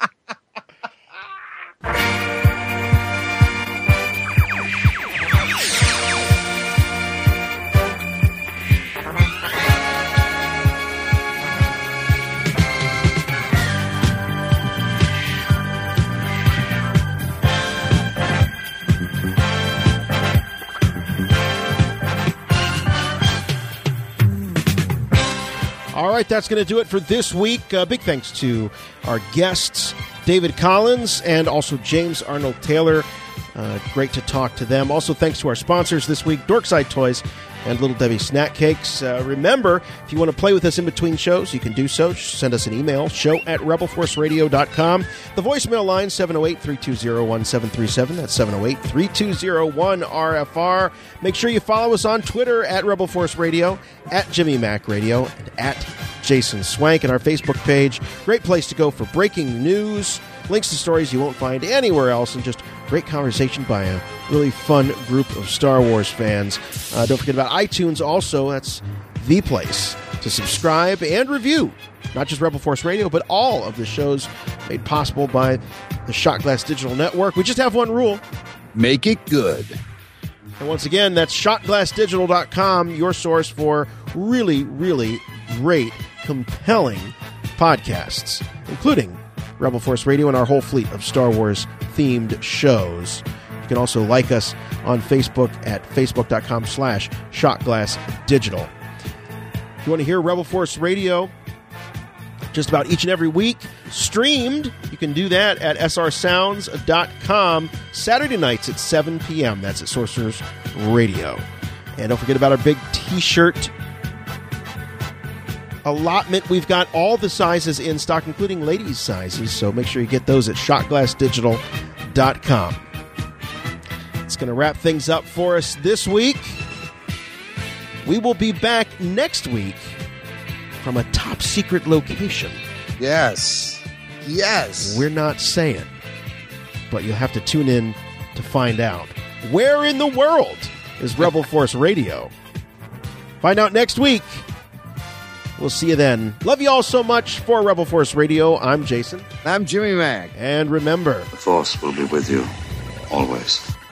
All right, that's going to do it for this week. Uh, big thanks to our guests, David Collins and also James Arnold Taylor. Uh, great to talk to them. Also, thanks to our sponsors this week, Dorkside Toys and Little Debbie Snack Cakes. Uh, remember, if you want to play with us in between shows, you can do so. Just send us an email, show at rebel force radio dot com. The voicemail line, seven oh eight, three two zero, one seven three seven. That's seven oh eight, three two zero, one R F R. Make sure you follow us on Twitter at Rebel Force Radio, at Jimmy Mac Radio, and at Jason Swank. And our Facebook page, great place to go for breaking news, links to stories you won't find anywhere else, and just great conversation by a really fun group of Star Wars fans. Uh, don't forget about iTunes also. That's the place to subscribe and review, not just Rebel Force Radio, but all of the shows made possible by the Shot Glass Digital Network. We just have one rule. Make it good. And once again, that's shot glass digital dot com, your source for really, really great, compelling podcasts, including Rebel Force Radio and our whole fleet of Star Wars-themed shows. You can also like us on Facebook at facebook.com slash shotglassdigital. If you want to hear Rebel Force Radio just about each and every week streamed, you can do that at s r sounds dot com Saturday nights at seven p.m. That's at Sorcerer's Radio. And don't forget about our big t-shirt allotment. We've got all the sizes in stock, including ladies' sizes, so make sure you get those at shot glass digital dot com. It's going to wrap things up for us this week. We will be back next week from a top-secret location. Yes. Yes. We're not saying, but you'll have to tune in to find out. Where in the world is Rebel Force Radio? Find out next week. We'll see you then. Love you all so much. For Rebel Force Radio, I'm Jason. I'm Jimmy Mac. And remember, The Force will be with you always.